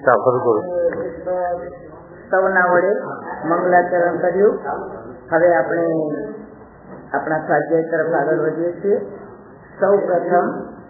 સૌના વડે મંગલાચરણ કર્યું. હવે આપણે આપણા સ્વાધ્યાય તરફ આગળ વધીએ છીએ. સૌ પ્રથમ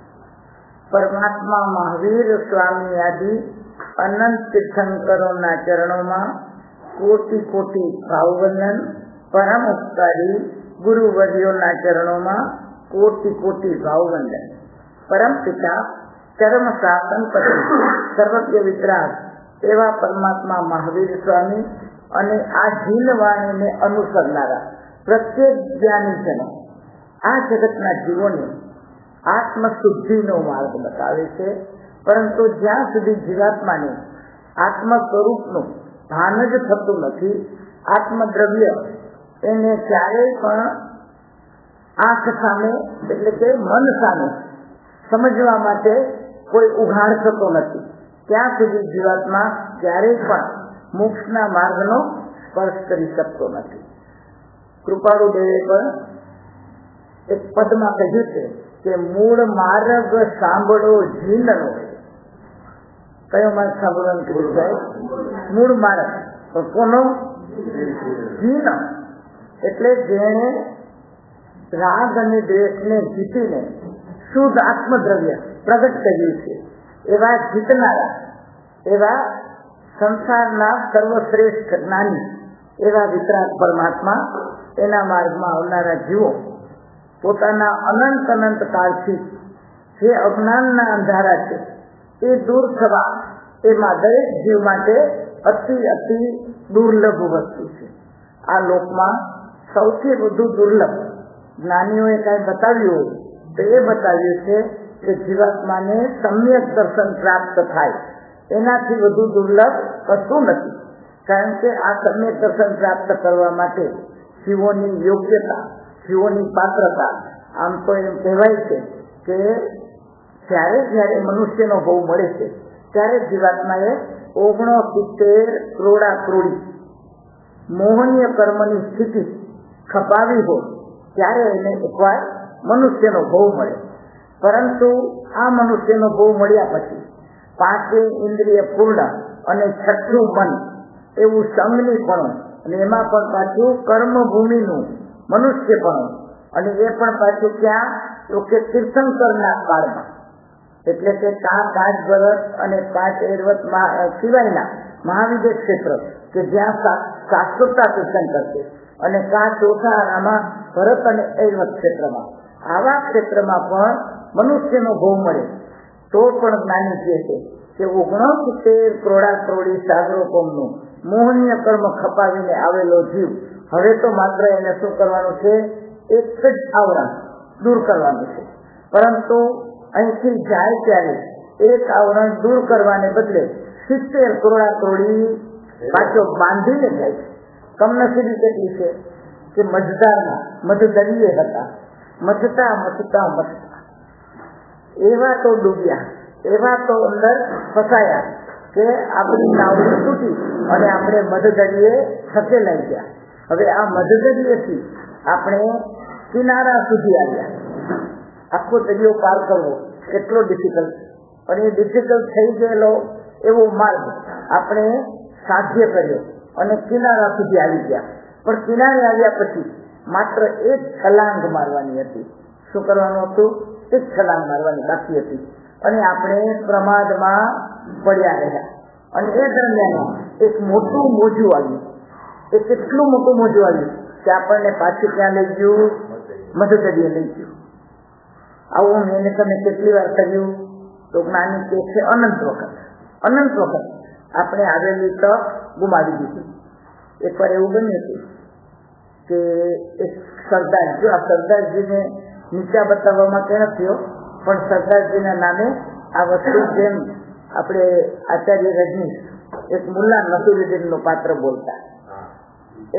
પરમાત્મા મહાવીર સ્વામી આદિ અનંત તીર્થંકરોના ચરણોમાં કોટી કોટી ભાવવંદન. પરમ ઉપકારી ગુરુવર્યોના ચરણોમાં કોટી કોટી ભાવવંદન. પરમ પિતા ચરમ શાસન પતિ સર્વજ્ઞ વિતરાગ એવા પરમાત્મા મહાવીર સ્વામી અને આ જીનવાણીને અનુસરનારા પ્રત્યેક જ્ઞાનીજનો આ જગતના જીવોને આત્મશુદ્ધિનો માર્ગ બતાવે છે. પરંતુ જ્યાં સુધી જીવાત્માને આત્મ સ્વરૂપનું ભાન જ થતું નથી, આત્મદ્રવ્ય એને ક્યારેય પણ આંખ સામે એટલે કે મન સામે સમજવા માટે કોઈ ઉઘાડ થતો નથી, ત્યાં સુધી જીવાત્મા ક્યારેય પણ મોક્ષના માર્ગનો સ્પર્શ કરી શકતો નથી. કૃપાળુ દેવે પણ એક પદમાં કહ્યું છે કે મૂળ માર્ગ સાંભળો જીનનો. કયો માર્ગ સાંભળવાનું કીધું સાહેબ? મૂળ માર્ગ. કોનો? જીન. એટલે જેણે રાગ અને દ્વેષને જીતીને શુદ્ધ આત્મદ્રવ્ય પ્રગટ કર્યું છે, એવા જીતનારા, એવા સંસારના સર્વશ્રેષ્ઠ જ્ઞાની એવા વિતરાગ પરમાત્મા, એના માર્ગમાં આવનારા જીવો પોતાના અનંત અનંત કાળથી જે અજ્ઞાનના અંધારા છે એ દૂર થવા એમાં દરેક જીવ માટે અતિ અતિ દુર્લભ વસ્તુ છે. આ લોકમાં સૌથી વધુ દુર્લભ જ્ઞાનીઓએ કાંઈ બતાવ્યું હોય તો એ બતાવ્યું છે કે જીવાત્માને સમ્યક દર્શન પ્રાપ્ત થાય. એનાથી વધુ દુર્લભ કશું નથી. કારણ કે આ સમ્યક દર્શન પ્રાપ્ત કરવા માટે જીવોની યોગ્યતા, જીવોની પાત્રતા, આમ તો એમ કહેવાય છે કે જ્યારે મનુષ્યનો ભવ મળે છે ત્યારે જીવાત્માએ 69 કરોડા કરોડી મોહનીય કર્મની સ્થિતિ ખપાવી હોય ત્યારે એને એકવાર મનુષ્યનો ભવ મળે. પરંતુ આ મનુષ્યનો ભવ મળ્યા પછી 5 ઇન્દ્રિય પૂર્ણ અને 6ઠું મન એવું સંગનીપણું, અને એમાં પણ પાછું કર્મભૂમિનું મનુષ્યપણું, અને એ પણ પાછું ક્યાં તો કે તીર્થંકરના કાળમાં, એટલે કે 5 ભરત અને 5 એરવત સિવાયના મહાવિદ્ય ક્ષેત્ર કે જ્યાં શાશ્વતતા તીર્થંકર છે, અને 4 આમાં ભરત અને એરવત ક્ષેત્રમાં, આવા ક્ષેત્રમાં પણ મનુષ્યનો ભવ મળે તો પણ જ્ઞાની કહે છે કે 69 કરોડા કરોડી સાગરોપમનું મોહનીય કર્મ ખપાવીને આવેલો જીવ હવે તો માત્ર એને શું કરવાનું છે? એક જ આવરણ દૂર કરવાનું છે. પરંતુ અહીંથી જાય ત્યારે એક આવરણ દૂર કરવાને બદલે 70 કરોડા કરોડી પાછો બાંધીને જાય છે. કમનસીબી કેટલી છે કે મજદારના મધદરીએ હતા, મથતા મથતા મથતા એવા તો ડૂબ્યા, એવા તો અંદર ફસાયા કે આપણી નાવડી તૂટી અને આપણે મધદરીએ ધકેલાઈ ગયા. હવે આ મધદરીએથી આપણે કિનારા સુધી આવ્યા. આખો દરિયો પાર કરવો કેટલો ડિફિકલ્ટ, અને એ ડિફિકલ્ટ થઈ ગયેલો એવો માર્ગ આપણે સાધ્ય કર્યો અને કિનારા સુધી આવી ગયા. પણ કિનારે આવ્યા પછી માત્ર એક છલાંગ મારવાની હતી. શું કરવાનું હતું? એક છલાંગ મારવાની બાકી હતી, અને આપણે પ્રમાદમાં પડ્યા રહ્યા. અને એ દરમિયાન એક મોટું મોજું આવ્યું. એ કેટલું મોટું મોજું આવ્યું કે આપણને પાછું ક્યાં લઈ ગયું? મધદરીએ લઈ ગયું. આવું મેં તમે કેટલી વાર કર્યું? તો જ્ઞાની કે છે અનંત વખત આપણે આવેલી તક ગુમાવી દીધી. એકવાર એવું બન્યું હતું કે એક સરદાર, જો આ સરદારજીને નીચા બતાવવામાં કે નથી, પણ સરદારજીના નામે આ વસ્તુ, જેમ આપણે આચાર્ય રજનીશ એક મુલ્લા નસીરુદ્દીનનું પાત્ર બોલતા, એ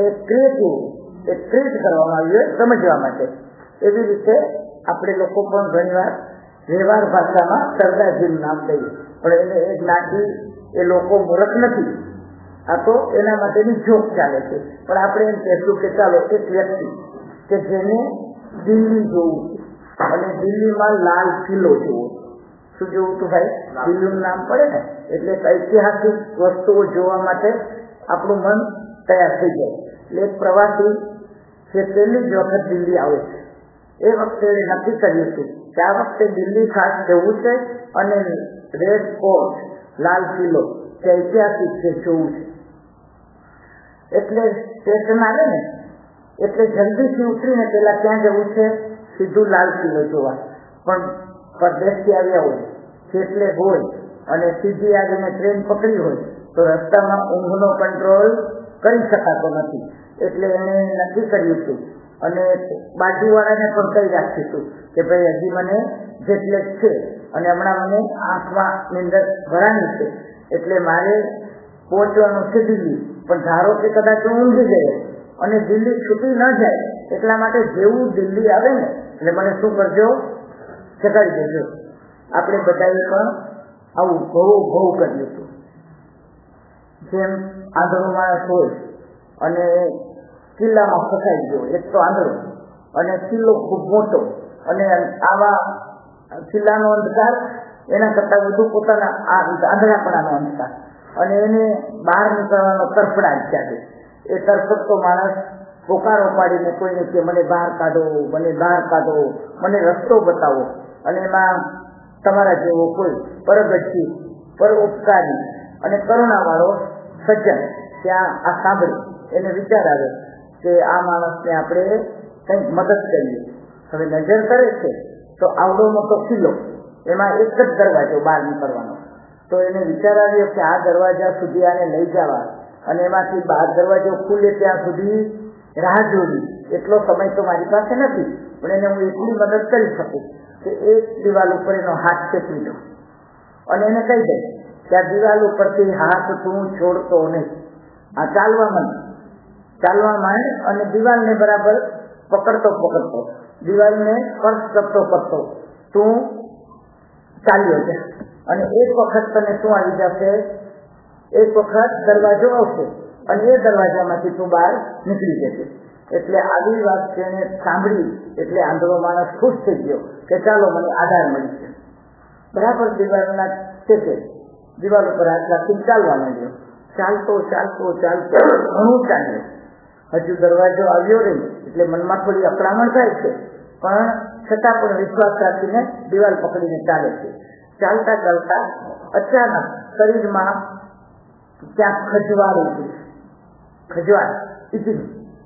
ક્રિએટ કરવામાં આવ્યું સમજવા માટે, એવી રીતે આપણે લોકો પણ ઘણીવાર વ્યવહાર ભાષામાં સરદારજીનું નામ લઈએ, પણ એને એ જ્ઞાતિ એ લોકો મૂર્ખ નથી, આ તો એના માટેની જોક ચાલે છે. પણ આપણે એમ કહેશું કે ચાલો એક વ્યક્તિ કે જેને દિલ્હી જોવું છે અને દિલ્હીમાં લાલ કિલ્લો જોવો, શું જોવું તું ભાઈ? દિલ્હીનું નામ પડે ને એટલે ઐતિહાસિક વસ્તુઓ જોવા માટે આપણું મન તૈયાર થઈ જાય. એટલે એક પ્રવાસી જે પહેલી જ વખત દિલ્હી આવે છે એ વખતે નક્કી કર્યું હતું કે આ વખતે દિલ્હી ખાસ જવું છે અને રેડ કોટ લાલ કિલ્લો જે ઐતિહાસિક છે જોવું છે. એટલે સ્ટેશન આવે ને એટલે જલ્દીથી ઉતરીને પેલા ક્યાં જવું છે? સીધું લાલ કિલ્લો જોવા. પણ પરદેશથી આવ્યા હોય એટલે હોય અને સીધી આગળ ટ્રેન પકડી હોય તો રસ્તામાં ઊંઘનો કંટ્રોલ કરી શકાતો નથી. એટલે એને નક્કી કર્યું હતું અને બાજુવાળાને પણ કહી રાખ્યું હતું કે ભાઈ હજી મને જેટલેક છે અને હમણાં મને આંખમાં નીંદર ભરાણી છે એટલે મારે પહોંચવાનું છે દિલ્હી. પણ ધારો કે કદાચ હું ઊંઘી ગયો અને દિલ્હી છૂટી ન જાય એટલા માટે જેવું દિલ્હી આવે ને એટલે મને શું કરજો? જગાડી દેજો. આપણે બધાએ પણ આવું બહુ કર્યું હતું. જેમ આંધળો માણસ હોય અને કિલ્લામાં ફસાઈ ગયો, એક તો આંધળો અને કિલ્લો ખૂબ મોટો અને આવા કિલ્લાનો અંધકાર એના કરતા વધુ પોતાના આંધળાપણાનો અંધકાર અને એને બહાર નીકળવાનો તરફડાટ ચાલે. એ તરફડતો માણસ પોકારો પાડીને કોઈને કે મને બહાર કાઢો, મને બહાર કાઢો, મને રસ્તો બતાવો. અને એમાં તમારા જેવો કોઈ પરગતિ, પરોપકારી અને કરુણાવાળો સજ્જન ત્યાં આ સાંભળી એને વિચાર આવે કે આ માણસને આપણે કંઈક મદદ કરીએ. હવે નજર કરે છે તો આવડો મોટો કિલ્લો, એમાં એક જ દરવાજો બહાર નીકળવાનો. તો એને વિચાર આવ્યો કે આ દરવાજા સુધી આને લઈ જવા અને એમાંથી બહાર દરવાજો ખુલે ત્યાં સુધી રાહ જોવી એટલો સમય તો મારી પાસે નથી, પણ એને હું એટલી મદદ કરી શકું કે એક દિવાલ ઉપર એનો હાથ ચેપી દો અને એને કહી દે કે આ દિવાલ ઉપરથી હાથ તું છોડતો નહીં, આ ચાલવા માંડ અને દિવાલને બરાબર પકડતો દિવાલને સ્પર્શ કરતો તું ચાલ્યો છે. અને એક વખત તને શું આવી જશે? એક વખત દરવાજો આવશે અને એ દરવાજામાંથી તું બહાર નીકળી જશે. એટલે આવી વાત તેને સાંભળી એટલે આંધળો માણસ ખુશ થઈ ગયો કે ચાલો મને આધાર મળી છે. બરાબર દિવાલના છે દિવાલ ઉપર હાથ રાખીને ચાલવા માંડ્યો. ચાલતો ઘણું ચાલ્યો. હજુ દરવાજો આવ્યો નહીં એટલે મનમાં થોડી અકળામણ થાય છે, પણ છતાં પણ વિશ્વાસ રાખીને દિવાલ પકડીને ચાલે છે. ચાલતા ચાલતા અચાનક શરીરમાં ક્યાંક ખજવાળ ઇચિંગ.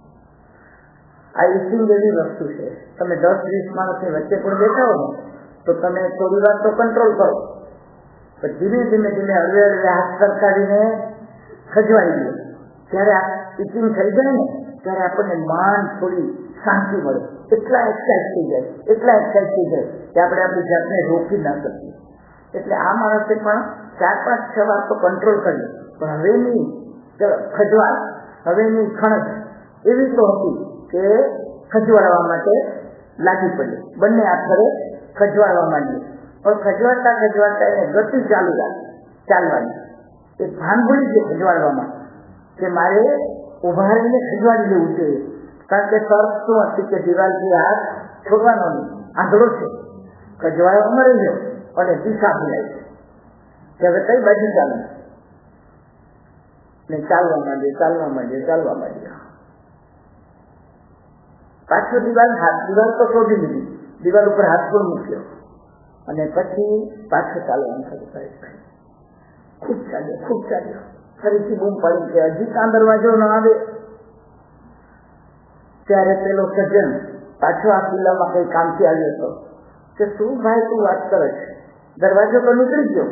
આ ઇચિંગ એવી વસ્તુ છે, તમે 10-20 માણસની વચ્ચે પણ બેઠા હો તો તમે થોડી વાર તો કંટ્રોલ કરો, પણ ધીમે હળવે હાથ સરકાવીને ખજવાડી દો. જ્યારે આ ઇચિંગ થઈ જાય ને ત્યારે આપણને માન થોડી શાંતિ મળે. એટલા એક્સાઇટ થઈ જાય કે આપણે આપણી જાતને રોકી ના શકીએ. એટલે આ માણસે પણ 4-5-6 વાર તો કંટ્રોલ કર્યો, પણ હવેની ખજવાળ, હવેની ખણક એવી તો હતી કે ખજવાડવા માટે લાગી પડી. બંને આખરે ખજવાડવા માંડી. પણ ખજવાડતા એને ગતિ ચાલુ રાખી ચાલવાની. એ ભાન ભૂલી ગયો ખજવાડવામાં કે મારે ઉભા રહીને ખજવાડી લેવું જોઈએ, કારણ કે શરત શું હતી કે દિવાલથી હાથ છોડવાનો નહીં, આંધળો છે. ખજવાડવામાં રહી ગયો અને દિશા ભૂલાય છે કે હવે કઈ બાજુ ચાલુ ને ચાલવા માંડ્યો. પાછો દિવાલ તો શોધી લીધી, દિવાલ ઉપર હાથ પણ મૂક્યો અને પછી પાછો ચાલવાનું શરૂ કરે. ખૂબ ચાલ્યો. ફરીથી બૂમ પડી કે હજી કાં દરવાજો ન આવે. ત્યારે પેલો સજ્જન પાછો આ કિલ્લામાં કઈ કામથી આવ્યો હતો કે શું ભાઈ તું વાત કરે છે, દરવાજો તો નીકળી ગયો,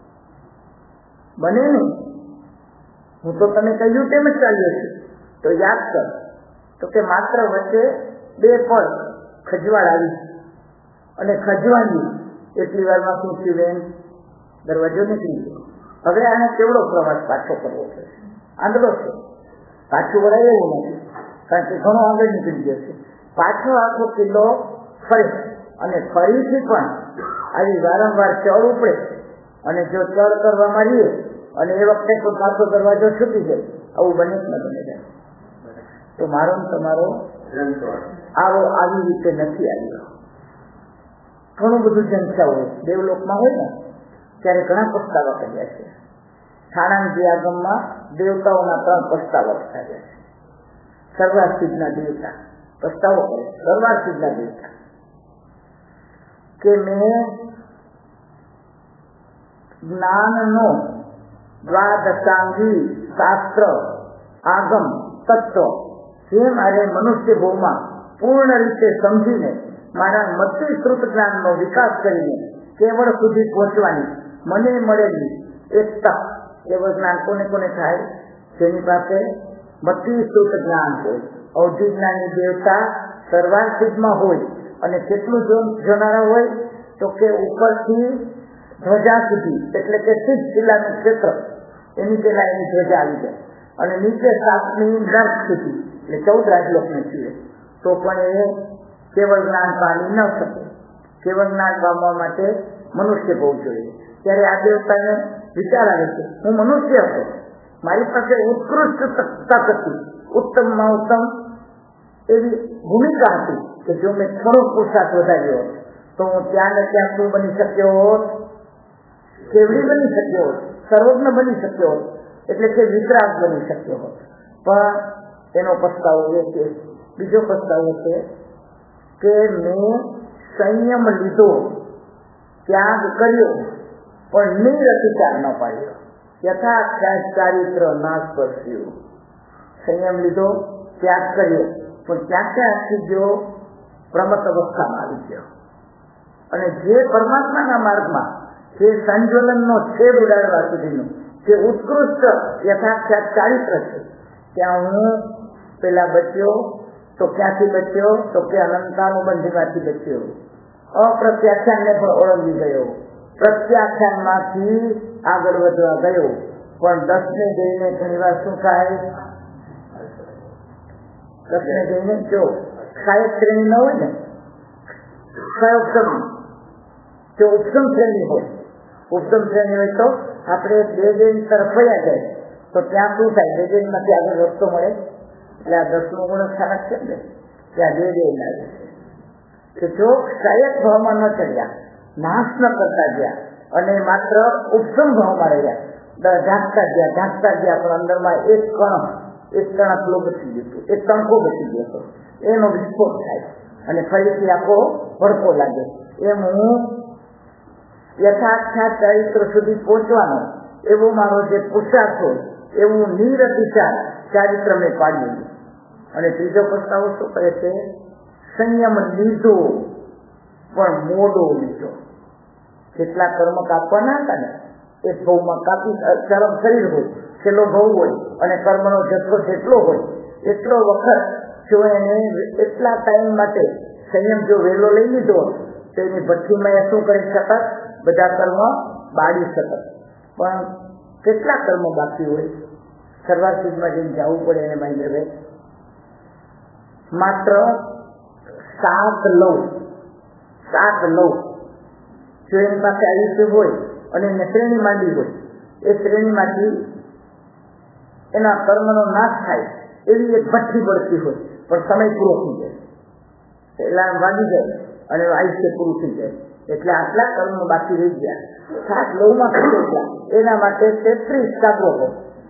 બને નહીં, હું તો તને કહ્યું તેમ જ ચાલ્યો છું, તો યાદ કર. તો કે માત્ર વચ્ચે 2 પળ ખજવાળ આવી અને ખજવાડી એટલી વારમાં શું થયું બેન? દરવાજો નીકળી ગયો. હવે આને કેવડો પ્રવાસ પાછો કરવો છે? આંધળો છે, પાછું વળાય એવું નથી, કારણ કે ઘણો આગળ નીકળી ગયો છે. પાછો આખો કિલ્લો ફરે અને ફરીથી પણ આવી વારંવાર ચડ ઉપડે અને જો ચડ કરવા માંડીએ અને એ વખતે તો પાછો દરવાજો છૂટી જાય, આવું બને જ ન બને. તો મારો તમારો આવો આવી રીતે નથી આવ્યો. ઘણું બધું જનતા હોય, દેવલોકમાં હોય ને ત્યારે ઘણા પસ્તાવા કર્યા છે. થાણાંજી આગમમાં દેવતાઓના 3 પસ્તાવા કર્યા છે. સર્વાસિદ્ધના દેવતા પસ્તાવો કરે, સર્વાસિદ્ધના દેવતા કે મેં જ્ઞાનનો દ્વાદશાંગી શાસ્ત્ર આગમ તત્વ જે મારે મનુષ્ય ભોગમાં પૂર્ણ રીતે સમજીને મારા મતિ શ્રુત જ્ઞાનનો વિકાસ કરીને કેવળ સુધી પહોંચવાની મને મળેલી એક તક. કેવળ જ્ઞાન કોને કોને થાય? જેની પાસે મતિ શ્રુત જ્ઞાન હોય. અવધિ જ્ઞાની દેવતા સર્વાસિદ્ધમાં હોય અને કેટલું જોનારા હોય તો કે ઉપરથી ધ્વજા સુધી, એટલે કે સિદ્ધ જિલ્લાનું ક્ષેત્ર એની પેલા એની ધ્વજા આવી જાય અને નીચે 7મી નર્ક સુધી એટલે 14 રાજલોકને છીએ તો પણ એ કેવળ જ્ઞાન પામી ન શકે. કેવળ જ્ઞાન પામવા માટે મનુષ્ય હોવું જોઈએ. ત્યારે આ દેવતાને વિચાર આવે છે, હું મનુષ્ય હતો, મારી પાસે ઉત્કૃષ્ટ તક હતી, ઉત્તમમાં ઉત્તમ એવી ભૂમિકા હતી કે જો મેં થોડો પુરુષાર્થ વધાર્યો હોત તો હું ત્યાં ને ત્યાં શું બની શક્યો હોત? કેવડી બની શક્યો હોત, સર્વજ્ઞ બની શક્યો હોત, એટલે કે વિતરાગ બની શક્યો હોત. પણ એનો પસ્તાવો એ છે. બીજો પસ્તાવો છે કે મેં સંયમ લીધો, ત્યાગ કર્યો, પણ નિરતિચાર ન પાડ્યો, યથાખ્યાત ચારિત્ર નાશ સ્પર્શ્યું. સંયમ લીધો, ત્યાગ કર્યો, પણ ત્યાં આખી ગયો પ્રમત અવસ્થામાં આવી ગયો અને જે પરમાત્માના માર્ગમાં જે સંજ્વલનનો છેદ ઉડાડવા સુધીનું જે ઉત્કૃષ્ટ યથાખ્યાત ચારિત્ર છે ત્યાં હું પેલા બચ્યો તો ક્યાંથી બચ્યો તો કે અનંતાનુબંધીમાંથી બચ્યો. અપ્રત્યાખ્યાનને પણ ઓળંગી ગયો, પ્રત્યાખ્યાનમાંથી આગળ વધવા ગયો. પણ 10ને જઈને ઘણી વાર શું થાય? 10ને જઈને જો સહાયક શ્રેણી ન હોય ને, સહયોગમ જો ઉપસમ શ્રેણી હોય, ઉપસમ શ્રેણી હોય તો આપણે 2 જૈન તરફ વયા જાય તો ત્યાં શું થાય? 2 જૈનમાંથી આગળ રસ્તો મળે. એટલે આ 10નું ગુણસ્થાનક છે ને ત્યાં 2 જૈન આવે છે કે જો સહાયક ભાવમાં ન ચડ્યા, નાશ ન કરતા ગયા અને માત્ર ઉપસમ ભાવમાં રહ્યા, ઢાંકતા ગયા પણ અંદરમાં એક કણકલો બચી ગયો, એક તણકો બચી ગયો હતો, એનો વિસ્ફોટ થાય અને ફરીથી આખો ભડકો લાગે. એમ હું યથાખ્યાત ચારિત્ર સુધી પહોંચવાનો એવો મારો જે પુરુષાર્થ હોય એવું નિરતિચાર ચારિત્ર મેં પાડ્યું. અને ત્રીજો પસ્તાવો શું કરે છે? સંયમ લીધો પણ મોડો લીધો. જેટલા કર્મ કાપવાના હતા ને એ ભવમાં કાપી, ચરમ શરીર હોય, છેલ્લો ભવ હોય અને કર્મનો જથ્થો જેટલો હોય એટલો વખત જો એને એટલા ટાઈમ માટે સંયમ જો વહેલો લઈ લીધો તો એની ભઠ્ઠીમાં એ શું કરી શકત? બધા કર્મ બાળી શકત. પણ કેટલા કર્મ બાકી હોય? સર્વાસિદ્ધમાં જઈને જવું પડે એને મહેન્દ્રભાઈ. માત્ર 7 લવ જો એની પાસે આયુષ્ય હોય અને એને શ્રેણી માંડી હોય, એ શ્રેણીમાંથી એના કર્મનો નાશ થાય એવી એક ભઠ્ઠી બળતી હોય, પણ સમય પૂરો થઈ જાય, એટલા વાગી જાય અને આયુષ્ય પૂરું થઈ જાય. એટલે આટલા કર્મ બાકી રહી ગયા, 7 લવમાં થઈ ગયા. એના માટે 33 કાગરો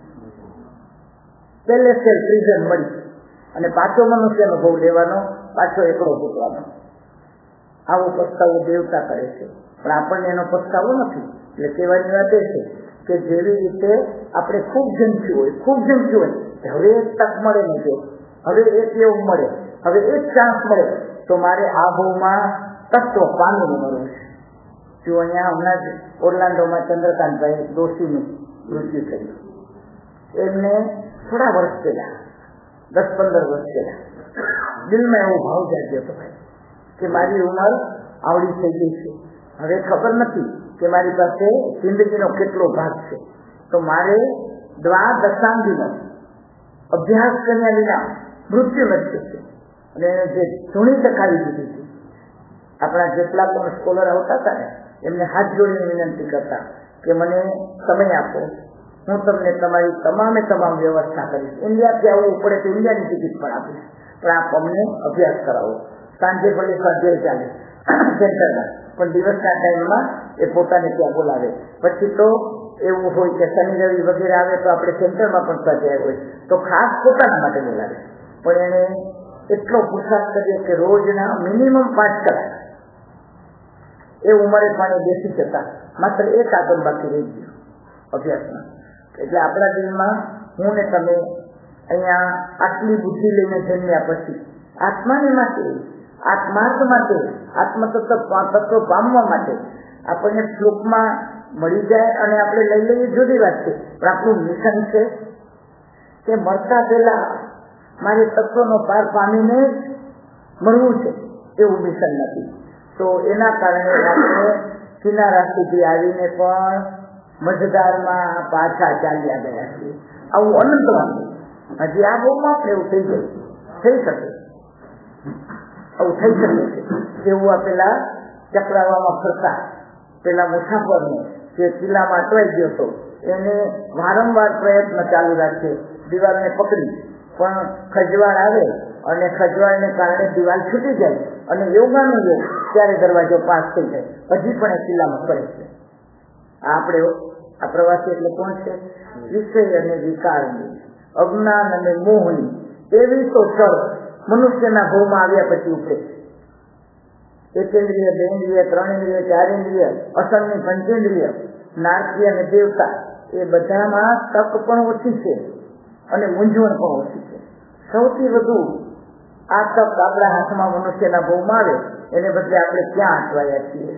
પેલેસ્ટલ પ્રિઝન મળી અને પાછો મનુષ્યનો ભોગ લેવાનો, પાછો એકડો ભોગવાનો. આવો પસ્તાવો દેવતા કરે છે, પણ આપણને એનો પસ્તાવો નથી. એટલે કહેવાની વાત એ છે કે જેવી રીતે આપણે ખૂબ જમચ્યું હોય હવે એક તક મળે ને, જો હવે એક એવું મળે, હવે એક ચાન્સ મળે તો મારે આ ભવમાં તત્વ પામીને મળવું છે. જો અહીંયા હમણાં જ ઓર્લાન્ડોમાં ચંદ્રકાંતભાઈ દોશીનું મૃત્યુ થયું. એમને થોડા વર્ષ પહેલા, 10-15 વર્ષ પહેલા દિલમાં એવો ભાવ જાગ્યો હતો ભાઈ કે મારી ઉંમર આવડી થઈ ગઈ છે, હવે ખબર નથી કે મારી પાસે જિંદગીનો કેટલો ભાગ છે, તો મારે દ્વાદશાંગીનો અભ્યાસ કર્યા વિના મૃત્યુ નથી છે. અને એને જે ધૂણી ટકાવી દીધી હતી, આપણા જેટલા પણ સ્કોલર આવતા હતા ને એમને હાથ જોડીને વિનંતી કરતા કે મને સમય આપો, હું તમને તમારી તમામ વ્યવસ્થા કરીશ. ઇન્ડિયાથી આવવું પડે તો ઇન્ડિયાની ટિકિટ પણ આપીશ, પણ આપ અમને અભ્યાસ કરાવો. સાંજે ભલે સ્વાધ્યાય ચાલે સેન્ટરમાં, પણ દિવસના ટાઈમમાં એ પોતાને ત્યાં બોલાવે. પછી તો એવું હોય કે શનિ રવિ વગેરે આવે તો આપણે સેન્ટરમાં પણ સજાયા હોય તો ખાસ પોતાના માટે બોલાવે. પણ એને એટલો પુરુષાર્થ કરીએ કે રોજના મિનિમમ 5 કલાક એ ઉંમરે પણ બેસી જતા. માત્ર એક આગમ બાકી રહી ગયું અભ્યાસમાં. એટલે આપણા દિલમાં હું ને તમે અહીંયા આટલી બુદ્ધિ લઈને જન્મ્યા પછી આત્માને માટે, આત્માર્થ માટે, આત્મતત્વ પામવા માટે આપણને શ્લોકમાં મળી જાય અને આપણે લઈ લઈએ જુદી વાત છે. પણ આપણું મિશન છે કે મળતા પહેલા મારે તત્વનો પાર પામીને મળવું છે, એવું મિશન નથી. તો એના કારણે આપણે કિનારા સુધી આવીને પણ મજદારમાં પાછા ચાલ્યા ગયા છીએ. આવું અનંત વાંધો હજી આ બહુ માત્ર એવું થઈ જાય, થઈ શકે, આવું થઈ શકે છે. જેવું આ પેલા ચક્રાવામાં ફરતા પેલા મુસાફરને જે કિલ્લામાં અટવાઈ ગયો હતો એને વારંવાર પ્રયત્ન ચાલુ રાખે દિવાલને પકડી, પણ ખજવાળ આવે અને ખજવાળને કારણે દિવાલ છૂટી જાય અને યોગાનું યોગ ત્યારે દરવાજો પાસ થઈ જાય, હજી પણ એ કિલ્લામાં ફરે છે. આપણે આ પ્રવાસી એટલે કોણ છે? વિષય અને વિકારની, અજ્ઞાન અને મોહની એવી તો ચર મનુષ્યના ભવમાં આવ્યા પછી ઉપડે. એકેન્દ્રિય, બેન્દ્રિય, 3 ઇન્દ્રિય, 4 ઇન્દ્રિય, અસંગની પંચેન્દ્રિય, નારકીય અને દેવતા એ બધામાં તક પણ ઓછી છે અને મૂંઝવણ પણ ઓછી છે. સૌથી વધુ આ તક આપણા હાથમાં મનુષ્યના ભવમાં આવે એને બદલે આપણે ક્યાં અટવાયા છીએ.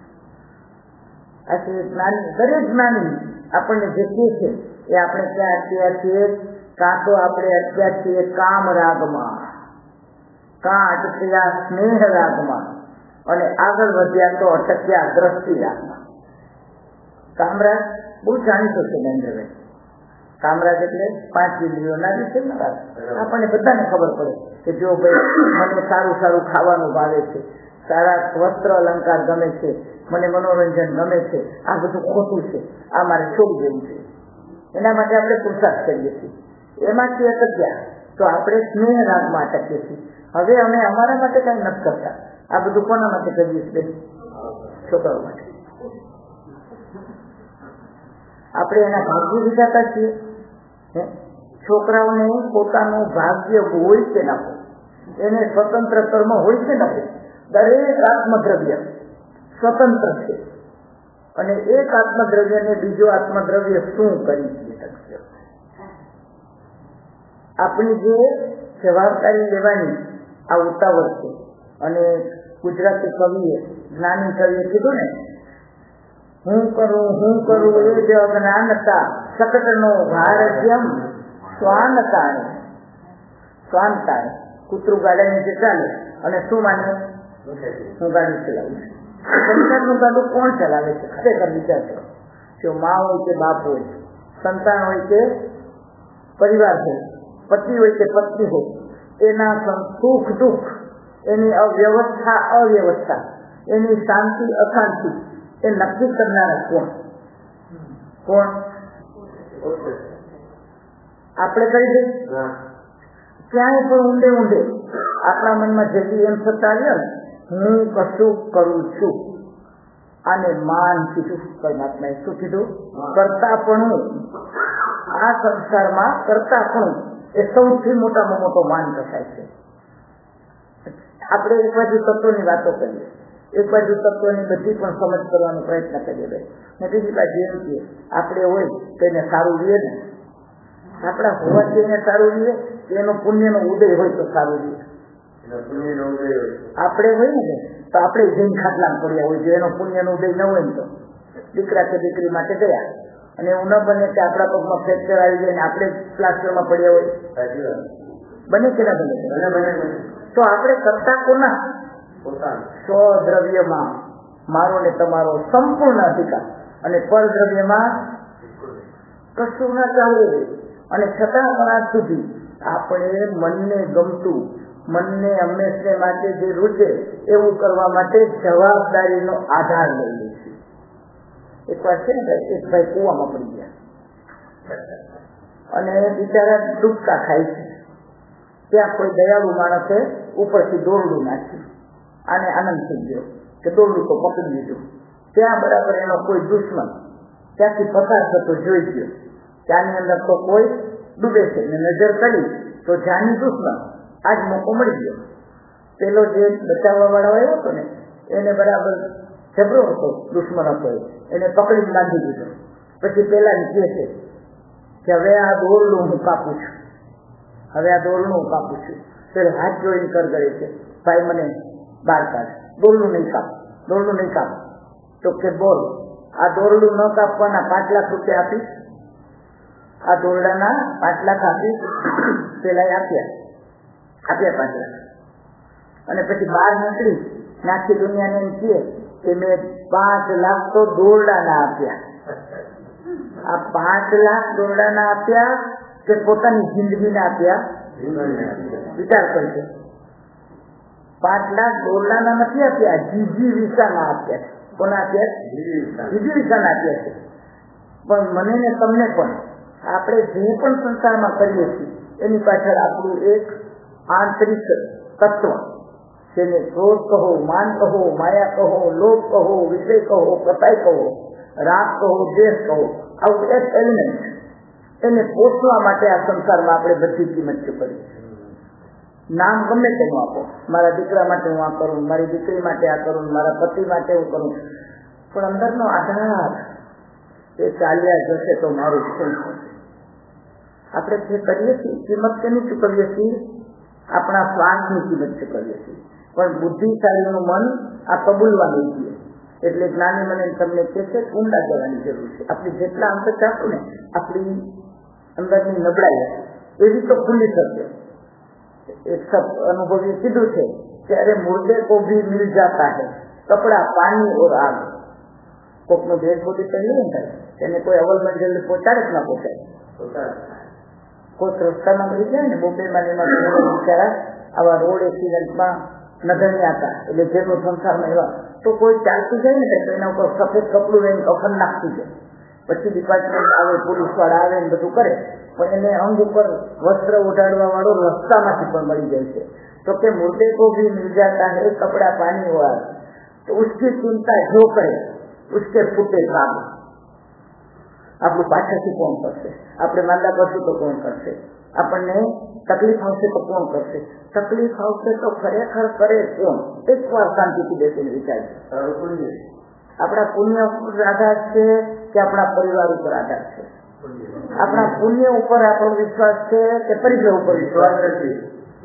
આથી જ્ઞાની, દરેક જ્ઞાની આપણને જે કહે છે એ આપણે ક્યાં અટક્યા છીએ? કાં તો આપણે અટક્યા છીએ કામ રાગમાં, કાં અટક્યા સ્નેહ રાગમાં અને આગળ વધ્યા તો અટક્યા દ્રષ્ટિ રાગમાં. કામરાગ બહુ જાણીતો છે નરેન્દ્રભાઈ. કામરાગ એટલે 5 ઇન્દ્રિયોના વિષયમાં રાગ. આપણને બધાને ખબર પડે કે જો ભાઈ મને સારું સારું ખાવાનું ભાવે છે, સારા વસ્ત્ર અલંકાર ગમે છે, મને મનોરંજન ગમે છે, આ બધું ખોટું છે, આ મારે છોડી દેવું છે. એના માટે આપણે પુરુષાર્થ કરીએ છીએ. એમાંથી અટક્યા તો આપણે સ્નેહ રાગમાં અટકીએ છીએ. હવે અમે અમારા માટે કઈ નથી કરતા. આ બધું કોના માટે કરીએ છીએ? છોકરાઓ માટે. આપણે એના ભાગ્ય વિધાતા છીએ. છોકરાઓને પોતાનું ભાગ્ય હોય કે ના હોય, એને સ્વતંત્ર કર્મ હોય કે ના હોય, દરેક આત્મદ્રવ્ય સ્વતંત્ર છે અને એક આત્મદ્રવ્યને બીજો આત્મદ્રવ્ય શું કરી શકશે? આપણી જે જવાબદારી લેવાની આ ઉતાવળ છે. અને ગુજરાતી કવિએ, જ્ઞાની કવિએ કીધું ને, હું કરું એ જ અજ્ઞાનતા, શકટનો ભાર જેમ શ્વાનતાને. શ્વાનતાને કૂતરું ગાડા નીચે ચાલે અને શું માને? હું ગાડી ચલાવું છું. સંસારનું ગાડું કોણ ચલાવે છે? ખરેખર વિચાર કરો. જો મા હોય કે બાપ હોય, સંતાન હોય કે પરિવાર હોય, પતિ હોય કે પત્ની હોય, એના સુખ દુઃખ, એની અવ્યવસ્થા, એની શાંતિ અશાંતિ એ નક્કી કરનારા કોણ? આપણે કરી દઈએ. ક્યાંય પણ ઊંડે આપણા મનમાં જેટલી એમ થતા આવ્યો ને, હું કશું કરું છું. આને માન કીધું પરમાત્માએ. શું કીધું? કરતાપણું. આ સંસારમાં કરતાપણું એ સૌથી મોટામાં મોટો માન કસાય છે. આપણે એક બાજુ તત્વની વાતો કરીએ, એક બાજુ તત્વની બધી પણ સમજ કરવાનો પ્રયત્ન કરીએ, ને બીજી બાજુ એમ કે આપણે હોય તો એને સારું રહીએ ને, આપણા હોવાથી એને સારું રહીએ, એનો પુણ્યનો ઉદય હોય તો સારું રહીએ. આપણે હોય ને તો આપણે જૈન ખાટલામાં પડ્યા હોય, જો એનો પુણ્યનો ઉદય ન હોય ને તો દીકરા કે દીકરી માટે ગયા અને એવું ન બને કે આપણા પગમાં ફ્રેક્ચર આવી જાય ને આપણે પ્લાસ્ટરમાં પડ્યા હોય. બને કે ના બને? તો આપણે કરતા કોના? સ્વદ્રવ્યમાં મારો ને તમારો સંપૂર્ણ અધિકાર અને પરદ્રવ્યમાં કશું ના ચાલવું. અને છતાં પણ આજ સુધી આપણે મનને ગમતું, મનને હંમેશને માટે જે રૂચે એવું કરવા માટે જવાબદારીનો આધાર લઈએ છીએ. એક વાર છે ને, એક ભાઈ કૂવામાં પડી ગયા અને બિચારા ડૂબકા ખાય છે. ત્યાં કોઈ દયાળુ માણસે ઉપરથી દોરડું નાખ્યું, આને આનંદ થઈ ગયો કે દોરડું તો પકડી લીધું. ત્યાં બરાબર એનો કોઈ દુશ્મન ત્યાંથી પસાર થતો જોઈ ગયો. ત્યાંની અંદર તો કોઈ ડૂબે છે ને નજર કરી તો જાની દુશ્મન આજ મોકો મળી ગયો. પેલો જે બચાવવા વાળો આવ્યો હતો ને એને બરાબર જબરો હતો, દુશ્મન હતો, એને પકડીને બાંધી દીધો. પછી પેલા કહે છે કે હવે આ દોરડું હું કાપું છું, હવે આ દોરડું હું કાપું છું. ત્યારે હાથ જોઈને કર કરે છે, ભાઈ મને બહાર કાઢ, દોરડું નહીં કાપ, દોરડું નહીં કાપ. તો કે બોલ, આ દોરડું ન કાપવાના 5 લાખ રૂપિયા આપીશ, આ દોરડાના 5 લાખ આપીશ. પેલા આપ્યા 5 લાખ. અને પછી બહાર નીકળી નાખી દુનિયાને એમ કહે કે મેં 5 લાખ તો દોરડાના આપ્યા. આ 5 લાખ દોરડાના આપ્યા કે પોતાની જિંદગીના આપ્યા? વિચાર કરજો. 5 લાખ દોરડાના નથી આપ્યા, જીજી વિસાના આપ્યા. કોના આપ્યા? જીજી વિસાના આપ્યા છે. પણ મને ને તમને પણ આપણે જે પણ સંસારમાં કરીએ છીએ એની પાછળ આપણું એક આંતરિક તત્વ, જેને ક્રોધ કહો, માન કહો, માયા કહો, લોભ કહો, વિષય કહો, કતાઈ કહો, રાગ કહો, દ્વેષ કહો, આવું એક એલિમેન્ટ, એને પોષવા માટે આ સંસારમાં આપણે બધી કિંમત ચૂકવી. નામ ગમે તેનું આપો, મારા દીકરા માટે હું આ કરું, મારી દીકરી માટે આ કરું, મારા પતિ માટે હું કરું, પણ અંદરનો આધાર એ ચાલ્યા જશે તો મારું શું થશે? આપણે જે કરીએ છીએ કિંમત કેની ચૂકવીએ છીએ? આપણા શ્વાસની કિંમત ચૂકવીએ છીએ. પણ બુદ્ધિશાળીનું મન આ કબૂલવા નહીં દે. એટલે જ્ઞાની મને તમને કહે છે ઊંડા જવાની જરૂર છે. આપણે જેટલા અંતર ચાપું ને આપણી અંદરની નબળાઈ એવી તો ખુલ્લી થશે. એક શબ્દ અનુભવી કીધું છે કે અરે મુર્દે કો ભી મિલ જાતા હૈ કપડા, પાણી ઓર આગ. કોકનો દેશ બોલી પહેલી થાય તેને કોઈ અવલ મંજિલ પહોંચાડે જ ના પહોંચાડે. કોઈક રસ્તામાં મળી જાય ને બોમ્બેમાં બિચારા આવા રોડ એક્સિડન્ટમાં નગણ્યા હતા, એટલે જેનો સંસારમાં એવા તો કોઈ ચાલતું જાય ને તો એના ઉપર સફેદ કપડું લઈને કફન નાખતું જાય. પછી ડિપાર્ટમેન્ટ આવે, પોલીસ વાળા આવે ને બધું કરે, પણ એને અંગ ઉપર વસ્ત્ર ઉડાડવા વાળો રસ્તામાંથી પણ મળી જાય છે. તો કે મુર્દે કો ભી મિલ જાતા હૈ કપડા, પાણી ઓર આગ, તો ઉસકી ચિંતા જો કરે ઉસકે ફૂટે કામ. આપણું પાછળથી કોણ કરશે? આપણે માંદા કરશું તો કોણ કરશે? આપણને તકલીફ આવશે તો કોણ કરશે? તકલીફ આવશે તો ખરેખર કરે કોણ? એકવાર શાંતિથી બેસીને વિચારજો. આપણા પુણ્ય ઉપર આધાર છે કે આપણા પરિવાર ઉપર આધાર છે? આપણા પુણ્ય ઉપર આપણો વિશ્વાસ છે કે પરિવાર ઉપર વિશ્વાસ નથી?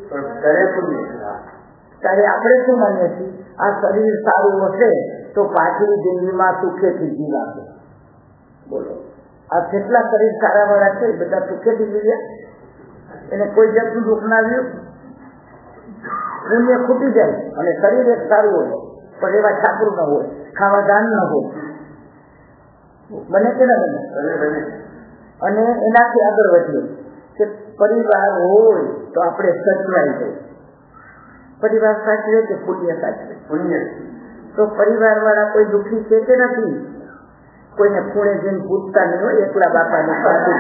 ત્યારે આપણે શું માનીએ છીએ? આ શરીર સારું હશે તો પાછલી જિંદગીમાં સુખેથી જીવાશે. બોલો, આ જેટલા શરીર સારા વાળા છે બધા સુખેથી જીવ્યા? એને કોઈ જાતનું દુઃખ ના આવ્યું? પુણ્ય ખૂટી જાય અને શરીર એક સારું હોય પણ એવા છાપરું ન હોય, ખાવા દાન ન હોય, બને કે ના બને? અને એનાથી આગળ વધીએ કે પરિવાર હોય તો આપણે સચવાઈ જાય. પરિવાર સાચવે કે પુણ્ય સાચવે? પુણ્ય. તો પરિવાર વાળા કોઈ દુઃખી છે કે નથી? કોઈને ખૂણે જઈને પૂછતા નહીં હોય, એકલા બાપાને પાછું.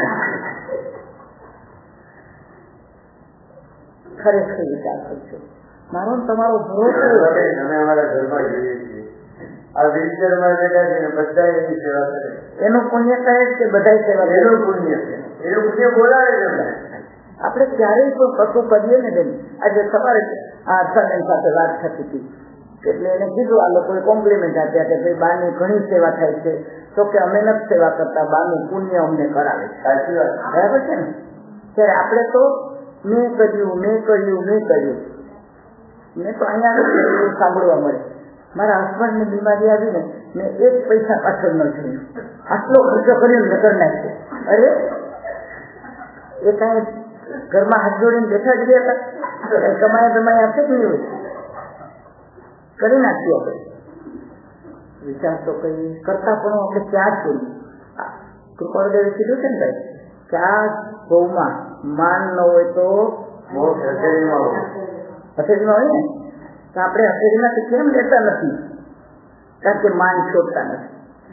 ખરેખર વિચાર કરજો. મારો તમારો ભરોસો અમે અમારા ઘરમાં જોઈએ છીએ, આ વિચારમાં બેઠા છે ને બધા એની સેવા કરે. એનું પુણ્ય કહે કે બધા સેવા? એનું પુણ્ય છે, એનું પુણ્ય બોલાવે છે. આપણે ક્યારેય કોઈ કશું કરીએ ને બેન, આજે સવારે આ સગન સાથે વાત થતી હતી એટલે એને કીધું, આ લોકોએ કોમ્પ્લિમેન્ટ આપ્યા કે ભાઈ બાની ઘણી સેવા થાય છે. તો કે અમે નથી સેવા કરતા, બાનું પુણ્ય અમને કરાવે છે. સાચી વાત, બરાબર છે ને? ત્યારે આપણે તો મેં કર્યું મેં તો અહીંયા સાંભળવા મળે. મારા હસબન્ડની બીમારી આવી ને મેં 1 પૈસા પાછળ ન જોયું, આટલો ખર્ચો કર્યો ને કરી નાખ્યો. અરે એ કાંઈ ઘરમાં હાથ જોડીને બેઠા જ ગયા હતા? કમાયા આપે જ નહીં હોય, કરી નાખ્યું. આપણે વિચાર તો કઈ કરતા પણ આપણે ક્યાં જ જોયું. કૃપાળદેવે કીધું છે ને ભાઈ કે આ ગૌમાં માન ન હોય તો હથેળીમાં હોય ને, તો આપણે હથેળીમાં કેમ લેતા નથી? કારણ કે માન છોડતા નથી.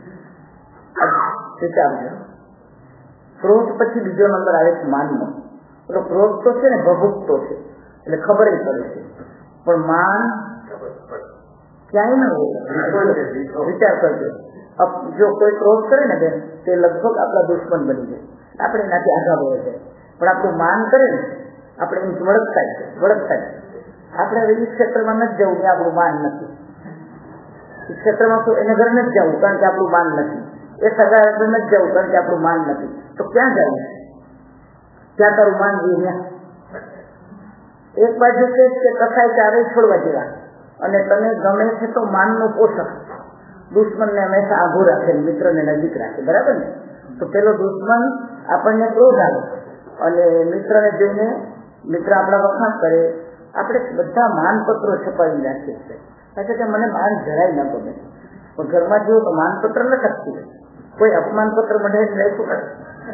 વિચારજો, ક્રોધ પછી બીજો નંબર આવે છે માનનો. એટલે ક્રોધ તો છે ને ભભૂકતો છે એટલે ખબર પડે છે, પણ માન ક્યાંય ન હોય. વિચાર કરજો, જો કોઈ ક્રોધ કરે ને બેન તે લગભગ આપણા દુશ્મન બની જાય, આપણે એનાથી આગળ વધે છે. પણ આપણું માન કરે ને આપણે એની વળગ થાય છે. આપણે હવે એ ક્ષેત્રમાં નથી જવું ને આપણું માન નથી. એ ક્ષેત્રમાં તો એને ઘર નથી જવું કારણ કે આપણું માન નથી. એ સગા નથી જવું કારણ કે આપણું માન નથી. તો ક્યાં જવું? ક્યાં તારું માન જોઈએ? એક બાજુ કે કસાય ચારે છોડવા જેવા, અને તને ગમે છે તો માનનો પોષક. દુશ્મનને હંમેશા આઘું રાખે, મિત્રને નજીક રાખે, બરાબર ને? તો પેલો દુશ્મન આપણને ક્રોધ આવે અને મિત્રને જોઈને મિત્ર આપણા વખાણ કરે. આપણે બધા માનપત્રો છપાવી રાખીએ છીએ કારણ કે મને માન જરાય ન ગમે. પણ ઘરમાં જુઓ તો માનપત્ર ન શકતી, કોઈ અપમાનપત્ર મઢાઈને રાખ્યું કરે,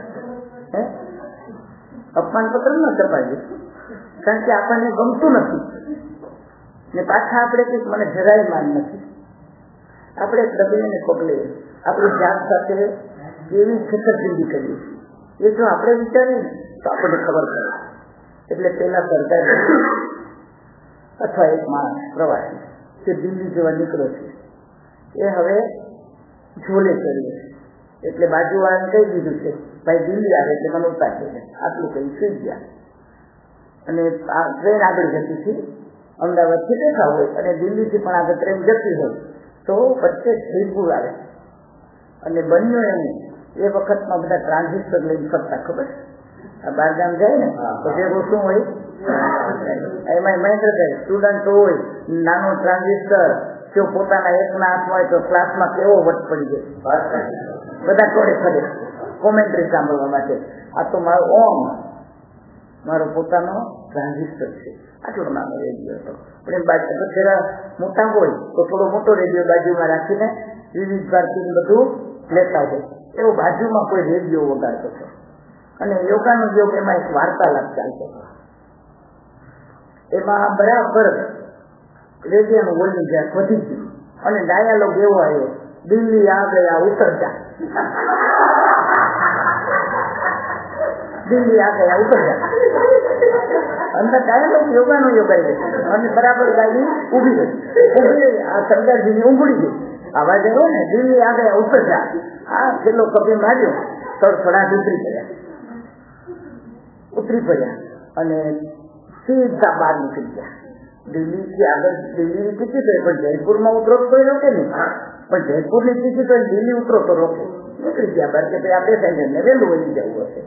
અપમાનપત્ર ન છપાવીએ કારણ કે આપણને ગમતું નથી. ને પાછા આપણે કંઈક મને જરાય માન નથી. આપણે ડબલે ને પગલે આપણી જાત સાથે કેવી છેતરપિંડી કરીએ છીએ એ જો આપણે વિચારીએ તો આપણને ખબર પડે. એટલે પેલા સરકાર અથવા એક માણસ પ્રવાસી જે દિલ્હી જેવા નીકળ્યો છે એ હવે ઝોલે ચડીએ, એટલે બાજુવાળાને કહી દીધું છે ભાઈ દિલ્હી આવે એટલે મને ઉતારશે. આટલું કઈ સુઈ ગયા અને આ ટ્રેન આગળ જતી હતી, અમદાવાદથી બેઠા હોય અને દિલ્હીથી પણ આગળ ટ્રેન જતી હોય તો વચ્ચે જયપુર આવે. અને બન્યું એને એ વખતમાં બધા ટ્રાન્ઝિસ્ટર લઈને ફરતા, ખબર આ બહારગામ જાય ને તો ભેગું શું હોય એમાં મહેન્દ્રભાઈ સ્ટુડન્ટ હોય, નાનો ટ્રાન્ઝિસ્ટર જો પોતાના એકના હાથમાં હોય તો ક્લાસમાં કેવો વટ પડી જાય, બધા કોડે ફરે કોમેન્ટ્રી સાંભળવા માટે. આ તો મારો પોતાનો ટ્રાન્ઝિસ્ટર છે. આટલો નાનો રેડિયો હતો, પણ બાજુ મોટા હોય તો થોડો મોટો રેડિયો બાજુમાં રાખીને વિવિધ ભારતી બધું લેતા હોય, એવો બાજુમાં કોઈ રેડિયો વગાડતો હતો. અને યોગાનો યોગ એમાં એક વાર્તાલાપ ચાલતો હતો. એમાં બરાબર રેડિયોનું વોલ્યુમ જ્યાં વધી ગયું અને ડાયાલોગ એવો આવ્યો, દિલ્હી આ ગયા ઉતર જા, દિલ્હી આ ગયા ઉતર જા. અંદર ડાયાલોગ યોગાનો યોગ આવી ગયો અને બરાબર ગાડી ઉભી રહી. આ સરદારજીની ઊંઘડી ગઈ, આવાજ આવ્યો ને દિલ્હી આ ગયા ઉતર જા. આ છેલ્લો કપી માર્યો, થોડા ઉતરી પડ્યા અને સીધા બહાર નીકળી ગયા. દિલ્હીથી આગળ દિલ્હીની ટિકિટ હોય પણ જયપુરમાં ઉતરો તો કોઈ રોકે નહીં, પણ જયપુરની ટિકિટ હોય દિલ્હી ઉતરો તો રોકે. નીકળી ગયા બાર કે ભાઈ આપણે સાઈડ વહેલું વહી જવું હશે.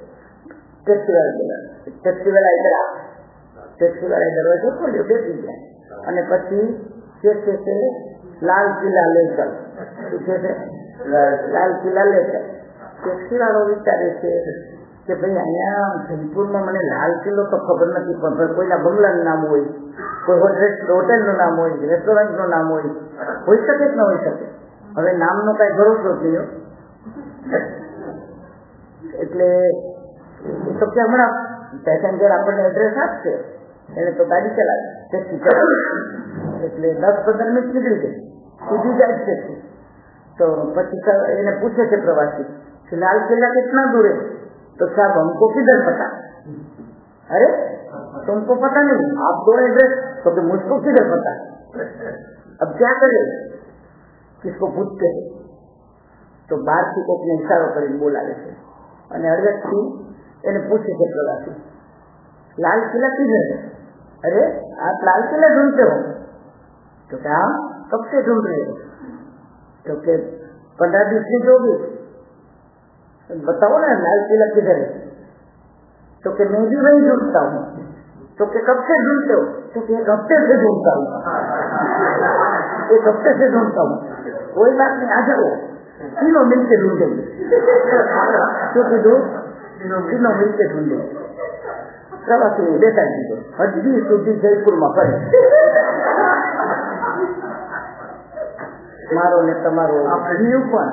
ટેક્સીવાળા દરવાજો ખોલ્યો, બેસી ગયા અને પછી કે છે લાલ કિલ્લા લે ચાલ, પૂછે છે લાલ કિલ્લા લે ચાલ. ટેક્સીવાળો વિચારે છે કે ભાઈ અહીંયા જયપુરમાં મને લાલ કિલ્લો તો ખબર નથી, પણ કોઈના બંગલાનું નામ હોય, કોઈ હોટેલનું નામ હોય, રેસ્ટોરન્ટનું નામ હોય શકે કે ન હોઈ શકે. હવે નામનો કઈ ભરોસો થયો એટલે તો કે હમણાં પેસેન્જર આપણને એડ્રેસ આપશે, એને તો ગાડી ચલાવે ટેક્સી ચલાવે એટલે 10-15 મિનિટ નીકળી ગઈ, સીધી જાય ટેક્સી. તો પછી એને પૂછે છે પ્રવાસી कि लाल किला कितना दूर है? तो साहब हमको किधर पता? अरे तुमको पता नहीं, आप दो एड्रेस, तो कि मुझको किधर पता? अब क्या करे? किसको पूछते हैं? तो बाहर થી કોઈને ઇશારો કરીને બોલાવે છે અને અડધેથી એને પૂછે છે પ્રવાસી, लाल किला किधर है? अरे आप लाल किला ढूंढते हो? तो क्या कब से ढूंढ रहे हो? तो के 15-20 दिन हो गए, बताओ ना लाल किला किधर है? तो के मैं भी वही ढूंढता हूँ. तो के कब से ढूंढते हो? तो के 1 हफ्ते से ढूंढता हूँ, 1 हफ्ते से ढूंढता हूँ. कोई बात नहीं, आ जाओ, तीनों मिलकर ढूंढेंगे. क्योंकि तीनों मिलकर ढूंढेंगे. प्रवासी बेटा जी हजी સુધી જયપુરમાં ફરે. મારો ને તમારો જીવ પણ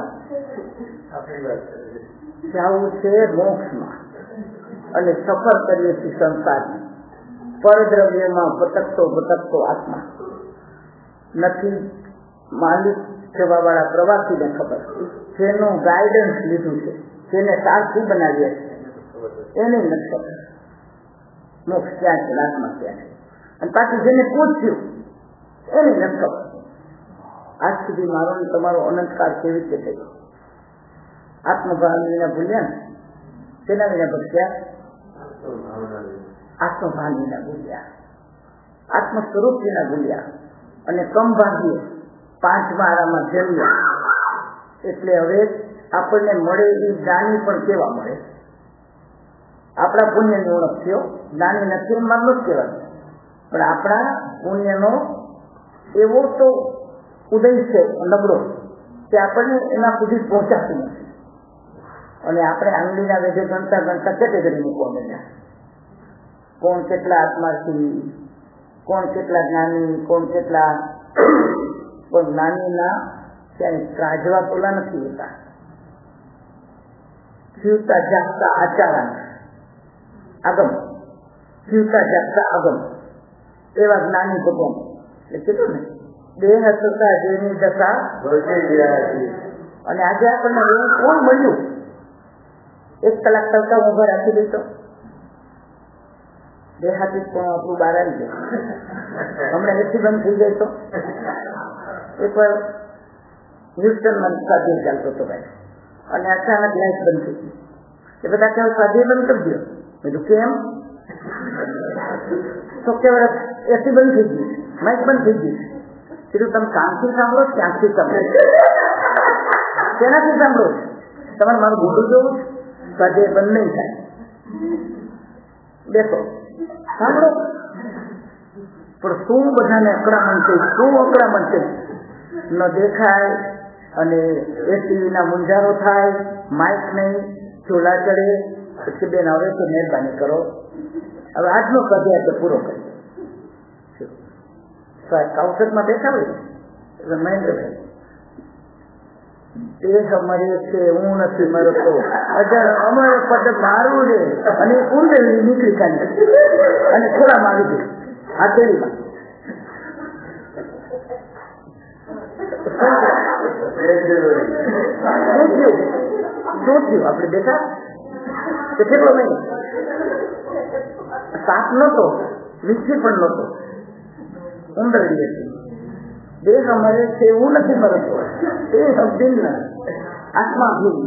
જવું છે મોક્ષમાં અને સફર કરીએ છીએ સંસારની. પરદ્રવ્યમાં ભટકતો આત્મા નથી. માલિક જવાવાળા પ્રવાસીને ખબર, જેનું ગાઈડન્સ લીધું છે, જેને સારથી બનાવ્યા છે, એને નથી ખબર મોક્ષ ક્યાં છે, આત્મા ક્યાં છે. અને પાછું જેને પૂછ્યું એને નથી ખબર. આજ સુધી મારો ને તમારો અનંતકાળ કેવી રીતે થયો? આત્મભાવ વિના ભૂલ્યા ને, તેના વિના ભટક્યા, આત્મભાવ વિના ભૂલ્યા, આત્મ સ્વરૂપ વિના ભૂલ્યા, અને કમ ભાગ્યે 5મા આરામાં જન્મ્યા. એટલે હવે આપણને મળે એ જ્ઞાની પણ કેવા મળે? આપણા પુણ્યની ઓળખ થયો, જ્ઞાની નથી એમ માનવું જ કહેવાનું, પણ આપણા પુણ્યનો એવો તો ઉદય છે નબળો કે આપણને એના સુધી પહોંચાતું નથી. અને આપણે આંગળીના વેધે ગણતા ગણતા કેટેગરી મૂકવા માંડ્યા. કોણ કેટલા આત્માર્થી, કોણ કેટલા જ્ઞાની, કોણ કેટલા, પણ જ્ઞાનીના ક્યાંય ત્રાજવા પોલા નથી હોતા. જીવતા જાગતા આચારા આગમ, જીવતા જાગતા આગમ, એવા જ્ઞાની ભગવાન. એટલે કીધું ને, દેહ થતા જેની દશા. અને આજે આપણને એવું કોણ મળ્યું? 1 કલાક તડકા ઉભા રાખી દઈતો દેહાતી પણ આપણું બહાર આવી જાય. હમણાં એસી બંધ થઈ જાય તો એકવાર હ્યુસ્ટનમાં સ્વાધ્યાય ચાલતો હતો ભાઈ, અને અચાનક લાઈટ બંધ થઈ ગઈ. એ બધા કહેવાય સ્વાધ્યાય બંધ કરી દો. બીજું કેમ? તો કેવળ એસી બંધ થઈ ગઈ, માઇક બંધ થઈ ગઈ. કીધું તમે કામથી સાંભળો, ક્યાંથી સાંભળો, તેનાથી સાંભળો? તમારે મારું મોઢું જોવું સ્વાધ્યાય બંધ નહીં થાય. બેસો સાંભળો. પણ શું બધાને અકળામણ છે, શું અકળામણ છે? ન દેખાય, અને એસી મુંજારો થાય, માઇક નહીં, ચોલા ચડે. પછી બેન હવે તો મહેરબાની કરો, હવે આજનો સ્વાધ્યાય તો પૂરો કરીએ. કાઉન્સરમાં બેઠા હોય એટલે મહેન્દ્રભાઈ, દેહ મરે છે, હું નથી મરતો, અજર અમર પદ મારું રે, અને કુંડળી નીકળી કાઢી અને થોડામાં આવી ગઈ હાથેળીમાં. શું થયું? આપણે બેઠા કે કેટલો નહીં, સાપ નતો, વીછી પણ નતો, ઉંદરડી હતી. દેહ મરે છે, હું નથી મરતો, દેહ ભિન્ન, આત્મા ભિન્ન.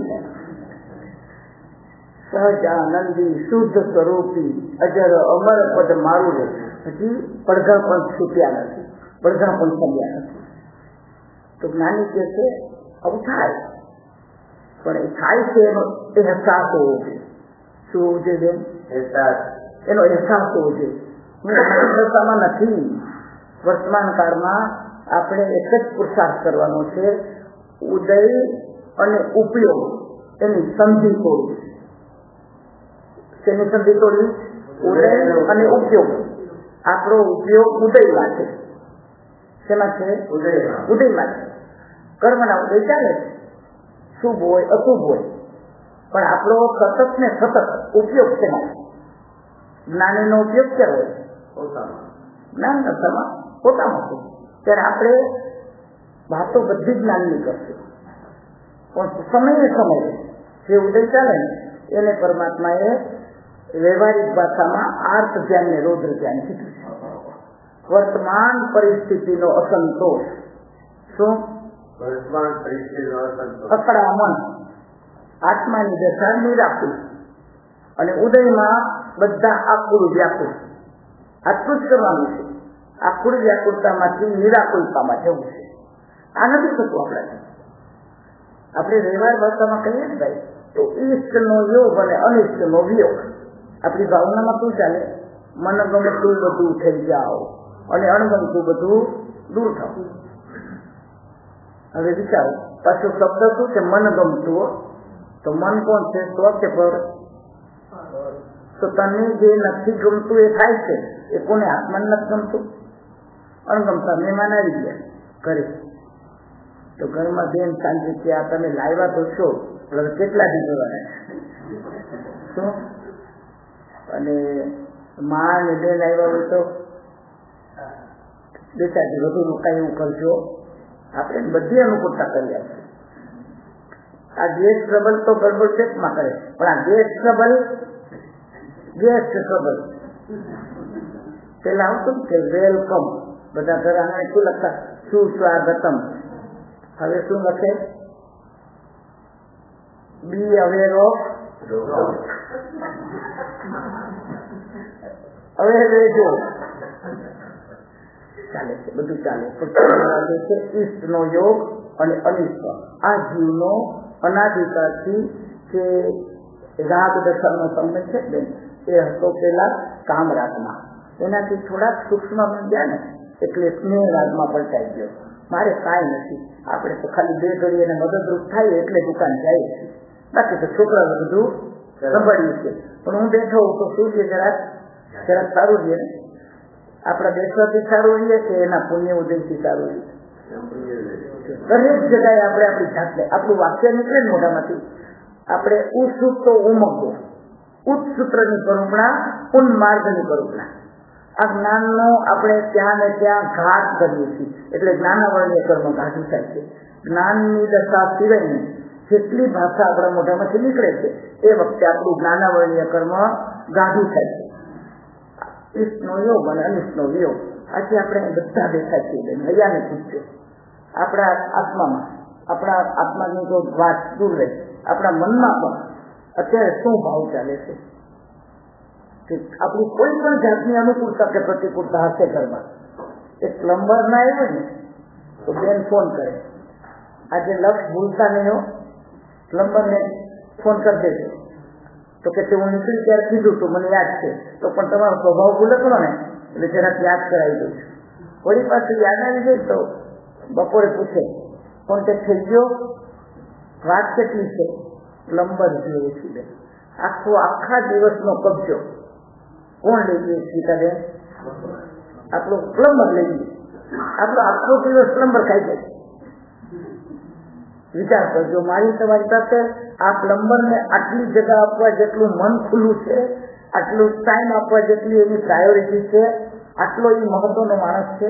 સહજાનંદી શુદ્ધ સ્વરૂપી અજર અમર પદ મારું રે. હજી પડઘા પણ છૂટ્યા નથી, પડઘા પણ થયા નથી. તો જ્ઞાની કે છે આવું થાય, પણ એ થાય છે એનો અહેસાસ હોવો જોઈએ. શું હોવું જોઈએ બેન? એનો અહેસાસ હોવો જોઈએ. હું નથી. વર્તમાન કાળમાં આપણે એક જ પુરુષાર્થ કરવાનો છે, ઉદય અને ઉપયોગ એની સંધિ તોડવી. તેની સંધિ તોડવી, ઉદય અને ઉપયોગ. આપણો ઉપયોગ ઉદયમાં છે. શેમાં છે? ઉદયમાં છે. કર્મના ઉદય ચાલે છે, શુભ હોય અશુભ હોય, પણ આપણો સતત ને સતત ઉપયોગ શેમાં? જ્ઞાનીનો ઉપયોગ ક્યારે હોય? જ્ઞાન દશામાં પોતામાં છે. ત્યારે આપણે વાતો બધી જ્ઞાનની કરશું, પણ સમયે સમયે જે ઉદય ચાલે ને એને પરમાત્માએ વ્યવહારિક ભાષામાં આર્થ ધ્યાન ને રૌદ્ર ધ્યાન કીધું છે. વર્તમાન પરિસ્થિતિનો અસંતોષ. શું? વર્તમાન પરિસ્થિતિનો અસંતોષ, અકળામણ, આત્માની દશા નિરાકુલ, અને ઉદયમાં બધા આકુળ વ્યાકુળ. આટલું જ કરવાનું છે. આકુળ વ્યાકુળતામાંથી નિરાકુલતામાં જવું છે. આ નથી થતું આપણાથી. આપણે વ્યવહાર ભાષામાં કહીએ ને ભાઈ, તો ઈષ્ટનો યોગ અને અનિષ્ટનો વિયોગ. આપણી ભાવનામાં શું ચાલે? મનગમતું બધું થઈ જાઓ અને અણગમતું બધું દૂર થવું. હવે વિચારો, પાછો શબ્દ શું છે? મનગમતું. તો મન કોણ છે? સ્વ કે પર? તો તને જે નથી ગમતું એ થાય છે, એ કોને? આત્માને નથી ગમતું. અણગમતા મહેમાન આવી ગયા ઘરે, તો ઘરમાં બેન સાંજે ત્યાં તમે લાવ્યા તો છો, એટલે કેટલા દીધવાના? શું? અને માં ને બેન આવ્યા હોય તો 2-4 દી વધુ રોકાય એવું કરજો. આપણે બધી અનુકૂળતા કરી આપશે. આ ગેસ ટ્રબલ તો ગડબડ પેટમાં કરે, પણ આ ગેસ ટ્રબલ પેલા આવતું કે વેલકમ, બધા ઘર આંગણે શું લખતા? સુસ્વાગતમ. હવે શું લખે? Be aware of. હવે રહેજો, ચાલે છે, બધું ચાલે. લાગે છે ઈષ્ટ નો યોગ અને અનિષ્ટ આ જીવનો અનાધિકારથી જે રાગ દશાનો સંબંધ છે ને એ હતો પેલા કામ રાગમાં. એનાથી થોડાક સૂક્ષ્મ બન્યા ને એટલે સ્નેહ રાગમાં પલટાઈ ગયો. મારે કાંઈ નથી, આપણે તો ખાલી 2 ઘડી એને મદદરૂપ થાય એટલે દુકાન જાય છે, બાકી તો છોકરા બધું સંભાળ્યું છે. પણ હું બેઠો હોઉં તો શું છે, જરાક સારું રહે ને. આપણા બેસવાથી સારું રહીએ કે એના પુણ્ય ઉદયથી સારું રહીએ? દરેક જગ્યાએ આપણે આપણી જાતને આપણું વાક્ય નીકળે ને મોઢામાંથી, આપણે ઉત્સુક તો ઉમંગો, ઉત્સૂત્રની કરુણા, ઉન્માર્ગની કરુણા. આ જ્ઞાનનો આપણે ત્યાં ને ત્યાં ઘાત કરીએ છીએ, એટલે જ્ઞાનાવરણીય કર્મ ગાઢું થાય છે. જ્ઞાનની દશા સિવાયની જેટલી ભાષા આપણા મોઢામાંથી નીકળે છે એ વખતે આપણું જ્ઞાનાવરણીય કર્મ ગાઢું થાય છે. ઈષ્ટનો યોગ અને અનિષ્ટનો વિયોગ. આજે આપણે બધા બેઠા છીએ, હૈયાને પૂછજો આપણા આત્માની જો વાત દૂર રહે, આપણા મનમાં પણ અત્યારે શું ભાવ ચાલે છે કે આપણી કોઈ પણ જાતની અનુકૂળતા કે પ્રતિકૂળતા હશે ઘરમાં. એક પ્લમ્બર ના આવ્યો ને તો બેન ફોન કરે, આજે લક્ષ ભૂલતા નહીં હો, પ્લમ્બરને ફોન કરી દેજો. તો કે હું નીકળી ત્યારે કીધું તો મને યાદ છે, તો પણ તમારો સ્વભાવ ભૂલે કરો ને એટલે જરાક યાદ કરાવી દઉં છું. વળી પાછું યાદ આવી જાય તો બપોરે પૂછે કોન્ટેક્ટ થઈ ગયો, વાત કેટલી છે? પ્લમ્બર જોઈએ છે. આખા દિવસનો કબજો કોણ લઈ ગયું? સીતાબેન આપણો પ્લમ્બર લઈ ગયું. આપણો આખો દિવસ પ્લમ્બર ખાઈ જાય. વિચાર કરજો, મારી તમારી પાસે આ પ્લમ્બરને આટલી જગ્યા આપવા જેટલું મન ખુલ્લું છે, આટલું ટાઈમ આપવા જેટલી એની પ્રાયોરિટી છે, આટલો એ મહત્વનો માણસ છે.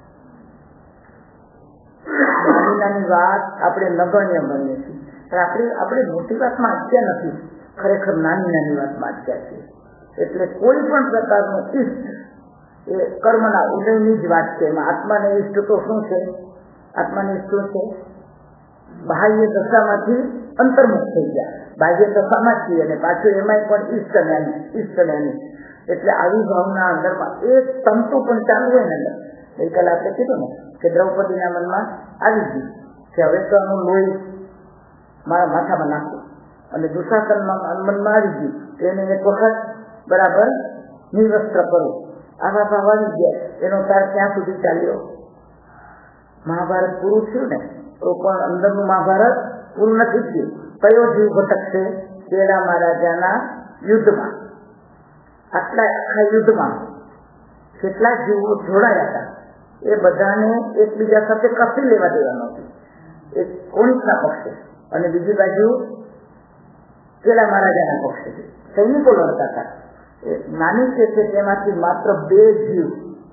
નાની નાની વાત આપણે નગણ્ય બનીએ છીએ, પણ આપણે મોટી વાતમાં અટક્યા નથી, ખરેખર નાની નાની વાતમાં અટક્યા છીએ. એટલે કોઈ પણ પ્રકારનું ઈષ્ટ એ કર્મના ઉદયની જ વાત છે. એમાં આત્માને ઈષ્ટ તો શું છે? આત્માને ઈષ્ટ શું છે? બાહ્ય દશામાંથી અંતર્મુખ થઈ ગયા, બાહ્ય દશામાં છીએ અને પાછું એમાંય પણ ઈષ્ટ જ્ઞાની. એટલે આવી ભાવના અંદરમાં એક તંતુ પણ ચાલુ હોય ને, ગઈકાલે આપણે કીધું ને કે દ્રૌપદીના મનમાં આવી ગયું કે હવે તો આનું લોહી મારા માથામાં નાખું, અને દુશાસનમાં મનમાં આવી ગયું કે એને એક વખત બરાબર નિવસ્ત્ર કરું. આવા ભાવ આવી ગયા. એનો તાર ક્યાં સુધી ચાલ્યો? મહાભારત પૂરું થયું ને તો પણ અંદરનું મહાભારત પૂરું નથી થયું. કયો જીવ ભટકશે? કેળા મહારાજાના યુદ્ધમાં, આખા યુદ્ધમાં કેટલા જીવો જોડાયા હતા એ બધાને એકબીજા સાથે કસી લેવા દેવા નહોતી. એક કોણિકના પક્ષે અને બીજી બાજુ કેળા મહારાજાના પક્ષે સૈનિકો લડતા હતા. એ નાની છે તેમાંથી માત્ર બે જીવ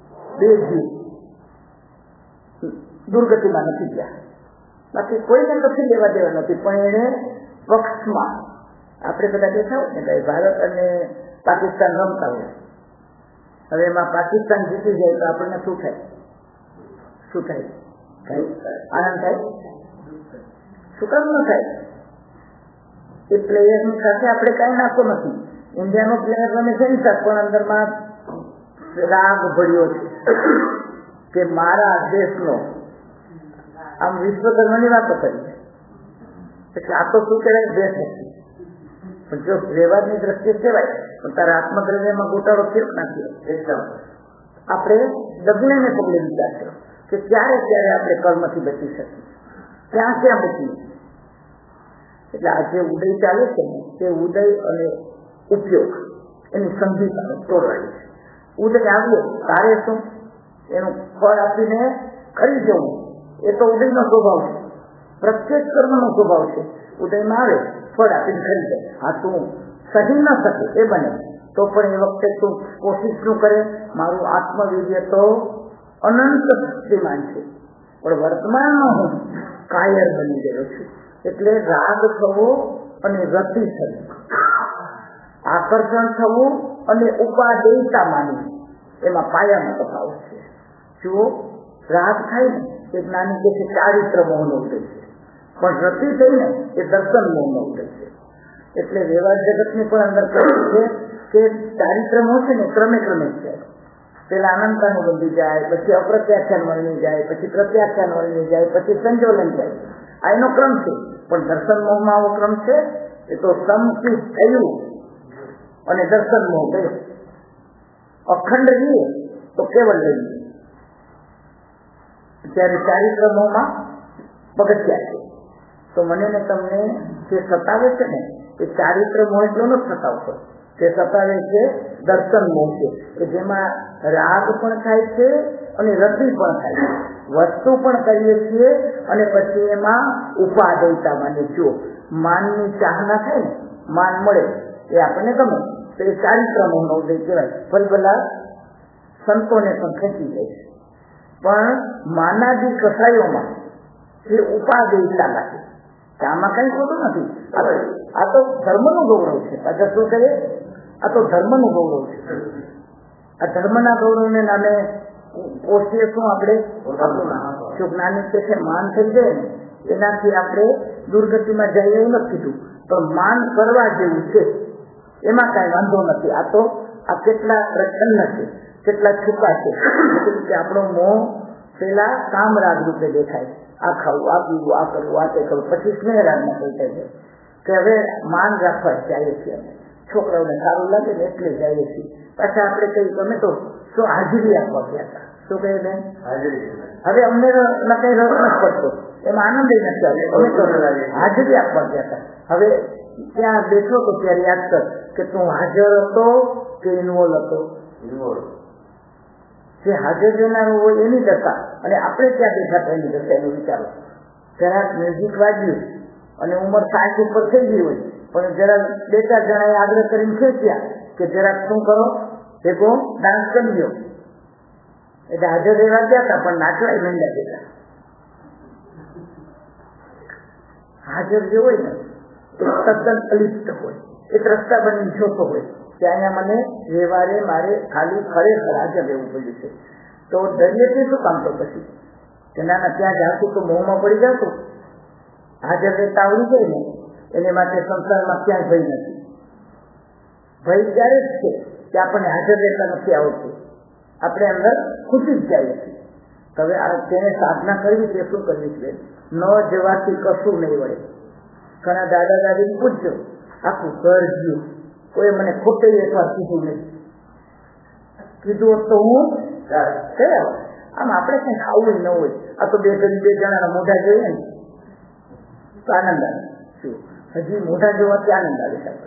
દુર્ગતિમાં નથી ગયા, બાકી કોઈને કસી લેવા દેવા નથી. પણ એને પક્ષમાં આપણે બધા દેખા હોય ને ભારત અને પાકિસ્તાન રમતા હોય, હવે એમાં પાકિસ્તાન જીતી જાય તો આપણને શું થાય? આનંદ થાય? શું કામ ન થાય? એ પ્લેયરની સાથે આપણે કઈ નાખતો નથી. ઇન્ડિયાનો પ્લેયર રમે છે ને પણ અંદરમાં રાગ ભર્યો છે કે મારા દેશનો, આમ વિશ્વકર્માની વાતો કરી. એટલે આ તો શું કહેવાય? દેશ નથી. પણ જો વ્યવહારની દ્રષ્ટિએ કહેવાય તો તારા આત્મદ્રવ્યમાં ગોટાળો કેમ નાખ્યો? એકદમ આપણે દગલેને પગલે વિચાર કર્યો કે ક્યારે આપણે કર્મથી બચી શકીએ, ક્યાં બચીએ. એટલે આ જે ઉદય ચાલે છે ને તે ઉદય અને ઉપયોગ એની સંધિ તોડવાની છે. ઉદય આવ્યો તારે શું એનું ફળ આપીને ખરી જવું, એ તો ઉદયનો સ્વભાવ છે. પ્રત્યેક કર્મનો સ્વભાવ છે. ઉદયમાં આવે ફળ આપીને ખરી જાય. હા, તું સહી ન શકે એ બને તો પણ એ વખતે તું કોશિશ શું કરે? મારું આત્મવીર્ય તો અનંત શક્તિમાન છે, પણ વર્તમાનમાં હું કાયર બની ગયો છું. એટલે રાગ થવો અને રતિ થવું, આકર્ષણ થવું અને ઉપાદેયતા માનવી, એમાં પાયાનો તફાવત છે. જુઓ, રાગ થાય ને કે જ્ઞાની કે છે ચારિત્ર મોહનો ઉદય છે, પણ રતિ થઈ ને એ દર્શન મોહનો ઉદય છે. એટલે વ્યવહાર જગતની પણ અંદર કહ્યું છે કે ચારિત્ર મોહ છે ને ક્રમે ક્રમે જ જાય. પેલા અનંતાનું બની જાય, પછી અપ્રત્યાખ્યાન વળની જાય, પછી પ્રત્યાખ્યાન વળની જાય, પછી સંજોલન જાય. આ એનો ક્રમ છે. પણ દર્શન મોહમાં આવો ક્રમ છે એ તો સમચિત થયું અને દર્શન મોહ ગયો. અખંડ રહીએ તો કેવલ રહીએ. ત્યારે ચારિત્ર મોહમાં પગથિયા છે. તો મને ને તમને જે સતાવે છે ને એ ચારિત્ર મોહ એટલો ન સતાવતો, જે સતાવે છે દર્શન મોહ છે, કે જેમાં રાગ પણ થાય છે અને રતિ પણ થાય છે, વસ્તુ પણ કરીએ છીએ અને પછી એમાં ઉપાદેયતા માને. જો માનની ચાહના થાય ને, માન મળે એ આપણને ગમે તો એ ચારિત્ર મોહનો ઉદય કહેવાય. ભલભલા સંતોને પણ ખેંચી જાય છે. પણ માનાદી કસાયોમાં એ ઉપાદેયતા લાગે. આમાં કઈ ખોટું નથી. આ તો ધર્મનું ગૌરવ છે. પાછા શું કહે, આ તો ધર્મનું ગૌરવ છે. આ ધર્મના ગૌરવને નામે પોષીએ શું આપણે જો જ્ઞાની છે માન થઈ જાય ને એનાથી આપણે દુર્ગતિમાં જઈએ એવું નથી કીધું, પણ માન કરવા જેવું છે એમાં કઈ વાંધો નથી. આ તો આ કેટલા પ્રસન્ન છે, કેટલા છુપા છે કે આપણો મોહ પેલા કામરાગ રૂપે દેખાય. આ ખાવું, આ પીવું, આ કરવું, આ તે કરવું, પછી સ્નેહરાગમાં થઈ જાય કે હવે માન રાખવા જઈએ છીએ. છોકરાઓને સારું લાગે ને એટલે જઈએ છીએ. પાછા આપણે કઈ ગમે તો શું હાજરી આપવા ગયા હતા. શું કહે બેન? હવે અમને કઈ રસ નથી પડતો, એમાં આનંદ નથી આવતો, અમે તો હાજરી આપવા ગયા હતા. હવે ત્યાં બેઠો તો ત્યારે યાદ કર કે તું હાજર હતો કે ઇન્વોલ્વ હતો. જે હાજર રહેનારું હોય એની દશા અને આપણે ક્યાં બેઠા હતા એની દશા, એનું વિચારો. જરાક મ્યુઝિક વાગ્યું અને ઉંમર 60 ઉપર થઈ ગઈ હોય, પણ જરાક 2-4 જણાએ આગ્રહ કરીને ખેંચ્યા કે જરાક શું કરો ભેગો ડાન્સ કરી લો, એટલે હાજર રહેવા ગયા હતા પણ નાચવાય માંડ્યા દેતા. હાજર જે હોય ને એ તદ્દન અલિપ્ત હોય, એ દ્રષ્ટા બની જોતો હોય કે અહીંયા મને વ્યવહારે મારે ખાલી ખરેખર હાજર રહેવું પડ્યું છે. તો દરિયેથી શું કામ? તો પછી તેના ત્યાં જાતું તો મોહમાં પડી જતું. હાજર રહેતા આવડી જાય ને એને માટે સંસારમાં ક્યાંય ભય નથી. ભય ત્યારે જ છે કે આપણને હાજર રહેતા નથી આવડતું, આપણે અંદર ખુશી જ જાય છે. હવે તેને સાધના કરવી છે, શું કરવી છે? ન જવાથી કશું નહીં વળે. ઘણા દાદા દાદીને પૂછજો, આખું ઘર ગયું, કોઈ મને ખોટે એકવાર કીધું નહીં. કીધું તો હું આમ આપણે કઈ ખાવું ન હોય, આ તો 2 જણાના મોઢા જોઈએ ને તો આનંદ આવે. શું હજી મોઢા જોવાથી આનંદ આવે છે?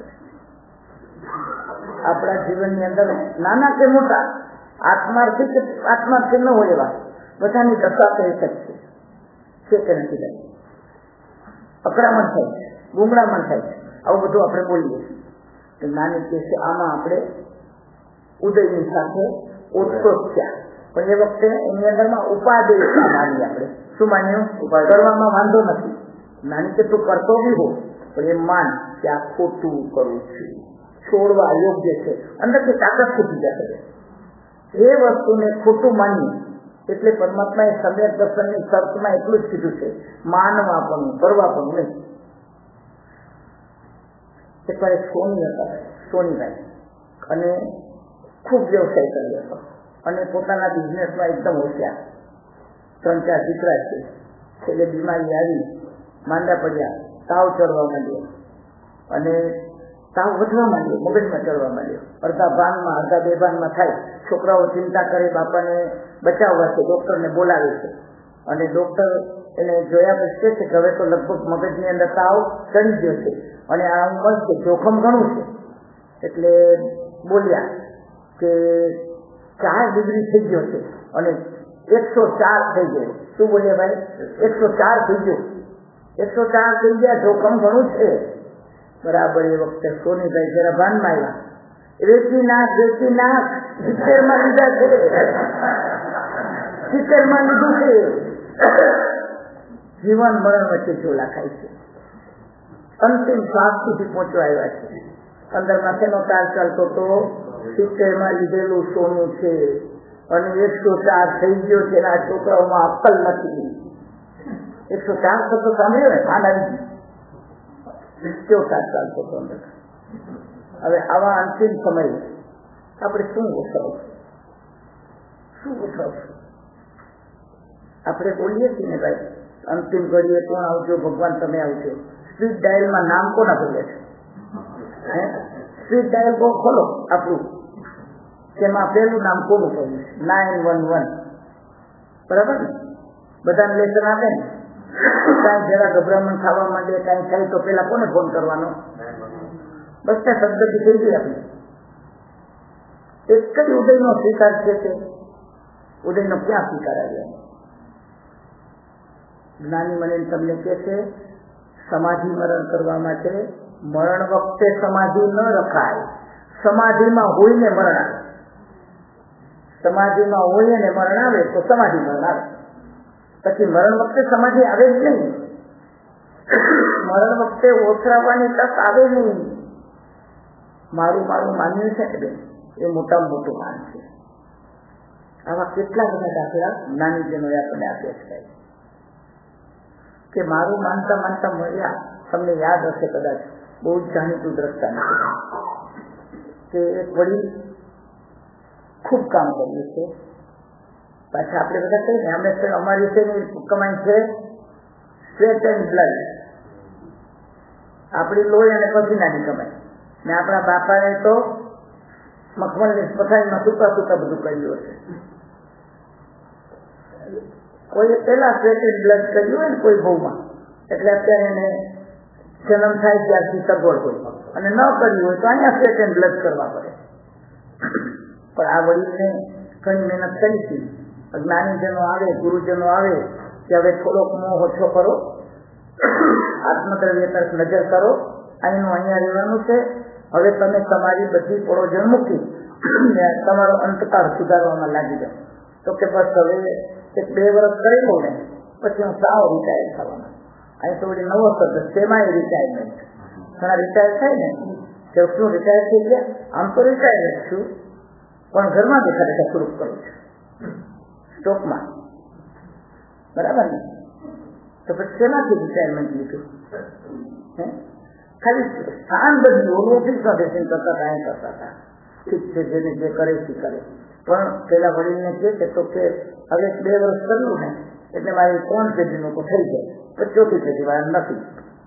આપણા જીવનની અંદર નાના કે મોટા, આત્માર્થી કે આત્માર્થી ન હોય એવા બધાની દશા તો એક જ છે કે નથી થાય? અકળામણ થાય છે, ગુમરામણ થાય છે. આવું બધું આપણે બોલીએ કે નાની કે છે આમાં આપણે ઉદયની સાથે ઓતપ્રોત થયા, પણ એ વખતે એની અંદરમાં ઉપાદેયતા માની. આપણે શું માન્યું? કરવામાં વાંધો નથી. નાની કે તું કરતો બી હો, પણ એ માન કે આ ખોટું કરું છું, છોડવા યોગ્ય છે. અંદરથી તાકાત ખૂટી જશે. એ વસ્તુને ખોટું માનીએ એટલે પરમાત્માએ સમ્યક દર્શનની શર્તમાં એટલું જ કીધું છે, માનવા પણ કરવા પણ નહીં. એકવાર એક સોની હતા, સોનીભાઈ, અને ખૂબ વ્યવસાય કર્યો હતો અને પોતાના બિઝનેસમાં એકદમ હોશિયાર. 3-4 દીકરા છે. છેલ્લે બીમારી આવી, માંદા પડ્યા, તાવ ચડવા માંડ્યો અને તાવ વધવા માંડ્યો, મગજમાં ચડવા માંડ્યો. અડધા ભાનમાં અડધા બેભાનમાં થાય. છોકરાઓ ચિંતા કરે, બાપાને બચાવવા છે, ડોક્ટરને બોલાવે છે અને ડોક્ટર એને જોયા પછી છે કે હવે તો લગભગ મગજની અંદર તાવ ચડી ગયો છે અને આ ઉંમર છે, જોખમ ઘણું છે. એટલે બોલ્યા કે 4 ડિગ્રી થઈ ગયો છે અને 104 થઈ ગયો. શું બોલ્યા ભાઈ? 104 થઈ ગયો. 104 થઈ ગયા, જોખમ ઘણું છે. બરાબર એ વખતે સોનીભાઈ જરા ભાનમાં આવ્યા. વેચી નાખ 70 લીધા છે, 70 લીધું છે. જીવન મરણ વચ્ચે ઝોલા ખાય છે. અંતિમ શ્વાસ સુધી પહોંચવા આવ્યા છે. અંદરમાં તેનો તાર ચાલતો તો 70 લીધેલું સોનું છે અને 104 થઈ ગયો છે. આ છોકરાઓમાં અક્કલ નથી. 104 શબ્દ સાંભળ્યો ને ભાન આવી ગયું. 74 ચાલતો હતો. હવે આવા અંતિમ સમયે આપણે શું ગોઠવશું? આપણે બોલીએ છીએ ને ભાઈ, અંતિમ ઘડીએ કોણ આવજો, ભગવાન તમે આવજો. સ્પીડ ડાયલમાં નામ કોના બોલ્યા છે? સ્પીડ ડાયલ બહુ ખોલો આપણું, તેમાં પહેલું નામ કોનું કહ્યું છે? 911. બરાબર ને? બધાને લેસન આપે ને, કાંઈ જરા ગભરામણ થવા માંડે, કાંઈ થાય તો પેલા કોને ફોન કરવાનો? બધા શબ્દથી થઈ ગઈ આપણે. એક જ ઉદયનો સ્વીકાર છે તે ઉદયનો ક્યાં સ્વીકાર આવ્યા? જ્ઞાની મને તમને કહે છે સમાધિ મરણ કરવા માટે મરણ વખતે સમાધિ ન રખાય, સમાધિમાં હોઈને મરણ આવે. સમાધિમાં હોય અને મરણ આવે તો સમાધિ મરણ આવે. પછી મરણ વખતે સમાધિ આવે જ નહીં. મરણ વખતે ઓસરાવવાની તક આવે નહીં. મારું માન્યું છે ને, એ મોટામાં મોટું માન છે. આવા કેટલા બધા દાખલા જ્ઞાનીજનોએ આપણને આપ્યા છે કે મારું માનતા માનતા મળ્યા. તમને યાદ હશે કદાચ, બહુ જ જાણીતું દ્રષ્ટા નથી કે એક વડીલ ખૂબ કામ કર્યું છે. પાછા આપણે બધા કહીએ ને, અમે અમારી વિશેની કમાઈ છે સ્વેટ એન્ડ બ્લડ, આપણી લોહી અને પસીનાની કમાઈ. ને આપણા બાપાને તો મખમલની પથારીમાં ટૂંકા બધું કર્યું હશે. કોઈ પેલા સ્વેટ એન્ડ બ્લડ કર્યું હોય ને કોઈ બહુમાં, એટલે અત્યારે એને જન્મ થાય ત્યારથી સગવડ હોય, અને ન કર્યું હોય તો અહીંયા સ્વેટ એન્ડ બ્લડ કરવા પડે. પણ આ વડીલને ઘણી મહેનત કરી હતી. જ્ઞાનીજનો આવે, ગુરુજનો આવે કે હવે થોડોક મોહ ઓછો કરો, આત્મદ્રવ્ય તરફ નજર કરો, અહીંનું અહીંયા રહેવાનું છે. હવે તમે તમારી બધી પરોજણ મૂકી તમારો અંતકાળ સુધારવામાં લાગી જાઓ. તો કે બસ હવે 1-2 વર્ષ કરી લઉં ને પછી હું સાવ રિટાયર થવાનો. અહીં તો વળી નવો શબ્દ તેમાં રિટાયરમેન્ટ. ઘણા રિટાયર થાય ને કે શું રિટાયર થઈ ગયા? આમ તો રિટાયર છું, પણ ઘરમાં દેખાડે થોડુંક કરું છું સ્ટોકમાં. બરાબર ને? તો પછી શેનાથી રિટાયરમેન્ટ લીધું? ખાલી સ્થાન બદલ્યું, ઓફિસ નોટેશન કરતા કાંઈ કરતા હતા. ઠીક છે, જેને જે કરે તે કરે. પણ પેલા વડીલને કે તો કે હવે 2 વર્ષ કર્યું ને એટલે મારી 3 પેઢીનું તો થઈ જાય, પણ 4થી પેઢી વાળા નથી.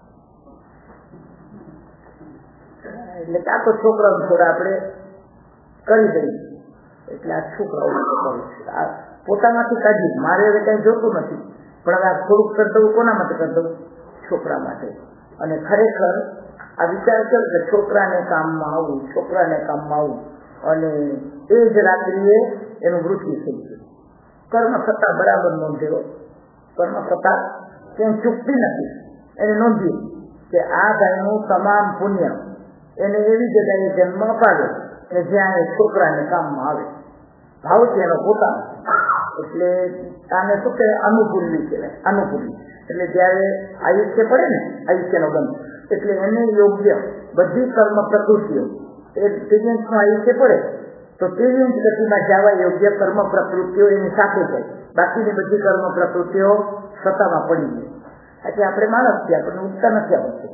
એટલે આ તો છોકરાઓ થોડા આપણે કરી દઈએ. એટલે આ છોકરાઓ કરું છે, આ પોતામાંથી કાઢી, મારે હવે કઈ જોતું નથી. પણ હવે આ થોડુંક કરી દઉં, કોના માટે કરી દઉં? છોકરા માટે. અને ખરેખર આ વિચાર કર્યો કે છોકરાને કામમાં આવું, અને એ જ રાત્રિએ એનું મૃત્યુ થઈ ગયું. કર્મ છતાં બરાબર નોંધ્યો, કર્મ છતાં ક્યાંય ચૂકતી નથી. એને નોંધ્યું કે આ ભાઈનું તમામ પુણ્ય એને એવી જગ્યાએ જન્મ અપાવે કે જ્યાં એ છોકરાને કામમાં આવે. ભાવ છે એનો પોતાનો. એટલે આને શું કહેવાય? અનુકૂળની કહેવાય. અનુકૂળની એટલે જયારે આયુષ્ય પડે ને, આયુષ્યનો બંધ, એટલે એને યોગ્ય બધી કર્મ પ્રકૃતિઓ, એ તિર્યંશનું આયુષ્ય પડે તો તિર્યંશ ગતિમાં જવા યોગ્ય કર્મ પ્રકૃતિઓ એની સાથે જાય. બાકીની બધી કર્મ પ્રકૃતિઓ સત્તામાં પડી જાય. એટલે આપણે માણસ છીએ, આપણને ઉઠતા નથી આવડતું.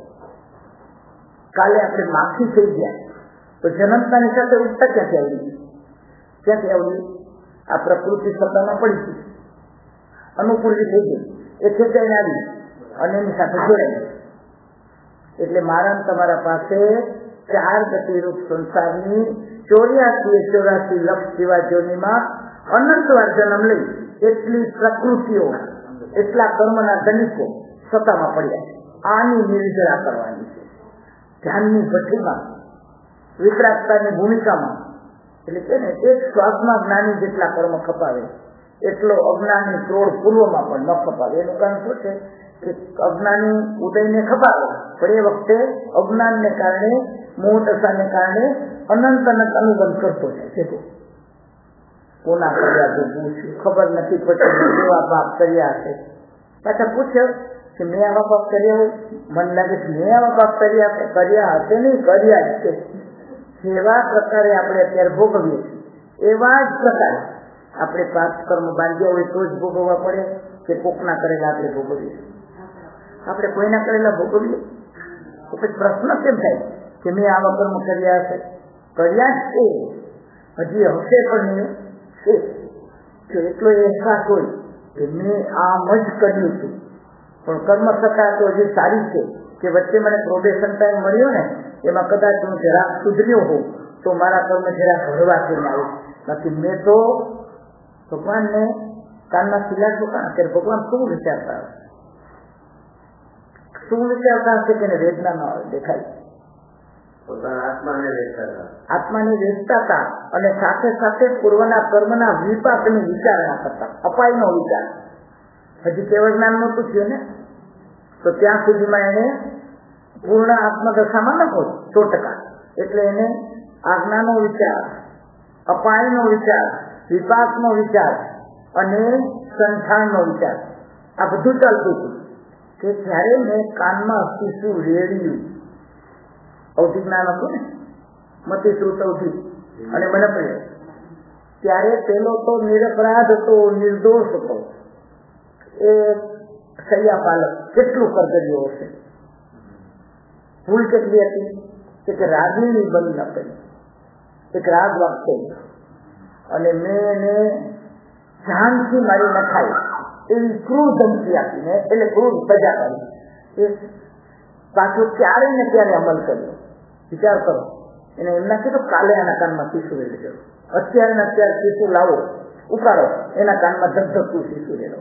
કાલે આપણે માખી થઈ ગયા તો જન્મતાની સાથે ઉઠતા ક્યાંથી આવડી? આ પ્રકૃતિ સત્તામાં પડી ગઈ, અનુકૂળની થઈ ગઈ, એ ખેંચાઈને આવી અને એની સાથે જોડાઈ. એટલે મારા તમારા પાસે 4 ગતિરૂપ સંસારની 84 લક્ષ જેવા જોનીમાં અનંતવાર જન્મ લઈ એટલી પ્રકૃતિઓ, એટલા કર્મના ગણિતો સત્તામાં પડ્યા છે. આની નિર્જરા કરવાની છે, ધ્યાનની ભઠ્ઠીમાં, વિતરાગતાની ભૂમિકામાં. એટલે કે ને, એક શ્વાસમાં જ્ઞાની જેટલા કર્મ ખપાવે એટલો અજ્ઞાની ક્રોડ પૂર્વમાં પણ ન ખપાવે. એનું કારણ શું છે કે અજ્ઞાની ઉદયને ખપાવે, પણ એ વખતે અજ્ઞાનને કારણે, મોહદશાને કારણે અનંત અનુબંધ કરતો છે. કોના કર્યા તો પૂછ્યું, ખબર નથી પડતી કેવા પાપ કર્યા હશે. પાછા પૂછ્યો કે મેં આવા પાપ કર્યા હોય? મન લાગે છે મેં આવા પાપ કર્યા હશે નહીં, કર્યા જ છે. જેવા પ્રકારે આપણે અત્યારે ભોગવીએ છીએ એવા જ પ્રકારે આપણે પાપ કર્મ બાંધ્યા હોય તો જ ભોગવવા પડે કે કોકના કરેલા આપણે ભોગવીએ? આપણે કોઈના કરેલા ભોગવીએ તો પછી પ્રશ્ન કેમ થાય કે મેં આવા કર્મ કર્યા હશે? કર્યા જ છે, હજી હશે પણ નહીં છે. જો એટલો અહેસાસ હોય કે મેં આમ જ કર્યું હતું, પણ કર્મ છતાં તો હજી સારી છે કે વચ્ચે મને પ્રોબેશન ટાઈમ મળ્યો ને, એમાં કદાચ હું જરાક સુધર્યો હોઉં તો મારા કર્મ જરાક હળવા થઈને આવે. બાકી મેં તો ભગવાનને કાનમાં શિલા ઠોકાણા ત્યારે ભગવાન શું વિચારતા હશે? શું વિચારતા હશે કે વેદના ન દેખાય? આત્માને વેચતા હતા અને સાથે સાથે પૂર્વના કર્મના વિપાકની વિચારણા કરતા. અપાયનો વિચાર હજી કેવળ જ્ઞાન નહોતું થયું ને, તો ત્યાં સુધીમાં એને પૂર્ણ આત્મદશામાં ન હોય 100%. એટલે એને આજ્ઞાનો વિચાર, અપાયનો વિચાર, વિપાકનો વિચાર અને સંસ્થાનનો વિચાર આ બધું ચાલતું હતું. કે જ્યારે મેં કાનમાં શીશું રેડ્યું, અવધિ જ્ઞાન હતું ને, મતિ શ્રુત અવધિ અને મને પડ્યો, ત્યારે પેલો તો નિરપરાધ હતો, નિર્દોષ હતો. એ સૈયા પાલક કેટલું કરગર્યો હશે. ભૂલ કેટલી હતી કે રાગની બંધ ન કરી, એક રાગ વાગતો અને મેં એને જાનથી મારી નખાય એવી ક્રૂર ધમકી આપીને, એટલે ક્રૂર સજા કરી. એ પાછો ક્યારે ને ક્યારે અમલ કર્યો વિચાર કરો. એને એમ ના કીધું કાલે એના કાનમાં શીશુ રેડજો, અત્યારે ને અત્યારે શીશુ લાવો, ઉકાળો, એના કાનમાં ધગધગતું શીશુ રેડો.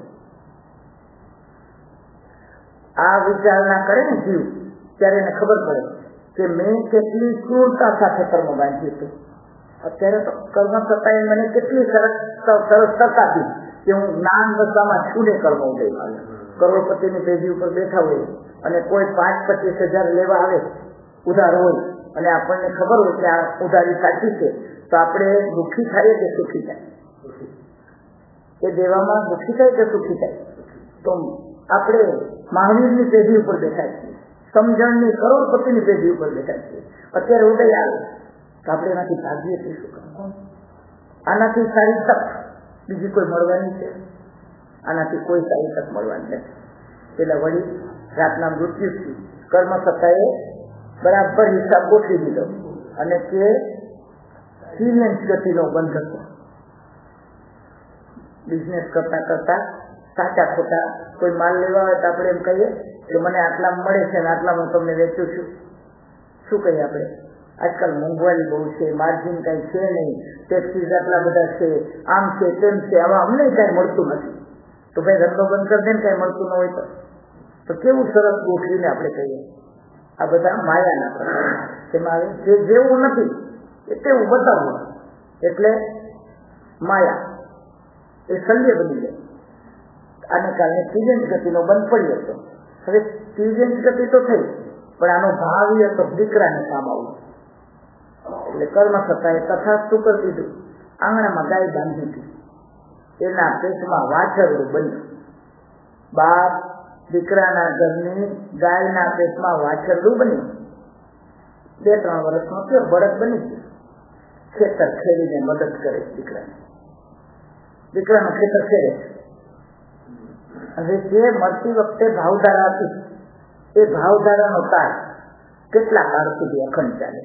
આ વિચારણા કરે ને જીવ, ત્યારે એને ખબર પડે કે મેં કેટલી ક્રૂરતા સાથે કર્મ બાંધ્યું હતું. અત્યારે તો કર્મ છતાં મને કેટલી સરળતા હતી કે હું જ્ઞાન દશામાં છૂને કર્મ ઉદય માનું. કરોડપતિની પેઢી ઉપર બેઠા હોય અને કોઈ 5-25 હજાર લેવા આવે ઉધાર હોય અને આપણને ખબર હોય કે આ ઉધારી સાચી છે, તો આપણે દુઃખી થાય કે સુખી થાય? એ દેવામાં દુઃખી થાય કે સુખી થાય? તો આપણે મહાવીરની પેઢી ઉપર બેઠા છીએ, સમજણની કરોડપતિની પેઢી ઉપર બેઠા છીએ. અત્યારે ઉદય આવે તો આપણે એનાથી ભાગીએ છીએ. શું કરવું? આનાથી સારી તક બીજી કોઈ મળવાની છે? આનાથી કોઈ સારી તક મળવાની નથી. પેલા વળી રાતના મૃત્યુથી કર્મ સત્તાએ બરાબર હિસાબ ગોઠવી દીધો અને તે સિરિયન્સ ગતિનો બંધ હતો. બિઝનેસ કરતા કરતા સાચા ખોટા કોઈ માલ લેવા હોય તો આપણે એમ કહીએ કે મને આટલા મળે છે અને આટલા હું તમને વેચું છું. શું કહીએ આપણે? આજકાલ મોંઘવારી બહુ છે, માર્જિન કઈ છે નહીં, ટેક્સીસ આટલા બધા છે, આમ છે તેમ છે, આવા અમને કઈ મળતું નથી. તો ભાઈ ધંધો બંધ કરી દે ને કઈ મળતું ન હોય તો કેવું સરસ ગોઠવીને આપણે કહીએ. આ બધા માયાના પ્રકાર તેમાં જે જેવું નથી એ તેવું બતાવવું, એટલે માયા એ શલ્ય બની જાય. આને કારણે તિર્યંક ગતિનો બંધ પડ્યો હતો. હવે તિર્યંક ગતિ તો થઈ, પણ આનો ભાવ એ હતો દીકરાને કામ આવવું. એટલે કર્મ છતાં એ તથાસ્તુ કરી દીધું. આંગણામાં ગાય બાંધી હતી, એના પેટમાં વાછરડું બન્યું. બાપ દીકરાના ઘરની ગાયના પેટમાં વાછરડું બન્યું. 2-3 વર્ષનો થયો, બળદ બની ગયો. ખેતર ખેડીને મદદ કરે દીકરાને. દીકરાનું ખેતર ખેડે. હવે જે મળતી વખતે ભાવધારા હતી એ ભાવધારાનો તાર કેટલા કાળ સુધી અખંડ ચાલે?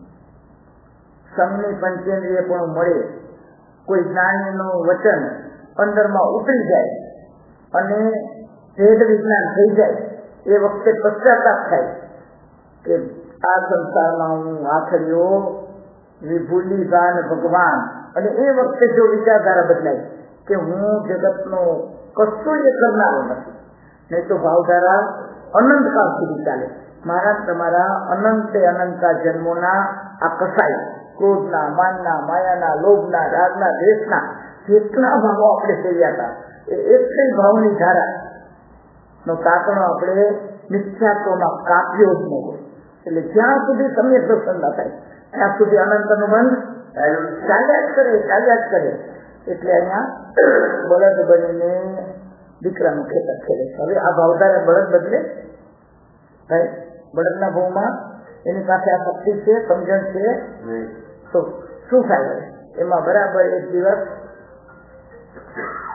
સમની પંચેન્દ્રિય પણ મળે, કોઈ જ્ઞાનીનું વચન અંદરમાં ઉતરી જાય અને ભેદ વિજ્ઞાન થઈ જાય, એ વખતે પશ્ચાતાપ થાય કે આ સંસારમાં હું આખર્યો વિભૂલી ગાન ભગવાન. અને એ વખતે જો વિચારધારા બદલાય કે હું જગતનો કશું એ કરનારો નથી, નહીં તો ભાવધારા અનંત કાળ સુધી ચાલે. મારા તમારા અનંતે અનંતા જન્મોના આ કસાય, ક્રોધના, માનના, માયાના, લોભના, રાગના, દ્વેષના જેટલા ભાવો આપણે સેવ્યા હતા એ એકલી ભાવની ધારા નો તાકણો આપણે મિથ્યાત્વમાં કાપ્યો જ ન હોય. એટલે જ્યાં સુધી સમ્યક દર્શન ન થાય ત્યાં સુધી અનંતનો બંધ ચાલ્યા જ કરે. એટલે અહીંયા બળદ બનીને દીકરાનું ખેતર ખેડે. હવે આ ભાવધારા બળદ બદલે ભાઈ, બળદના ભાવમાં એની પાસે આ શક્તિ છે, સમજણ છે, તો શું થાય? એમાં બરાબર એક દિવસ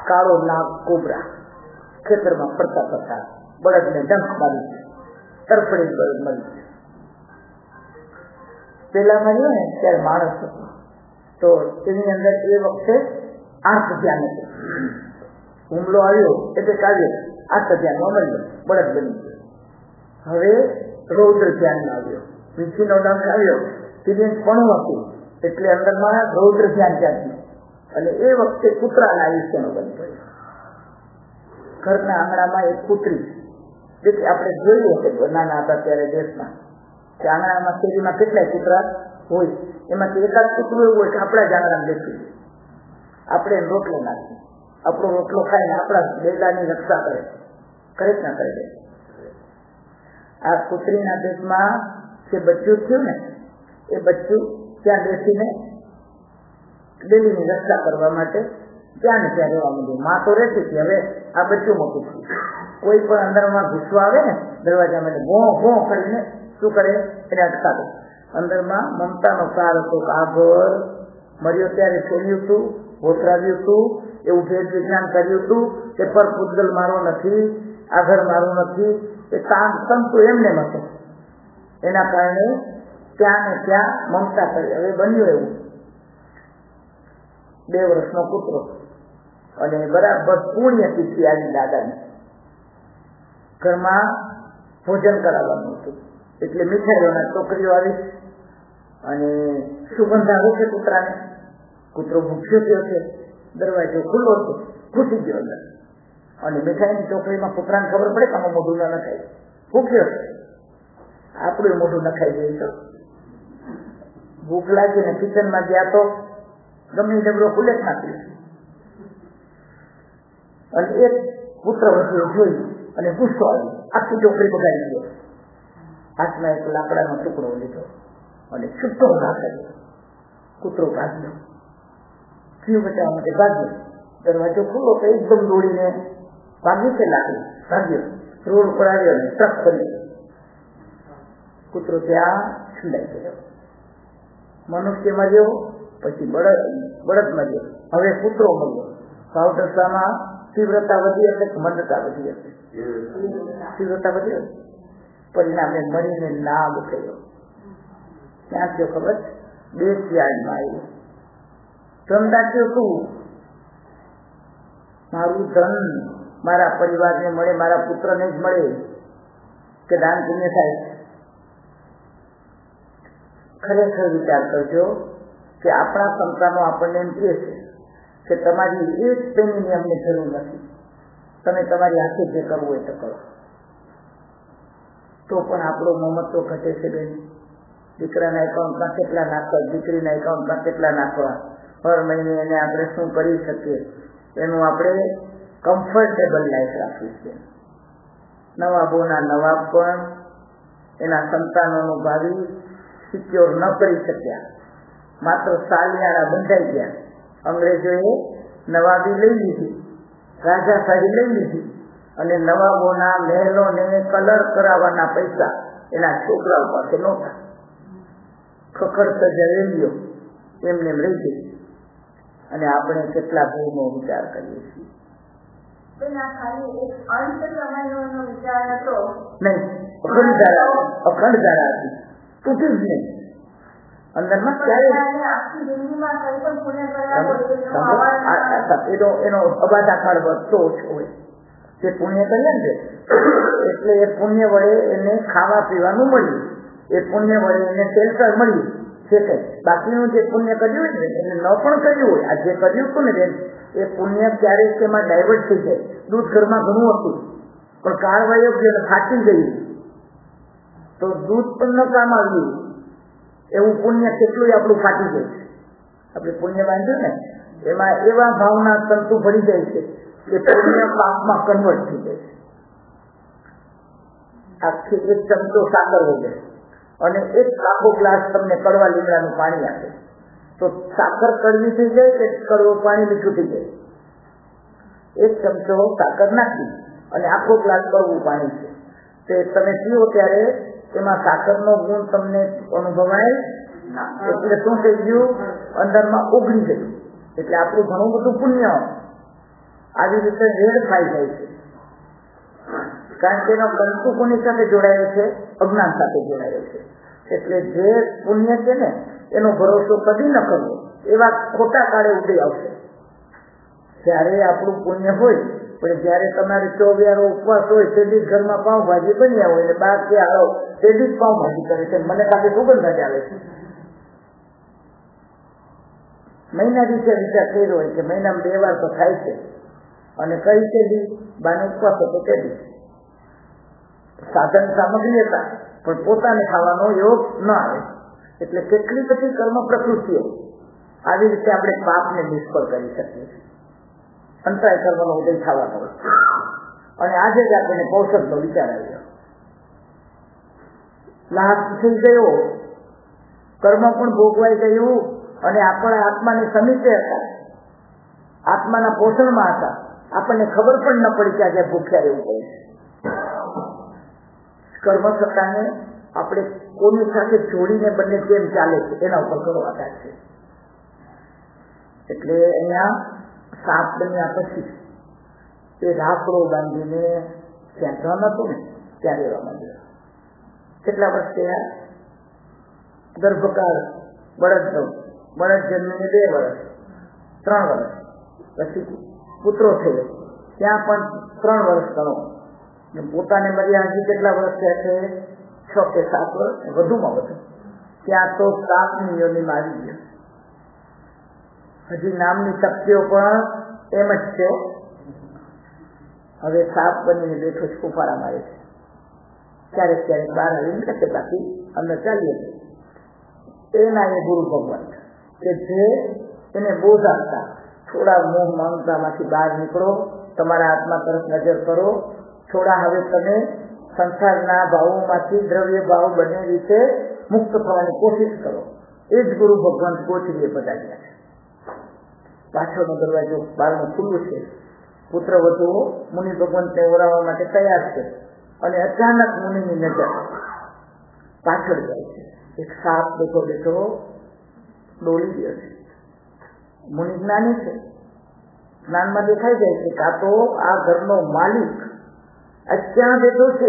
કાળો નાગ કોબરા ખેતરમાં ફરતા ફરતા બળદને ડંખ મારી તરફડી બળદ મળી. પેલા મળ્યો ને ત્યારે માણસ હતો, તો તેની અંદર એ વખતે 8 ધ્યાન હતું. હુમલો આવ્યો એટલે કાવ્યો 8 ધ્યાનમાં મળ્યો, બળદ બની ગયો. હવે રૌદ્ર ધ્યાનમાં આવ્યો, વીછીનો ડંખ આવ્યો, તિર્યંક પણ હતું એટલે અંદરમાં રૌદ્ર ધ્યાન જાગ્યું અને એ વખતે કૂતરાના આયુષ્યનો બની ગયો. ઘરના આંગણામાં એક કૂતરી, જે આપણે જોયું હશે નાના હતા ત્યારે દેશમાં, કે આંગણામાં શેરીમાં કેટલાય કૂતરા હોય, એમાંથી એકાદ કૂતરું એવું હોય કે આપણા જ આંગણામાં બેસી આપણે એને રોટલો નાખીએ, આપણો રોટલો ખાઈને આપણા બેલાની રક્ષા કરે, કરે જ ના કરે. આ કૂતરીના પેટમાં જે બચ્ચું થયું ને એ બચ્ચું ત્યાં બેસીને ડેલીની રક્ષા કરવા માટે ત્યાં ને ત્યાં રહેવા માંડ્યું. માં તો રહેતી હતી, હવે આ બચ્ચું મોટું થયું. કોઈ પણ અંદરમાં ઘૂસવા આવે ને દરવાજામાં ભો ભો કરીને શું કરે એને અટકાવે. અંદરમાં મમતાનો સાર હતો કે આ ઘર મર્યો ત્યારે છોડ્યું હતું, હોતરાવ્યું હતું, એવું ભેદ વિજ્ઞાન કર્યું હતું કે પર પૂતગલ મારો નથી, આ ઘર મારું નથી, એ કામ સંતું એમને હતો. એના કારણે ત્યાં ને ત્યાં મમતા કરી. હવે બન્યું એવું 2 વર્ષનો કૂતરો અને બરાબર પુણ્ય તિથિ આવી દાદાની. ઘરમાં ભોજન કરાવવાનું હતું એટલે મીઠાઈઓના છોકરીઓ આવી અને સુગંધ આવે છે કૂતરાને. કૂતરો ભૂખ્યો થયો છે, દરવાજો ખુલ્લો છે, ઘૂસી ગયો અંદર અને મીઠાઈની ચોકડીમાં કૂતરાને ખબર પડે કે આમાં મોઢું ના નખાય, ભૂખ્યો છે, આપણું મોઢું નખાઈ જાય. તો ભૂખ લાગી ને કિચનમાં ગયા તો ગમે ડબરો ખુલે જ નાખ્યો અને એક પુત્ર વધુ જોઈ અને ગુસ્સો આવ્યો, આખી ચોકડી બગાડી ગયો. હાથમાં એક લાકડાનો ટુકડો લીધો અને છૂટો ઘા કર્યો. કૂતરો ભાગ્યો, જીવ બચાવવા માટે ભાગ્યો. દરવાજો ખુલ્લો તો એકદમ દોડીને ભાગ્યું છે, લાકડી ભાગ્યો, રોડ ઉપર આવ્યો ને ટ્રક કરી કૂતરો ત્યાં છુંડાઈ ગયો. મનુષ્ય મર્યો, પછી બળદ મર્યો, હવે કૂતરો મર્યો. ભાવદશામાં તીવ્રતા વધી એટલે મંદતા વધી હશે. તીવ્રતા વધી હશે, પરિણામે મરીને નાગ થયો. ક્યાં થયો ખબર? 2 યાર્ડમાં આવ્યો. ધંધા થયો શું? મારું ધન મારા પરિવારને મળે, મારા પુત્રને જ મળે કે દાન પુણ્ય થાય. ખરેખર વિચાર કરજો કે આપણા સંતાનો આપણને એમ કહે છે કે તમારી એક પેનીની અમને જરૂર નથી, તમે તમારી હાથે જે કરવું હોય તો કરો. તો પણ આપણો મમત્વ ઘટે છે બેન. દીકરાના એકાઉન્ટમાં કેટલા નાખવા, દીકરીના એકાઉન્ટમાં કેટલા નાખવા, હર મહિને એને આપણે શું કરી શકીએ એનું આપણે કમ્ફર્ટેબલ લાઈફ રાખીએ છીએ. નવાબોના નવાબ પણ એના સંતાનોનું ભાવિ સિક્યોર ન કરી શક્યા, માત્ર સાલિયાણા બંધાઈ ગયા. અંગ્રેજોએ નવાબી લઈ લીધી, રાજાશાહી લઈ લીધી અને નવાબોના મહેલોને કલર કરાવવાના પૈસા એના છોકરાઓ પાસે નહોતા. ખખડ સજવેલીઓ એમને રહી ગઈ અને આપણે કેટલા ભૂલનો વિચાર કરીએ છીએ. નહીં, અખંડ ધારા હતી, તૂટી જ નહીં. અંદરમાં એનો અબાધાકાળ વધતો ઓછો હોય. જે પુણ્ય કરીએ ને એટલે એ પુણ્ય વડે એને ખાવા પીવાનું મળ્યું, એ પુણ્ય વડે એને શેલ્ટર મળ્યું છે. કઈ બાકીનું જે પુણ્ય કર્યું હોય ને એને ન પણ કર્યું હોય, આ જે કર્યું હતું ને બેન એ પુણ્ય ક્યારેક તેમાં ડાયવર્ટ થઈ જાય. દૂધ ઘરમાં ઘણું હતું પણ કાળ વયો ગયો ફાટી ગયું તો દૂધ પણ ન કામ આવ્યું. એવું પુણ્ય કેટલું આપણું ફાટી જાય છે. આપણે પુણ્ય બાંધ્યું ને એમાં એવા ભાવના તંતુ ભરી જાય છે કે પુણ્ય પાપમાં કન્વર્ટ થઈ જાય છે. આખી 1 ચમચો સાકર વધે અને 1 આખો ગ્લાસ તમને કડવા લીમડાનું પાણી આપે તો સાકર કડવી થઈ જાય કે કડવું પાણી મીઠું થઈ જાય? 1 ચમચો સાકર નાખી અને આખો ગ્લાસ કડવું પાણી છે તે તમે પીવો ત્યારે એમાં સાકરનો ગુણ તમને અનુભવાય એટલે શું થઈ ગયું? અંદરમાં ઓગળી ગયું. એટલે આપણું ઘણું બધું પુણ્ય આવી રીતે રેડ ખાઈ જાય છે, કારણ કે એનો કંકુ કોની સાથે જોડાયેલો છે? અજ્ઞાન સાથે જોડાયેલો છે. એટલે જે પુણ્ય છે ને એનો ભરોસો કદી ન કરવો, એવા ખોટા કાળે ઉદય આવશે. જયારે આપણું પુણ્ય હોય, પણ જયારે તમારે 24 ઉપવાસ હોય તેથી ઘરમાં પાઉંભાજી બન્યા હોય ને બહાર કે આવો તેથી જ પાઉંભાજી કરે છે, મને કાંઈ સુગંધ જ આવે છે. મહિના દિવસે વિચાર કર્યો હોય કે મહિનામાં 2 વાર તો થાય છે, અને કઈ તેદી બાને ઉપવાસ હતો તેદી સાધન સામગ્રી હતા પણ પોતાને ખાવાનો યોગ ન આવે. એટલે કેટલી બધી કર્મ પ્રકૃતિઓ આવી રીતે આપણે પાપને નિષ્ફળ કરી શકીએ છીએ. અંતરાય કર્મનો ઉદય થવાનો હોય. અને આજે જ આપણને કૌશલનો વિચાર આવ્યો, લાભ થઈ ગયો, કર્મ પણ ભોગવાઈ ગયું, અને આપણા આત્માની સમીપે હતા, આત્માના પોષણમાં હતા, આપણને ખબર પણ ન પડી કે આજે ભૂખ્યા રહેવું પડે છે. કર્મ સત્તાને આપણે કોની સાથે જોડીને બંને કેમ ચાલે છે એના ઉપર ઘણો આધાર છે. એટલે અહીંયા સાપ બન્યા પછી એ રાખડો બાંધીને ત્યાં ધન હતું ને ત્યાં રહેવા માંડ્યો. કેટલા વર્ષ થયા? ગર્ભકાળ, બળદ જન્મીને 2 વર્ષ, 3 વર્ષ, પછી પુત્રો થયો ત્યાં પણ 3 વર્ષ ગણો. પોતાને મર્યા હજી કેટલા વર્ષ થયા છે? 6 કે 7 વર્ષ, વધુમાં વધુ. ત્યાં તો સાપની યોનિમાં આવી ગયો. હજી નામની શક્તિઓ પણ એમ જ છે. હવે સાપ બનીને બેઠો જ કુફારા મારે છે. ક્યારેક ક્યારેક બહાર આવીને કશે બાકી અંદર ચાલીએ છીએ. એના એ ગુરુ ભગવાન કે જે એને બોધ આપતા, થોડા મોહ માંગતામાંથી બહાર નીકળો, તમારા આત્મા તરફ નજર કરો, થોડા હવે તમે સંસારના ભાવોમાંથી દ્રવ્ય ભાવ બંને રીતે મુક્ત થવાની કોશિશ કરો. એ જ ગુરુ ભગવાન કોચરીએ બતાવ્યા છે. પાછળનો દરવાજો બહારનું ખુલ્લું છે. પુત્ર વધુઓ મુનિ ભગવંતને ઓરાવવા માટે તૈયાર છે, અને અચાનક મુનિની નજર પાછળ જાય છે. એક સાપ બેઠો બેઠો ડોલી ગયો છે. મુનિ જ્ઞાની છે, જ્ઞાનમાં દેખાઈ જાય છે કાં તો આ ઘરનો માલિક ક્યાં બેઠો છે.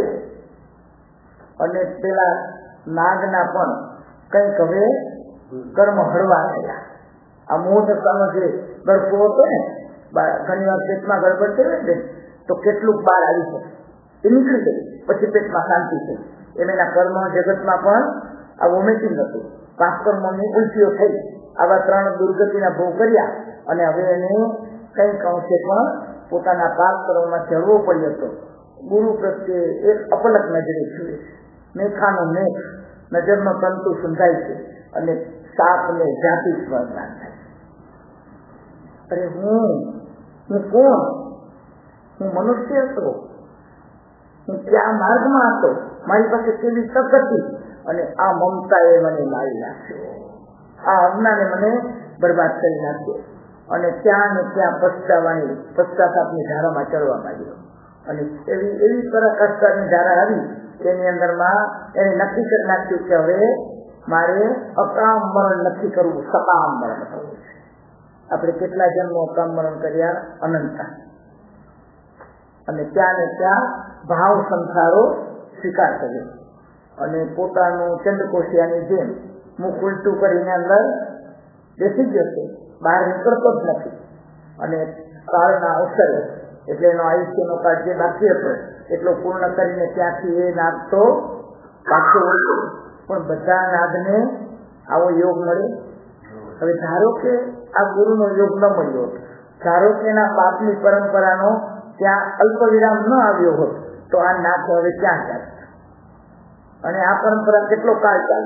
અને પેલા નાગના પણ કંઈક હવે કર્મ હળવા થયા. આ મોહનો જે ગળફો હતો ને, ઘણી વાર પેટમાં ગડબડ થઈ ને તો કેટલું બહાર આવી છે, એ નીકળી ગઈ, પછી પેટમાં શાંતિ છે. એમ એના કર્મ જગતમાં પણ આ વોમિટિંગ હતું, પાપ કર્મોની ઉલટીઓ થઈ, આવા 3 દુર્ગતિના ભોગ કર્યા, અને હવે એને કંઈક અંશે પણ પોતાના પાપ કર્મમાં ચડવો પડ્યો હતો. ગુરુ પ્રત્યે એક અપલક નજરે જુએ છે. મેખાનો મેઘ, નજરનો તંતુ સુંધાય છે, અને સાપને જાતિ સ્મરણ થાય છે. અરે હું કોણ? હું મનુષ્ય હતો, હું ક્યાં માર્ગમાં હતો, મારી પાસે કેવી તક હતી, અને આ મમતાએ મને મારી નાખ્યો, આ અજ્ઞાને મને બરબાદ કરી નાખ્યો. અને ત્યાં ને ત્યાં પશ્ચાતાપની ધારામાં ચડવા માંડ્યો. અને એવી પરાકાષ્ઠાની ધારા આવી એની અંદરમાં એને નક્કી કરી નાખ્યું કે હવે મારે અકામ મરણ નથી કરવું, સકામ મરણ કરવું છે. આપણે કેટલા જન્મો અકામ મરણ કર્યા? અનંતા. અને ત્યાં ને ત્યાં ભાવ સંસારો સ્વીકાર કર્યો, અને પોતાનું ચંદ્રકોશિયાની જેમ મુખ ઉલટું કરીને અંદર બેસી ગયો છે, બહાર નીકળતો જ નથી. અને કાળના અવસરે, એટલે એનો આયુષ્યનો કાળ જે બાકી હતો એટલો પૂર્ણ કરીને ત્યાંથી એ નાદ તો પાછો વળ્યો. પણ બધા નાદને આવો યોગ મળે. હવે ધારો કે આ ગુરુનો યોગ ન મળ્યો, ધારો કે એના પાપની પરંપરાનો ત્યાં અલ્પ વિરામ ન આવ્યો હોત, તો આ નાદ હવે ક્યાં ચાલે? અને આ પરંપરા કેટલો કાળ ચાલે?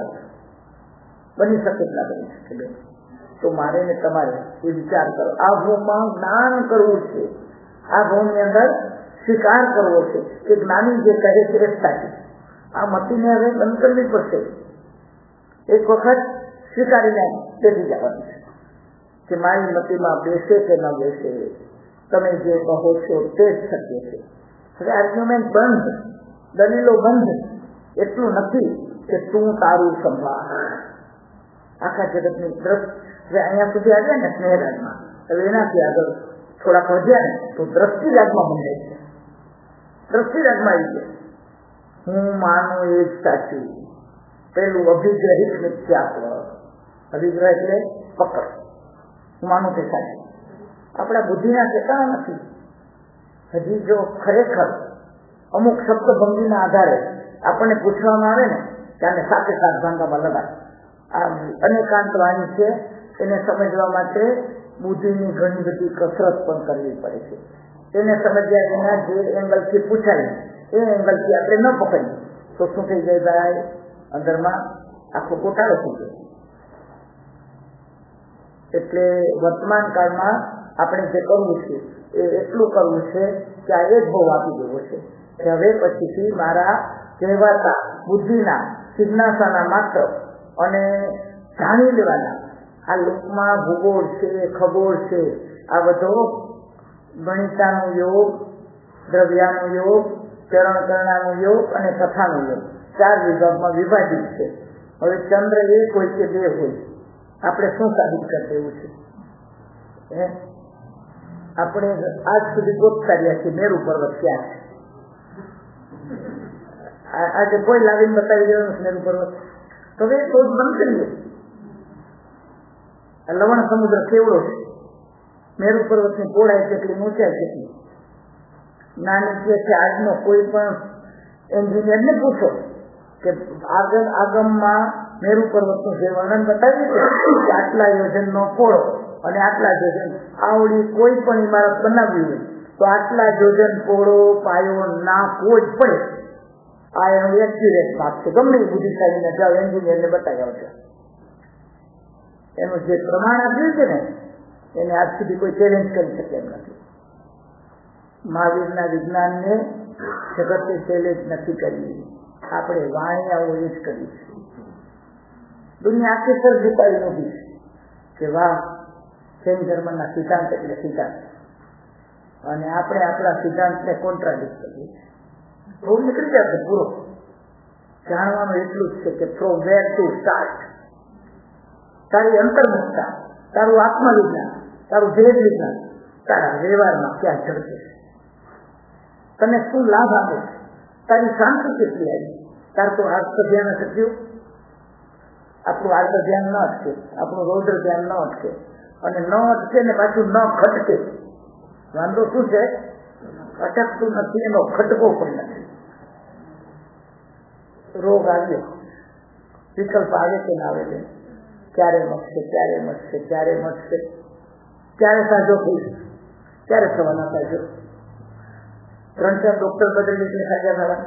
બની શકે ના બની શકે. તો મારે ને તમારે એ વિચાર કરો, આ ભૂમાં જ્ઞાન કરવું છે, આ ભૂમની અંદર સ્વીકાર કરવો છે કે જ્ઞાની જે કહે છે એ સાચું. આ મતીને હવે બંધ કરવી પડશે. એક વખત સ્વીકારીને બેસી જવાનું છે કે મારી મતીમાં બેસે કે ન બેસે, તમે જે કહો છો તે જ સત્ય છે. હવે આર્ગ્યુમેન્ટ બંધ, દલીલો બંધ. એટલું નથી કે તું તારું સંભાળ. આખા જગતની દ્રષ્ટિ હવે અહીંયા સુધી આવ્યા ને સ્નેહરાજમાં, હવે એનાથી આગળ થોડાક વધ્યા ને તો દ્રષ્ટિરાગમાં બંધાય છે. દ્રષ્ટિરાગમાં આવી જાય, હું માનું એ જ સાચું. પેલું અભિગ્રહિત મિથ્યાત્વ. અભિગ્રહ એટલે પકડ, હું માનું તે સાચું. આપણા બુદ્ધિના ઠેકાણા નથી. હજી જો ખરેખર અમુક શબ્દ ભંગીના આધારે આપણને પૂછવામાં આવે ને ત્યારે સાથે સાત ભાંગામાં લગાડ. આ અનેકાંત વાણી છે, એને સમજવા માટે બુદ્ધિની ઘણી બધી કસરત પણ કરવી પડે છે. એને સમજ્યા વિના જે એંગલથી પૂછાય એ એંગલથી આપણે ન પકડીએ તો શું થઈ જાય ભાઈ, અંદરમાં આખો ગોટાળો થઈ જાય. એટલે વર્તમાન કાળમાં આપણે જે કરવું છે એ એટલું કરવું છે કે આ એક ભાવ આપી દેવો છે કે હવે પછીથી મારા કહેવાતા બુદ્ધિના જિજ્ઞાસાના માત્ર અને જાણી લેવાના આ લોકમાં ભૂગોળ છે, ખગોળ છે, આ બધો ગણિતાનો યોગ, દ્રવ્યાનો યોગ, ચરણકરણાનો યોગ અને કથાનો યોગ 4 વિભાગમાં વિભાજિત છે. હવે ચંદ્ર એક હોય કે બે હોય, આપણે શું સાબિત કરી દેવું છે? આપણે આજ સુધી ગોતતા રહ્યા છીએ મેરુ પર્વત ક્યાં છે. આજે કોઈ લાવીને બતાવી દેવાનું મેરુ પર્વત તો એ શોધ બંધ કરીએ. લવણ સમુદ્ર કેવડો છે, મેરુ પર્વતની પહોળાઈ કેટલી, ઊંચાઈ કેટલી, નાની જે છે. આજનો કોઈ પણ એન્જિનિયરને પૂછો કે આગમમાં મેરુ પર્વતનું જે વર્ણન બતાવ્યું છે કે આટલા યોજનનો પહોળો અને આટલા યોજન, આવડી કોઈ પણ ઇમારત બનાવવી હોય તો આટલા યોજન પહોળો પાયો નાખવો જ પડે. આ એનું એક્યુરેટ માપ છે. ગમે એ બુદ્ધિશાળીને જાઓ, એન્જિનિયરને બતાવી આવશે. એનું જે પ્રમાણ આપ્યું છે ને એને આજ સુધી કોઈ ચેલેન્જ કરી શકે એમ નથી. મહાવીરના વિજ્ઞાનને જગતે ચેલેન્જ નથી કરી, આપણે વાણિયાઓ એ જ કરી છે. દુનિયા આખી સર ઝુકાવી નથી કે વાહ જૈન ધર્મના સિદ્ધાંત એટલે સિદ્ધાંત, અને આપણે આપણા સિદ્ધાંતને કોન્ટ્રાડિક્ટ કરીએ. બહુ નીકળી જશે પૂરો. જાણવાનું એટલું જ છે કે ફ્રોમ વેર ટુ સ્ટાર્ટ. તારી અંતર્મુખતા, તારું આત્મવિજ્ઞાન, તારું ભેદ વિજ્ઞાન તારા વ્યવહારમાં ક્યાં ઝડપે છે, તને શું લાભ આપે છે, તારી શાંતિ કેટલી આવી. તાર તો આર્થ ધ્યાન શક્યું, આપણું આર્થ ધ્યાન ન અટકે, આપણું રૌદ્ર ધ્યાન ન અટકે, અને ન અટકે ને પાછું ન ખટકે. વાંધો શું છે? અટકતું નથી, એનો ખટકો પણ નથી. રોગ આવ્યો, વિકલ્પ આવે કે ના આવે, ક્યારે મટશે, ક્યારે મટશે, ક્યારે મટશે, ક્યારે સાજો થઈશ, ક્યારે થવાના સાજો. 3-4 ડોક્ટર બદલી એટલે સાજા થવા.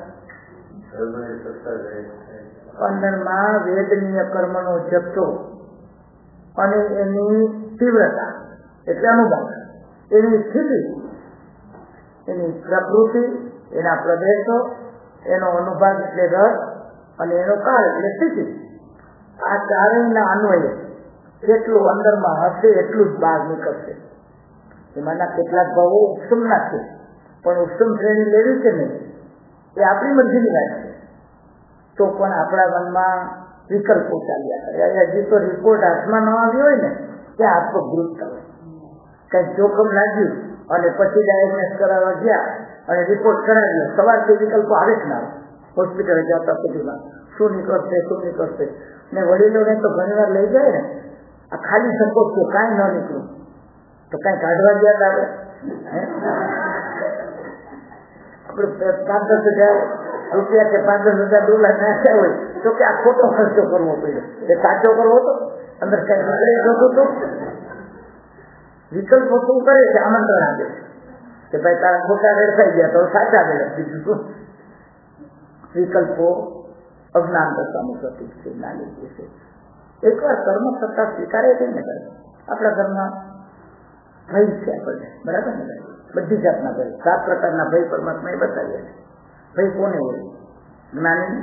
અંદરમાં વેદનીય કર્મનો જથ્થો અને એની તીવ્રતા એટલે અનુભવ, એની સ્થિતિ, એની પ્રકૃતિ, એના પ્રદેશો, એનો અનુભાગ એટલે રસ અને એનો કાળ એટલે સ્થિતિ. આ ચારેયના અન્વયે જેટલું અંદરમાં હશે એટલું જ બહાર નીકળશે. એમાંના કેટલાક ભાવો ઉપસમના છે, પણ ઉપસમ શ્રેણી લેવી છે ને એ આપણી મરજીની વાત છે. તો પણ આપણા મનમાં વિકલ્પો ચાલ્યા કરે. હજી તો રિપોર્ટ હાથમાં ન આવ્યો હોય ને ત્યાં આત્મગૃત કરે. કંઈક જોખમ લાગ્યું અને પછી ડાયગ્નોસ કરાવવા ગયા અને રિપોર્ટ કરાવ્યો, સવારથી વિકલ્પો આવે જ ના આવે. હોસ્પિટલે જતા સુધીમાં શું નીકળશે, શું નીકળશે. ને વડીલોને તો ઘણી વાર લઈ જાય ને આ ખાલી સંકોચ છે, કાંઈ ન નીકળ્યું તો કાંઈ કાઢવા ગયા આવે. આપણે 5-10 હજાર રૂપિયા કે 5-10 હજાર ડોલર નાખ્યા હોય તો કે આ ખોટો ખર્ચો કરવો પડ્યો, એ સાચો કરવો હતો, અંદર કઈ નીકળી જતું હતું. વિકલ્પો શું કરે છે? આમંત્રણ આપે છે કે ભાઈ તારા ખોટા વેડફાઈ ગયા તો સાચા વેડફ. બીજું શું? વિકલ્પો અજ્ઞાન દશાનું પ્રતિક છે, નાની છે. એકવાર કર્મ સત્તા સ્વીકારે છે ને, આપણા ઘરમાં ભય છે આપણને, બરાબર ને? બધી જાતના ભય, 7 પ્રકારના ભય પરમાત્માએ બતાવ્યા છે. ભય કોને હોય? જ્ઞાની.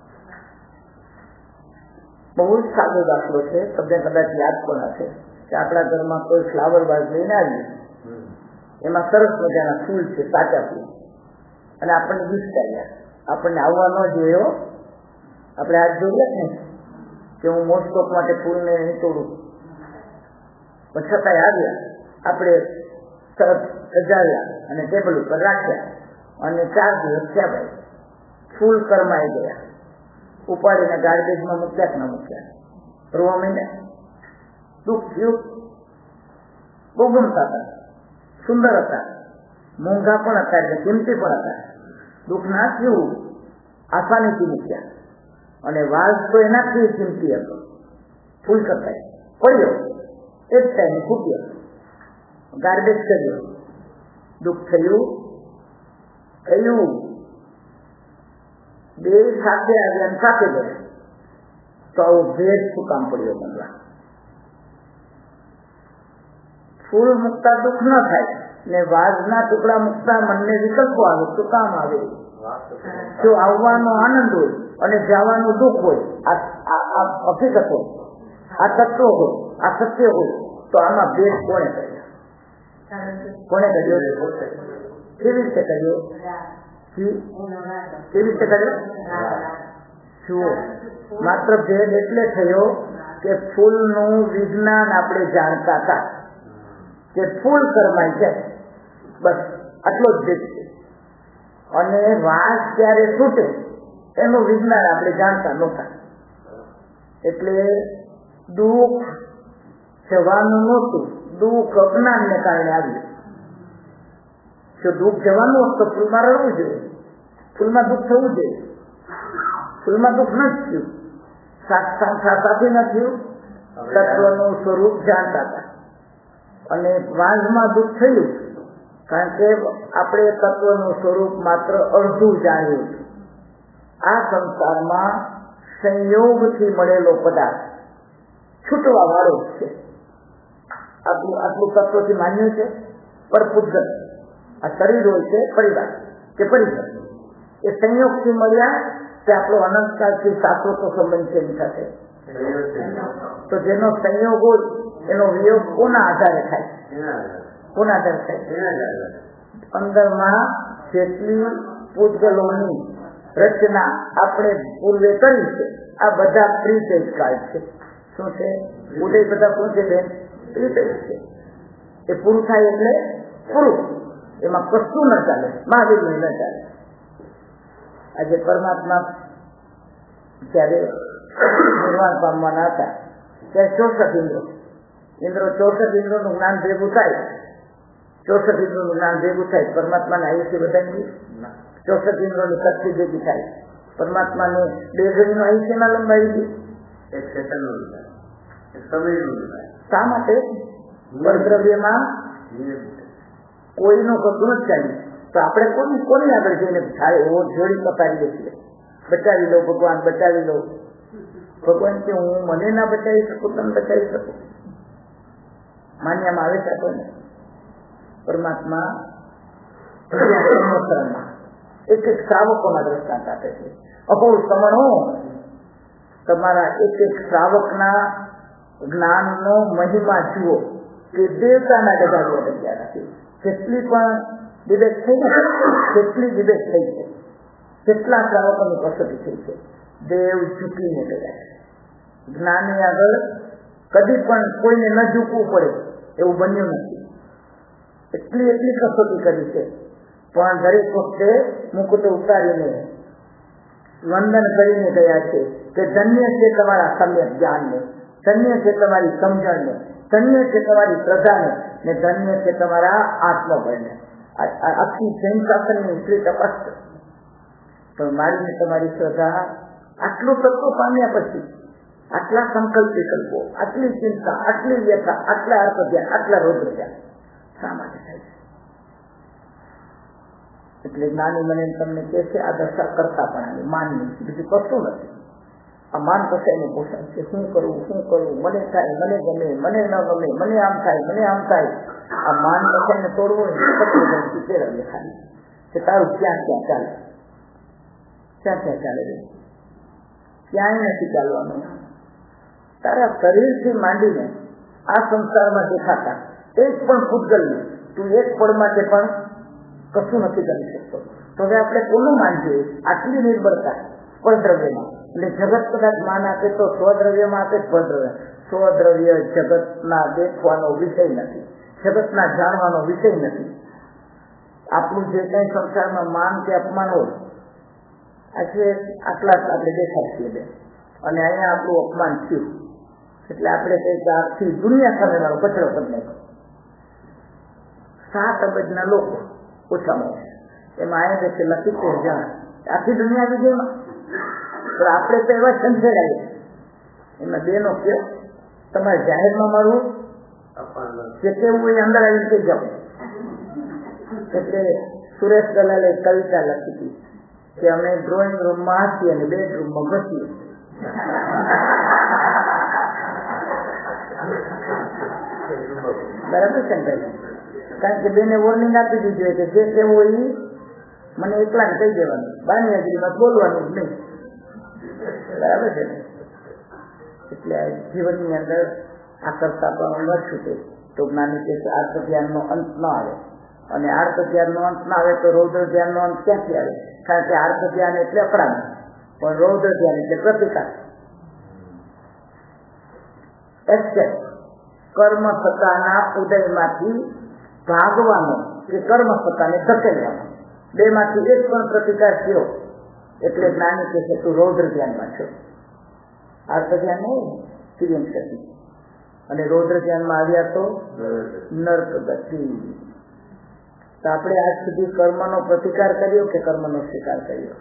બહુ જ સાદો દાખલો છે, તમને કદાચ યાદ પણ હશે કે આપણા ઘરમાં કોઈ ફ્લાવર વાઝ લઈને આવીએ, એમાં સરસ મજાના ફૂલ છે, સાચા ફૂલ, અને આપણને વિસ્તાર્યા, આપણને આવવા ન જોયો. આપણે આજ જોઈએ ને કે હું મોસ્ટોપ માટે ફૂલને નહીં તોડું, પણ છતાંય આવ્યા. આપણે સજાવ્યા અને ટેબલ ઉપર રાખ્યા અને 4 દિવસ થયા ભાઈ ફૂલ કરમાઈ ગયા. ઉપાડીને ગાર્બેજમાં મૂક્યા કે ન મૂક્યા, રોવા માંડ્યા. દુઃખ થયું. બહુ ગમતા હતા, સુંદર હતા, મોંઘા પણ હતા, એટલે કિંમતી પણ હતા. દુઃખ ના થયું, આસાનીથી મૂક્યા અને વાલ તો એનાથી કિંમતી હતો. ફૂલ કરતા પડ્યો, એક ટાઈમ ફૂટ્યો, ગાર્બેજ કર્યો. દુઃખ થયું. થયું બે સાથે આવ્યા સાથે ગયા તો આવો ભેદ શું કામ પડ્યો બનવા? ફૂલ મૂકતા દુઃખ ન થાય ને વાઘના ટુકડા મૂકતા મનને વિકલ્પો આવે શું કામ આવે? જો આવવાનો આનંદ હોય અને જવાનું દુઃખ હોય, આ હકીકત હોય, આ તત્વ હોય, આ સત્ય હોય, તો આમાં ભેદ કોણે કર્યો? કોણે કર્યો? કેવી રીતે કર્યો? કેવી રીતે કર્યો? જુઓ, માત્ર ભેદ એટલે થયો કે ફૂલનું વિજ્ઞાન આપણે જાણતા હતા કે ફૂલ કરમાય છે, બસ આટલો જ ભેદ છે. અને વાસ ક્યારે છૂટે એનું વિજ્ઞાન આપણે જાણતા નહોતા. એટલે દુઃખ જવાનું નહોતું, દુઃખ અજ્ઞાનને કારણે આવ્યું. જો દુઃખ જવાનું હોત તો ફૂલમાં રડવું જોઈએ, ફૂલમાં દુઃખ થવું જોઈએ. ફૂલમાં દુઃખ ન થયું, સાથે ન થયું, તત્વનું સ્વરૂપ જાણતા હતા. અને વાંઝમાં દુઃખ થયું કારણ કે આપણે તત્વનું સ્વરૂપ માત્ર અડધું જાણ્યું. આ સંસારમાં સંયોગથી મળેલો પદાર્થ છૂટવા વાળો છે. આટલું તત્વથી માન્યું છે પરપુદ્ગલ. આ શરીર હોય છે પરિવાર કે પરિસર, એ સંયોગથી મળ્યા કે આપણો અનંતકાળથી શાશ્વત સંબંધ છે એની સાથે. તો જેનો સંયોગ હોય એનો વિયોગ કોના આધારે થાય? કોના આધારે થાય? અંદરમાં જેટલી પૂતગલોની રચના આપણે પૂર્વે કરી છે આ બધા પ્રીપેડ કાર્ડ છે. શું છે? ઉદય બધા શું છે બેન? પ્રીપેડ છે. એ પૂરું થાય એટલે પૂરું, એમાં કશું ન ચાલે, મહાવીર ન ચાલે. આજે પરમાત્મા જયારે નિર્વાણ પામવાના હતા ત્યારે 64 ઇન્દ્રો 64 ઇન્દ્રોનું જ્ઞાન ભેગું થાય, 64 ઇન્દ્રોનું જ્ઞાન ભેગું થાય. પરમાત્માને આયુષ્ય બધાની 64 ઇન્દ્રોની શક્તિ ભેગી થાય. પરમાત્માને 2 ઘડીનું આયુષ્ય ના લંબાવી દી, એક સેકન્ડનું સમયનું. શા માટે? પરદ્રવ્યમાં કોઈનો કશું જ ચાલ્યું તો આપણે કોની આગળ જઈને થાય એવો જોડી પતાવીએ છીએ. બચાવી લો ભગવાન, બચાવી લો. ભગવાન કે હું મને ના બચાવી શકું, તમે બચાવી શકો? માન્યામાં આવે છે આપણને. પરમાત્મા એક એક શ્રાવકોના દ્રષ્ટાંત આપે છે. અપૂર સમણો તમારા એક શ્રાવકના જ્ઞાનનો મહિમા જુઓ કે દેવતાના ગજાવીઓ જગ્યા નથી. જેટલી પણ ડિબેટ થઈ ને કેટલી ડિબેટ થઈ છે, કેટલા શ્રાવકોની કસોટી થઈ છે, દેવ ઝૂકીને ગયા છે. જ્ઞાની આગળ કદી પણ કોઈને ન ઝૂકવું પડે એવું બન્યું નથી. એટલી કસોટી કરી છે, પણ દરેક વખતે મુકુટ ઉતારીને વંદન કરીને ગયા છે કે ધન્ય છે તમારા સમ્યક જ્ઞાનને, ધન્ય છે તમારી સમજણને, ધન્ય છે તમારી શ્રદ્ધાને ને ધન્ય છે તમારા આત્મબળને. આખી જૈન શાસનની એટલી તપાસ પણ મારીને તમારી શ્રદ્ધા આટલું તત્વ પામ્યા પછી, આટલા સંકલ્પ વિકલ્પો, આટલી ચિંતા, આટલી વ્યથા, આટલા અર્થ ધ્યાન, આટલા રોગ ધ્યાન શા માટે થાય છે? એટલે જ્ઞાની મને તમને કહે છે આ દશા કરતા પણ માનની બીજું કશું નથી. આ માન કશાયનું પોષણ છે. શું કરવું, મને થાય, મને ગમે, મને ન ગમે, મને આમ થાય, મને આમ થાય. આ માન કશાયને તોડવું ને ખાલી કે તારું ક્યાં ચાલે, ક્યાં ચાલે રે? ક્યાંય નથી ચાલવાનું. તારા શરીરથી માંડીને આ સંસારમાં દેખાતા એક પણ પૂતગલને તું એક પળ માટે પણ કશું નથી કરી શકતો. તો હવે આપણે કોનું માન જોઈએ? આટલી નિર્ભરતા પરદ્રવ્યમાં. એટલે જગત કદાચ માન આપે તો સ્વદ્રવ્યમાં આપે. સ્વદ્રવ્ય જગતના દેખવાનો વિષય નથી. જગતના જાણવાનો વિષય નથી. આપણું જે કઈ સંસારમાં માન કે અપમાન હોય, આજે આટલા આપણે દેખાય છીએ બેન, અને અહીંયા આપણું અપમાન થયું એટલે આપણે કઈક આખી દુનિયા સામે મારો કચરો કરી નાખ્યો. 7 અબજના લોકો ઓછામાં એમાં અહીંયા છે લખી 70 જણ, આખી દુનિયા વિજયમાં. તો આપણે તો એવા સંજેડાઈએ એમાં બેનો કે તમારે જાહેરમાં મારું જે કેવું એ અંદર આવીને કહી જાવ. એટલે સુરેશ દલાલે કવિતા લખી હતી કે અમે ડ્રોઈંગ રૂમમાં હસીએ અને બેડરૂમમાં ઘસીએ. બરાબર છે ને? કારણ કે બેને વોર્નિંગ આપી દીધી કે જે કેવું હોય એ મને એકલાને કહી દેવાનું, બાની હાજરીમાં બોલવાનું જ નહીં. બરાબર છે ને? એટલે જીવનની અંદર આ કરતા પણ ન છૂટે તો જ્ઞાની કે આર્ત ધ્યાનનો અંત ન આવે, અને આર્ત ધ્યાનનો અંત ના આવે તો રૌદ્ર ધ્યાનનો અંત ક્યાંથી આવે? કારણ કે આર્ત ધ્યાન એટલે અપરાધ, પણ રૌદ્ર ધ્યાન એટલે પ્રતિકાર. કર્મ સત્તાના ઉદયમાંથી ભાગવાનો કે કર્મ સત્તાને ધકેલવાનો, બેમાંથી એક પણ પ્રતિકાર થયો એટલે જ્ઞાની કે છે તું રૌદ્ર ધ્યાનમાં છો. આર્ત ધ્યાન નહીં, તિર્યક ગતિ. અને રૌદ્ર ધ્યાનમાં આવ્યા તો નર્ક ગતિ. તો આપણે આજ સુધી કર્મનો પ્રતિકાર કર્યો કે કર્મનો સ્વીકાર કર્યો?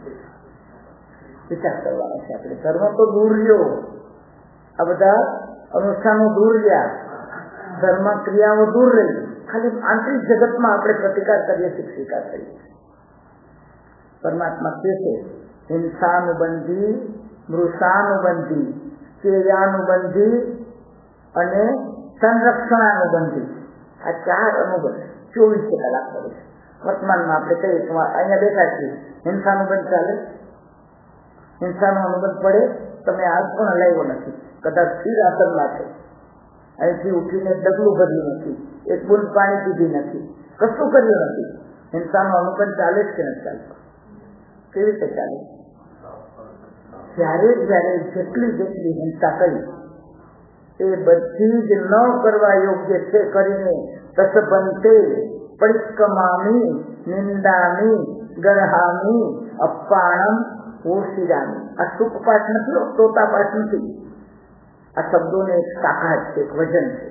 વિચાર કરવાનો છે આપણે. કર્મ તો દૂર રહ્યો, આ બધા અનુષ્ઠાનો દૂર રહ્યા, ધર્મ ક્રિયાઓ દૂર રહી, ખાલી આંતરિક જગતમાં આપણે પ્રતિકાર કરીએ છીએ, સ્વીકાર કરીએ. પરમાત્મા કહે છે હિંસાનુબંધી, મૃષાનુબંધી, ચેયાનુબંધી અને સંરક્ષણાનુબંધી, આ 4 અનુબંધ 24 કલાક કરે છે. વર્તમાનમાં આપણે કહીએ અહીંયા બેઠા છીએ, હિંસાનુબંધ ચાલે, હિંસાનો અનુબંધ પડે, તમે આજ પણ હલાવ્યો નથી, કદાચ સ્થિર આસનમાં છે, અહીંથી ઉઠીને ડગલું ભર્યું નથી, એક બૂંદ પાણી પીધી નથી, કશું કર્યું નથી, હિંસાનો અનુબંધ ચાલે જ કે નથી ચાલતો? કેવી રીતે ચાલે? જ્યારે જેટલી હિંસા કરી એ બધી જ ન કરવા યોગ્ય છે કરીને તસબંતે પરિક્રમામી નિંદામી ગરહામી અપાણમ ઓશિરામી. આ સુખ પાઠ નથી, તોતા પાઠ નથી. આ શબ્દોને એક તાકાત છે, એક વજન છે.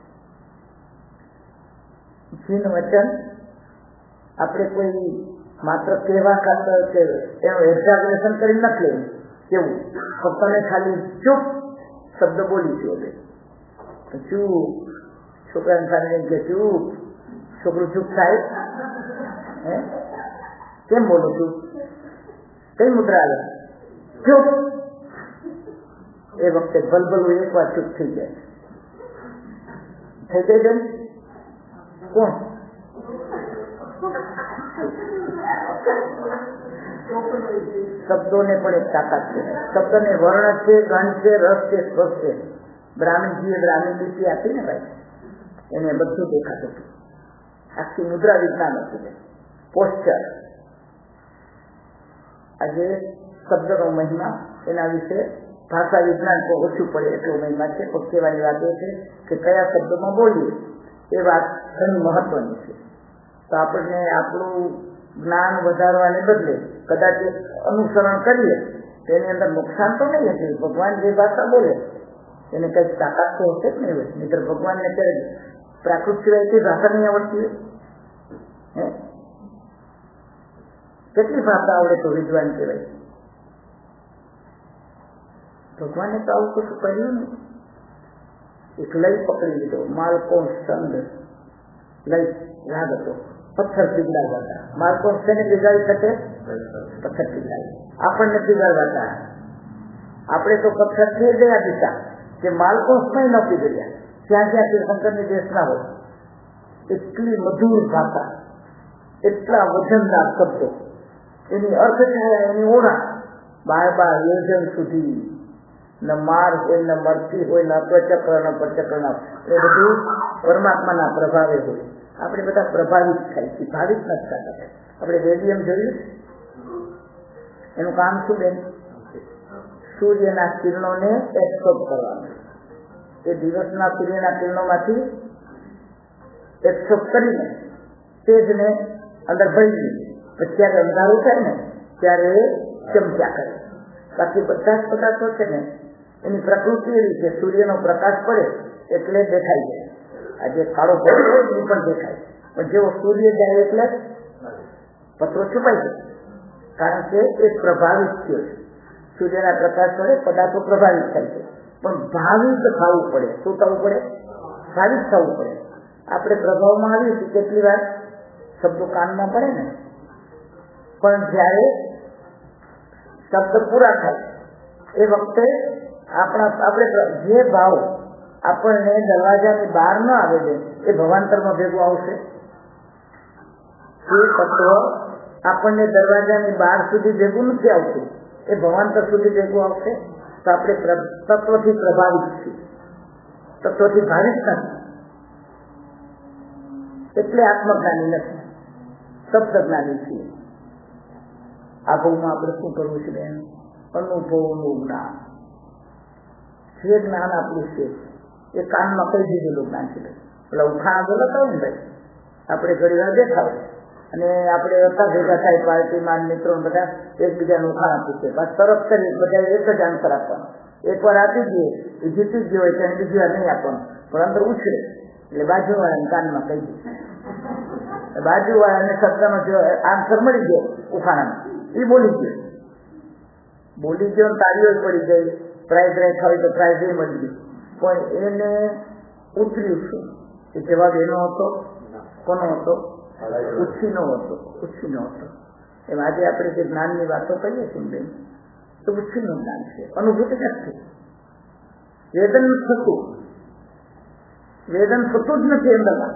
જીન વચન આપણે કોઈ માત્ર કહેવા ખાતર કે એનું એક્ઝાગ્રેશન કરી નથી લેવું. કેવું તમે ખાલી ચૂપ શબ્દ બોલી છો, ચૂપ, છોકરાને સામે કે ચૂપ, છોકરું ચૂપ થાય? કેમ બોલો ચૂપ? કઈ મુદ્રા આવે? ચૂપ. એ વખતે ભલભલું એક વાર ચૂપ થઈ જાય. થઈ જાય બેન? કોણ? શબ્દોને પણ એક તાકાત છે. શબ્દને વર્ણ છે, ગણ છે, રસ છે, સ્પર્શ છે. બ્રાહ્મણજીએ બ્રાહ્મણ લીટી આપી ને ભાઈ, એને બધું દેખાતું હતું. આખી મુદ્રા વિજ્ઞાન હતું, પોસ્ચર. આજે શબ્દનો મહિમા, એના વિશે ભાષા વિજ્ઞાન તો ઓછું પડે એટલો મહિમા છે. પણ કહેવાની વાત એ છે કે કયા શબ્દોમાં બોલીએ એ વાત ઘણી મહત્વની છે. તો આપણને આપણું જ્ઞાન વધારવાને બદલે કદાચ અનુસરણ કરીએ તો એની અંદર નુકસાન તો નહીં હશે. ભગવાન જે ભાષા બોલે એને કઈક તાકાત તો હશે જ નહીં હોય. નહીતર ભગવાનને ક્યારે પ્રાકૃત સિવાય કઈ ભાષા નહીં આવડતી હોય? કેટલી ભાષા આવડે તો વિદ્વાન કહેવાય? ભગવાને તો આવું કશું કર્યું નહીં. એક લય પકડી લીધો, માલકોણ સંગ લય યાદ હતો, પથ્થર પીગળાવતા. માલકોણ શેને પીગાડી શકે? પથ્થર પીગળાવી. આપણને પીગળવાતા, આપણે તો પથ્થર થઈ ગયા દીધા કે માલકોણ નહીં ન પીગળ્યા. જ્યાં જ્યાં તીર્થંકરની દેશના હોય એટલી મધુર ભાષા, એટલા વજનદાર શબ્દો, એની અર્થ એની ઓળખ 12 યોજન સુધી ન માર હોય, ન મરતી હોય, ન પ્રચક્ર ન પ્રચક્ર, એ બધું પરમાત્માના પ્રભાવે હોય. આપણે બધા પ્રભાવિત થાય છે, ભાવિત નથી થતા. આપણે રેડિયમ જોયું, એનું કામ શું બેન? સૂર્યના કિરણોને એબ્સોર્બ કરવાનું. એ દિવસના સૂર્યના કિરણોમાંથી એક છોક કરીને તેજને અંદર ભરી દે, પછી જ્યારે અંધારું થાય ને ત્યારે ચમક્યા કરે. બાકી બધા જ પદાર્થો છે ને એની પ્રકૃતિ એવી છે, સૂર્યનો પ્રકાશ પડે એટલે દેખાય છે. આજે કાળો પથ્થર હોય એ પણ દેખાય, પણ જેવો સૂર્ય જાય એટલે પથ્થરો છુપાઈ જાય, કારણ કે એ પ્રભાવિત થયો છે. સૂર્યના પ્રકાશ વડે પદાર્થો પ્રભાવિત થાય છે, પણ ભાવિત થવું પડે. શું થવું પડે? ભાવિત થવું પડે. આપણે પ્રભાવમાં આવીએ છીએ કેટલી વાર શબ્દો કાનમાં પડે ને, પણ જયારે શબ્દ પૂરા થાય એ વખતે આપણે જે ભાવ આપણને દરવાજાની બહાર ન આવે છે એ ભવાંતરમાં ભેગું આવશે. જે તત્વ આપણને દરવાજાની બહાર સુધી ભેગું નથી આવતું એ ભવાંતર સુધી ભેગું આવશે. તો આપણે તત્વથી પ્રભાવિત છીએ, તત્વથી ભાવિત નથી, એટલે આત્મજ્ઞાની નથી, શબ્દજ્ઞાની છીએ. આ ભાવમાં આપણે શું કરવું છે બેન? અનુભવનું જ્ઞાન. જે જ્ઞાન આપણું છે એ કાનમાં કઈ દીધેલું જ્ઞાન છે. એટલે ઉખાણા બોલતા હોય ને ભાઈ, આપણે ઘણી વાર દેખા હોય અને આપણે હતા ભેગા થાય પાર્ટીમાં મિત્રો બધા એકબીજાનું ઉખાણા પૂછે, બસ તરત કરી બધા એક જ આન્સર આપવાનો. એકવાર આપી દઈએ એ જીતી ગયો હોય ત્યારે બીજી વાર નહીં આપવાનું, પણ અંદર ઉછળે એટલે બાજુવાળાને કાનમાં કહી દે, બાજુવાળાને શબ્દનો જો આન્સર મળી ગયો ઉખાણામાં એ બોલી ગયો ને તાળીઓ પડી ગઈ, પ્રાઇઝ રાખ હોય તો પ્રાઇઝ એ મળી ગઈ, પણ એને ઉતર્યું છે એ જવાબ એનો હતો. કોનો હતો? ઉછીનો હતો. એમ આજે આપણે જે જ્ઞાનની વાતો કરીએ છીએ બેન, તો ઉછીનું જ્ઞાન છે, અનુભૂતિ નથી. વેદન થતું જ નથી અંદરમાં.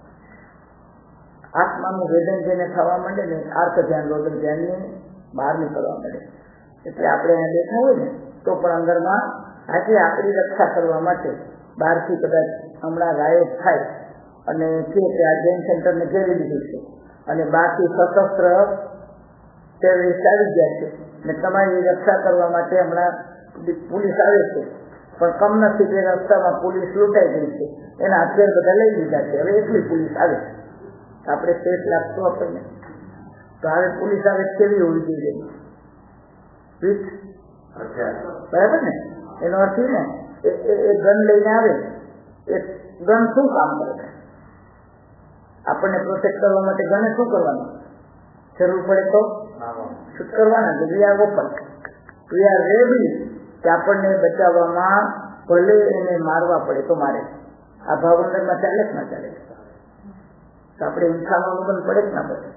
આત્માનું વેદન જેને થવા માંડે ને આર્ક ધ્યાન વગર ધ્યાનને બહાર નીકળવા માંડે. એટલે આપણે અહીંયા દેખા હોય ને તો પણ અંદરમાં આજે આપણી રક્ષા કરવા માટે બહારથી કદાચ હમણાં રાયત થાય અને કે આ જૈન સેન્ટરને ઘેરી લીધું છે અને બાકી સશસ્ત્ર ટેરરિસ્ટ આવી ગયા છે ને તમારી રક્ષા કરવા માટે હમણાં પોલીસ આવે છે, પણ કમનસીબે રસ્તામાં પોલીસ લૂંટાઈ ગઈ છે, એના હથિયાર બધા લઈ લીધા છે, હવે એટલી પોલીસ આવે છે. આપણે સેફ લાગતું આપણને? તો હવે પોલીસ આવે કેવી હોવી જોઈએ? બરાબર ને? એનો અર્થ ને એ ગન લઈને આવે, એ ગન શું કામ કરે? આપણને પ્રોટેક્ટ કરવા માટે ગને શું કરવાનું? જરૂર પડે તો શૂટ કરવાના. We are open, we are ready કે આપણને બચાવવામાં ભલે એને મારવા પડે તો મારે. આ ભાવ અંદરમાં ચાલે જ ના ચાલે? તો આપણે હિંસામાં અનુબંધ પડે જ ના પડે?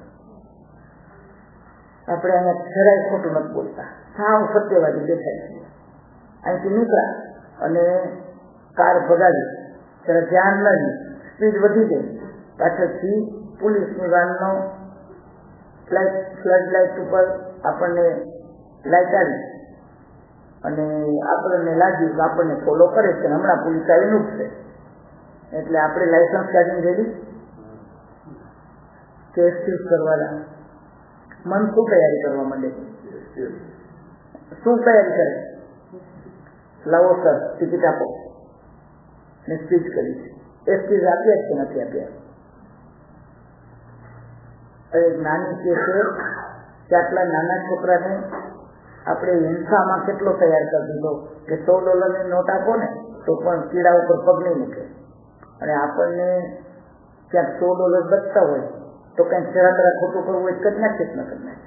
આપણે અહીંયા જરાય ખોટું નથી બોલતા, સાવ સત્યવાદી દેખાય છે. અહીંથી નીકળ્યા અને કાર ભગાવી, ત્યારે ધ્યાન નહીં, સ્પીડ વધી ગઈ, પાછળથી પોલીસની વાનનો ફ્લડ લાઇટ ઉપર આપણને લાઇટ આવી અને આપણને લાગ્યું કે આપણને ફોલો કરે છે, હમણાં પોલીસ આવી નુકશે. એટલે આપણે લાયસન્સ કાઢીને રેડી કેસ ફીસ કરવાના. મન શું તૈયારી કરવા માંડે? શું તૈયારી કરે? લાવો સર ટિકિટ આપો ને સ્પીચ કરી છે. એ સ્પીચ આપ્યા કે નથી આપ્યા? નાની કે છે કે આટલા નાના છોકરાને આપણે હિંસામાં કેટલો તૈયાર કરી દીધો કે $100 નોટ આપો ને તો પણ કીડા ઉપર પગ નહીં મૂકે, અને આપણને ક્યાંક $100 બચતા હોય તો કંઈક જરા ખોટું કરવું હોય કરી નાખે જ ન કરી નાખે.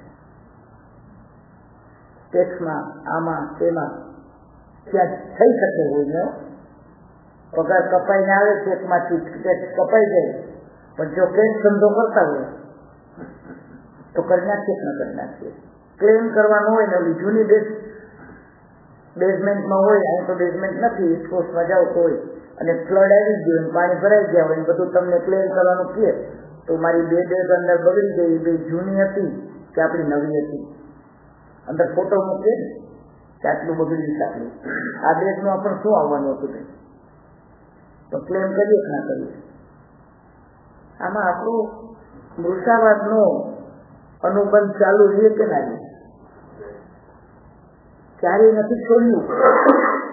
ટેક્સમાં આમાં તેમાં ક્યાં થઈ શકે હોય, પગાર કપાઈને આવે ચેકમાંથી, ટેક્સ કપાઈ જાય, પણ જો કેસ ધંધો કરતા હોય તો કરી નાખીએ ન કરી નાખીએ. ક્લેમ કરવાનું હોય ને ઓલી જૂની બેઝમેન્ટમાં હોય, અહીં તો બેઝમેન્ટ નથી, સ્પોર્ટ્સમાં જાવ તો હોય અને ફ્લડ આવી ગયું, પાણી ભરાઈ ગયા હોય, બધું તમને ક્લેમ કરવાનું કહે તો મારી 2 ડેઝ અંદર બગડી ગઈ, 2 જૂની હતી કે આપણી નવી હતી, અંદર ફોટો મૂકે કે આટલું બગડ્યું સાંકળ્યું, આ દેશનું આપણને શું આવવાનું હતું તો ક્લેમ કરીએ કે ના કરીએ? આમાં આપણું મૃષાવાદનો અનુબંધ ચાલુ રહીએ કે ના રહીએ? ક્યારેય નથી છોડ્યું,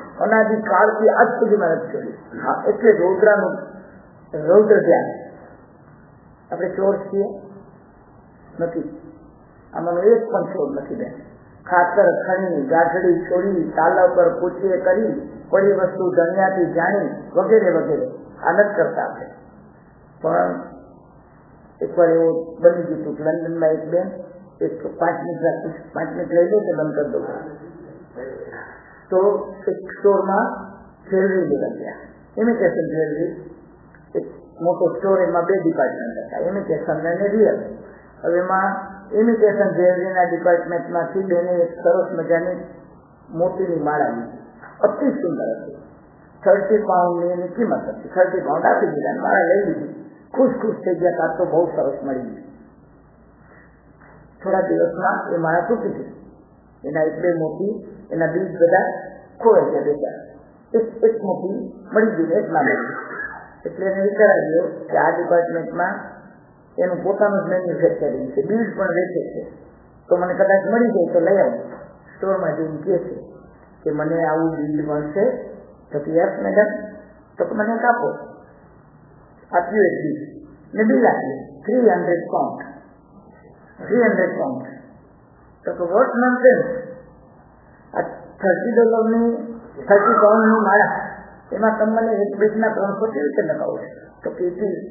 અનાદિકાળથી આજ સુધીમાં નથી છોડ્યું. એટલે રૌદ્ર ધ્યાન આપણે ચોર છીએ? નથી. આમાંનો એક પણ ચોર નથી બેન. ખાતર ખણી, ગાંઠડી છોડી, તાલા પર પૂછીએ કરી, પડી વસ્તુ જણ્યાથી જાણી, વગેરે વગેરે આ નથી કરતા આપણે. પણ એકવાર એવું બની ગયું હતું, લંડનમાં એક બેન એક 5 મિનિટ લઈ લો કે બંધ કરી દો, તો એક સ્ટોરમાં જ્વેલરી લેવા ગયા, ઇમિટેશન જ્વેલરી. એક મોટો સ્ટોર, એમાં 2 ડિપાર્ટમેન્ટ હતા, ઇમિટેશન અને રિયલ. હવે એમાં ઇમિટેશન જ્વેલરીના ડિપાર્ટમેન્ટમાંથી બેને એક સરસ મજાની મોતીની માળા લીધી, અતિ સુંદર હતી. 30 પાઉન્ડની એની કિંમત હતી. 30 પાઉન્ડ આપી દીધા, માળા લઈ લીધી. ખુશ થઈ ગયા, કાં તો બહુ સરસ મળી ગઈ. થોડા દિવસમાં એ માળા તૂટી ગઈ. એના 1-2 મોતી, એના બીજ બધા ખોવાઈ ગયા. બેટા એક મોતી મળી ગયું, એક ના મળી. એટલે એને વિચાર આવ્યો કે આ ડિપાર્ટમેન્ટમાં એનું પોતાનું જ મેન્યુફેક્ચરિંગ છે, બીજ પણ વેચે છે, તો મને કદાચ મળી જાય તો લઈ આવું. સ્ટોરમાં જઈને કહે છે કે મને આવું બીજ મળશે? તો કે યસ મેડમ. તો મને આપો. આપ્યું એક બીજ ને બિલ આપ્યું 300 પાઉન્ડ. 300 પાઉન્ડ. તો કે વોટ નોનસેન્સ, આ $30 30 પાઉન્ડની માળા, એમાં તમને એક બીજના 300 કેવી રીતે લગાવો? તો કે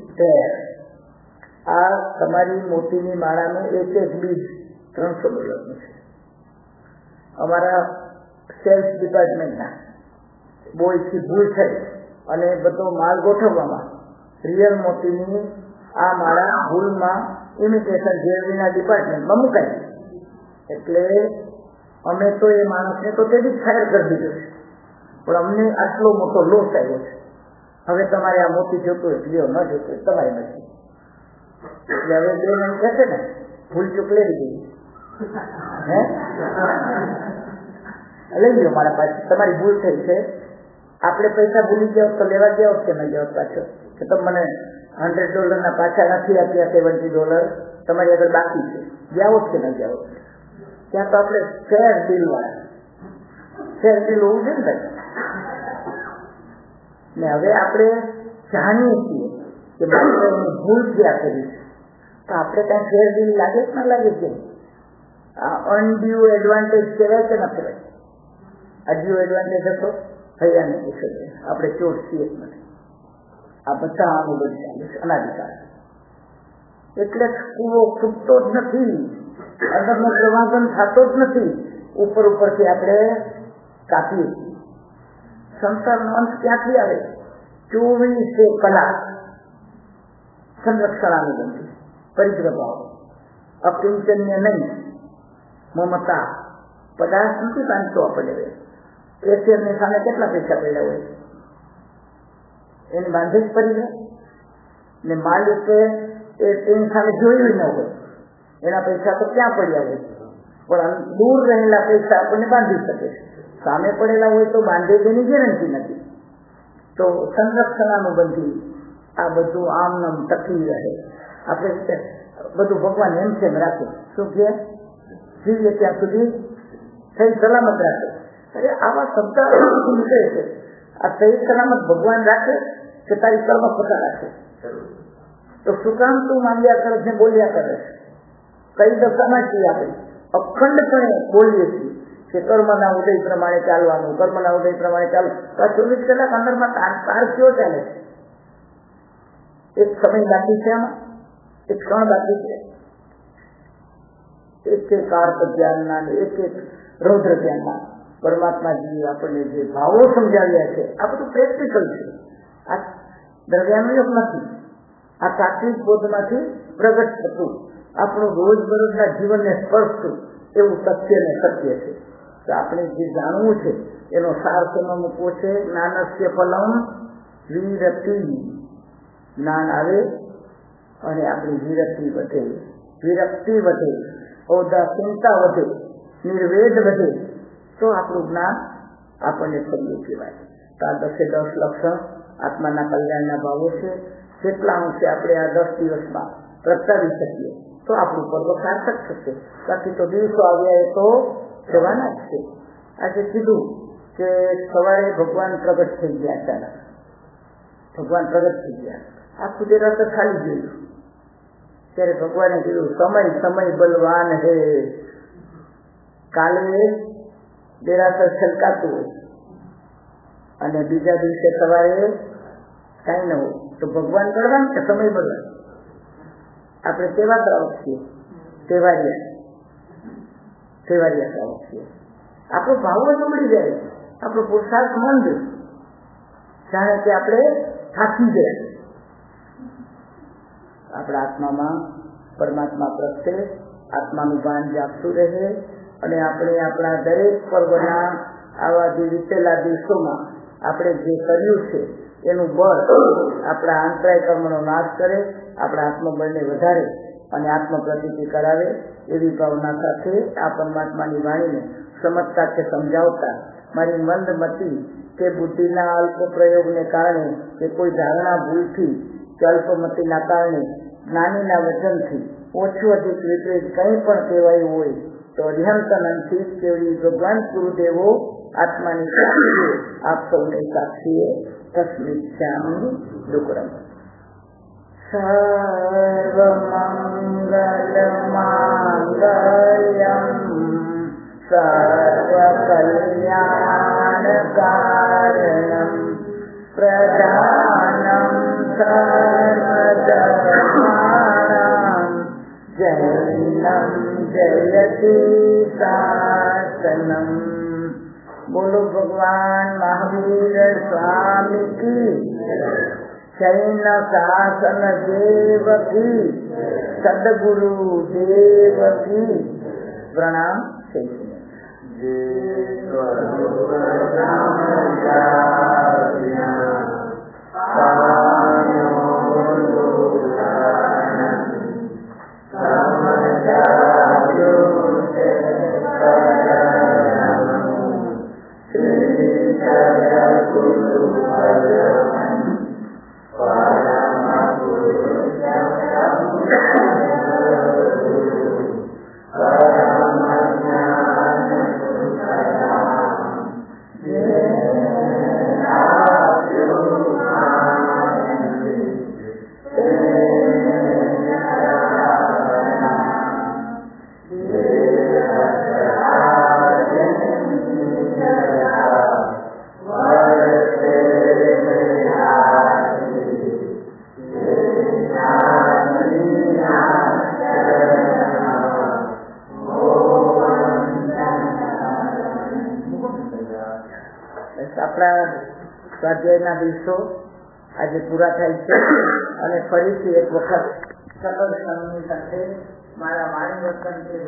આ તમારી મોતીની માળાનું એક બીજ $300 છે. અમારા સેલ્સ ડિપાર્ટમેન્ટના બોયથી ભૂલ થઈ અને બધો માલ ગોઠવવામાં રિયલ મોતીની આ માળા ભૂલમાં ઇમિટેશન જ્વેલરીના ડિપાર્ટમેન્ટમાં મુકાઈ. એટલે અમે તો એ માણસને તો તેથી જ ફાયર કરી દીધો છે, પણ અમને આટલો મોટો લોસ આવ્યો છે. હવે તમારે આ મોતી જોતું હોય લ્યો, ન જોતું હોય તમારી નથી. એટલે હવે બેન એમ કહે છે ને, ભૂલ ચૂક લેવી જોઈએ, લઈ લો મારા પાસે, તમારી ભૂલ થઈ છે. આપણે પૈસા ભૂલી જાઓ તો લેવા ગયા હોત કે ન જાઓ પાછો, કે તમે મને $100 પાછા નથી આપ્યા, $70 તમારી આગળ બાકી છે, જાઓ કે ન જાઓ? ત્યાં તો આપણે ફેર ડીલ વાળા, ફેર ડીલ હોવું છે ને ભાઈ. ને હવે આપણે જાણીએ છીએ કે માત્ર એની ભૂલ ક્યાં કરી છે, તો આપણે કઈ ફેર ડીલ લાગે કે ના લાગે છે? આ અનડ્યુ એડવાન્ટેજ કહેવાય કે ના કહેવાય? આ ડ્યુ એડવાન્ટેજ હતો હૈયાને પૂછે છે. આપણે ચોર છીએ જ નથી. આ બધા આનું બધું અનાધિકાર. એટલે કૂવો ખૂટતો જ નથી, અંદરનો પ્રવાહન થતો જ નથી, ઉપરથી આપણે કાપીએ છીએ. સંસારનો અંત ક્યાંથી આવે? 24 કલાક સંરક્ષણાનુબંધી પરિગ્રહ, અકિંચન્ય નહીં, મમતા, પદાર્થ નથી બાંધતો આપણને. કેશિયરની સામે કેટલા પૈસા પડ્યા હોય, એને બાંધે જ પરિગ્રહ. ને માલિકે એની સામે જોયું ન હોય, એના પૈસા તો ક્યાં પડ્યા હોય, પણ દૂર રહેલા પૈસા આપણને બાંધી શકે છે. સામે પડેલા હોય તો બાંધે તેની ગેરંટી નથી. તો સંરક્ષણાનુબંધી આ બધું આમ ટકી રહે. આપણે બધું ભગવાન એમ છે રાખે, શું કે જીવીએ ત્યાં સુધી સહી સલામત રાખે. અરે આવા શબ્દ નીકળે છે. આ સહી સલામત ભગવાન રાખે કે તારી કર્મ પતા રાખે? તો શું કામ તું માંગ્યા કરે છે, બોલ્યા કરે છે? કઈ દશામાં છીએ આપણે? અખંડપણે બોલીએ છીએ કે કર્મના ઉદય પ્રમાણે ચાલવાનું, કર્મના ઉદય પ્રમાણે ચાલવું. તો 24 કલાક અંદરમાં તાર કયો ચાલે છે? એક સમય બાકી છે, આમાં એક ક્ષણ બાકી છે. એક આર્ત જ્ઞાનના, એક રૌદ્ર જ્ઞાનના પરમાત્માજી આપણને જે ભાવો સમજાવ્યા છે, આ બધું પ્રેક્ટિકલ છે. આ દ્રવ્યાનું યુગ નથી. આ સાત્વિક બોધમાંથી પ્રગટ થતું આપણું રોજબરોજના જીવનને સ્પર્શતું એવું સત્ય ને સત્ય છે. તો આપણે જે જાણવું છે એનો સાર તેમાં મૂકવો છે. જ્ઞાનસ્ય ફલમ વિરતિ. જ્ઞાન આવે અને આપણી વિરક્તિ વધે, વિરક્તિ વધે, ઔદાસીનતા વધે, નિર્વેદ વધે, તો આપણું જ્ઞાન આપણને થયું કહેવાય. તો આ 10 લક્ષણ આત્માના કલ્યાણના ભાવો છે. જેટલા અંશે આપણે આ 10 દિવસમાં પ્રગટાવી શકીએ તો આપણું પર્વ સાર્થક થશે. બાકી તો દિવસો આવ્યા એ તો જવાના જ છે. આજે કીધું કે સવારે ભગવાન પ્રગટ થઈ ગયા, અચાનક ભગવાન પ્રગટ થઈ ગયા. આખું દેરાસર ખાલી જોયું, ત્યારે ભગવાને કીધું સમય સમય બલવાન હે. કાલે દેરાસર છલકાતું હોય અને બીજા દિવસે સવારે કઈ ન હોય તો ભગવાન બળવાન કે સમય બળવાન? આપણે કેવા શ્રાવક છીએ? સેવારિયા શ્રાવક છીએ. આપણો ભાવ જ ઉમડી જાય, આપણો પુરુષાર્થ મંદ, જાણે કે આપણે થાકી ગયા. આપણા આત્મામાં પરમાત્મા પ્રત્યે આત્માનું ભાન જાગતું રહે અને આપણે આપણા દરેક પર્વના આવા જે વીતેલા દિવસોમાં આપણે જે કર્યું છે એનું બળ આપણા અંતરાય કર્મનો નાશ કરે, આપણા આત્મબળને વધારે અને આત્મપ્રતિતિ કરાવે. એવી ભાવના સાથે આ પરમાત્માની વાણીને સમજતા કે સમજાવતા મારી મંદમતી કે બુદ્ધિના અલ્પ પ્રયોગને કારણે કે કોઈ ધારણા ભૂલથી કે અલ્પમતીના કારણે જ્ઞાનીના વચનથી ઓછું અધિક વિપરીત કંઈ પણ કહેવાયું હોય તો અધ્યંતનથી કેવડી ભગવાન ગુરુદેવો આત્માની સાક્ષીએ આપ સૌને સાક્ષીએ તસ્મિચ્છામિ દુક્કડમ. સર્વમંગલમાંગલ્યં સર્વકલ્યાણકારણં પ્રધાનં સર્વધર્માણાં જૈનં જયતિ શાસનમ. બોલો ભગવાન મહાવીર સ્વામી કી, જૈન શાસન દેવ કી, સદગુરુ દેવ કી. પ્રણામ. આપણા સ્વાધ્યાયના દિવસો આજે પૂરા થાય છે અને ફરીથી એક વખત સકલ સંઘની સાથે મારા વાણી વર્તન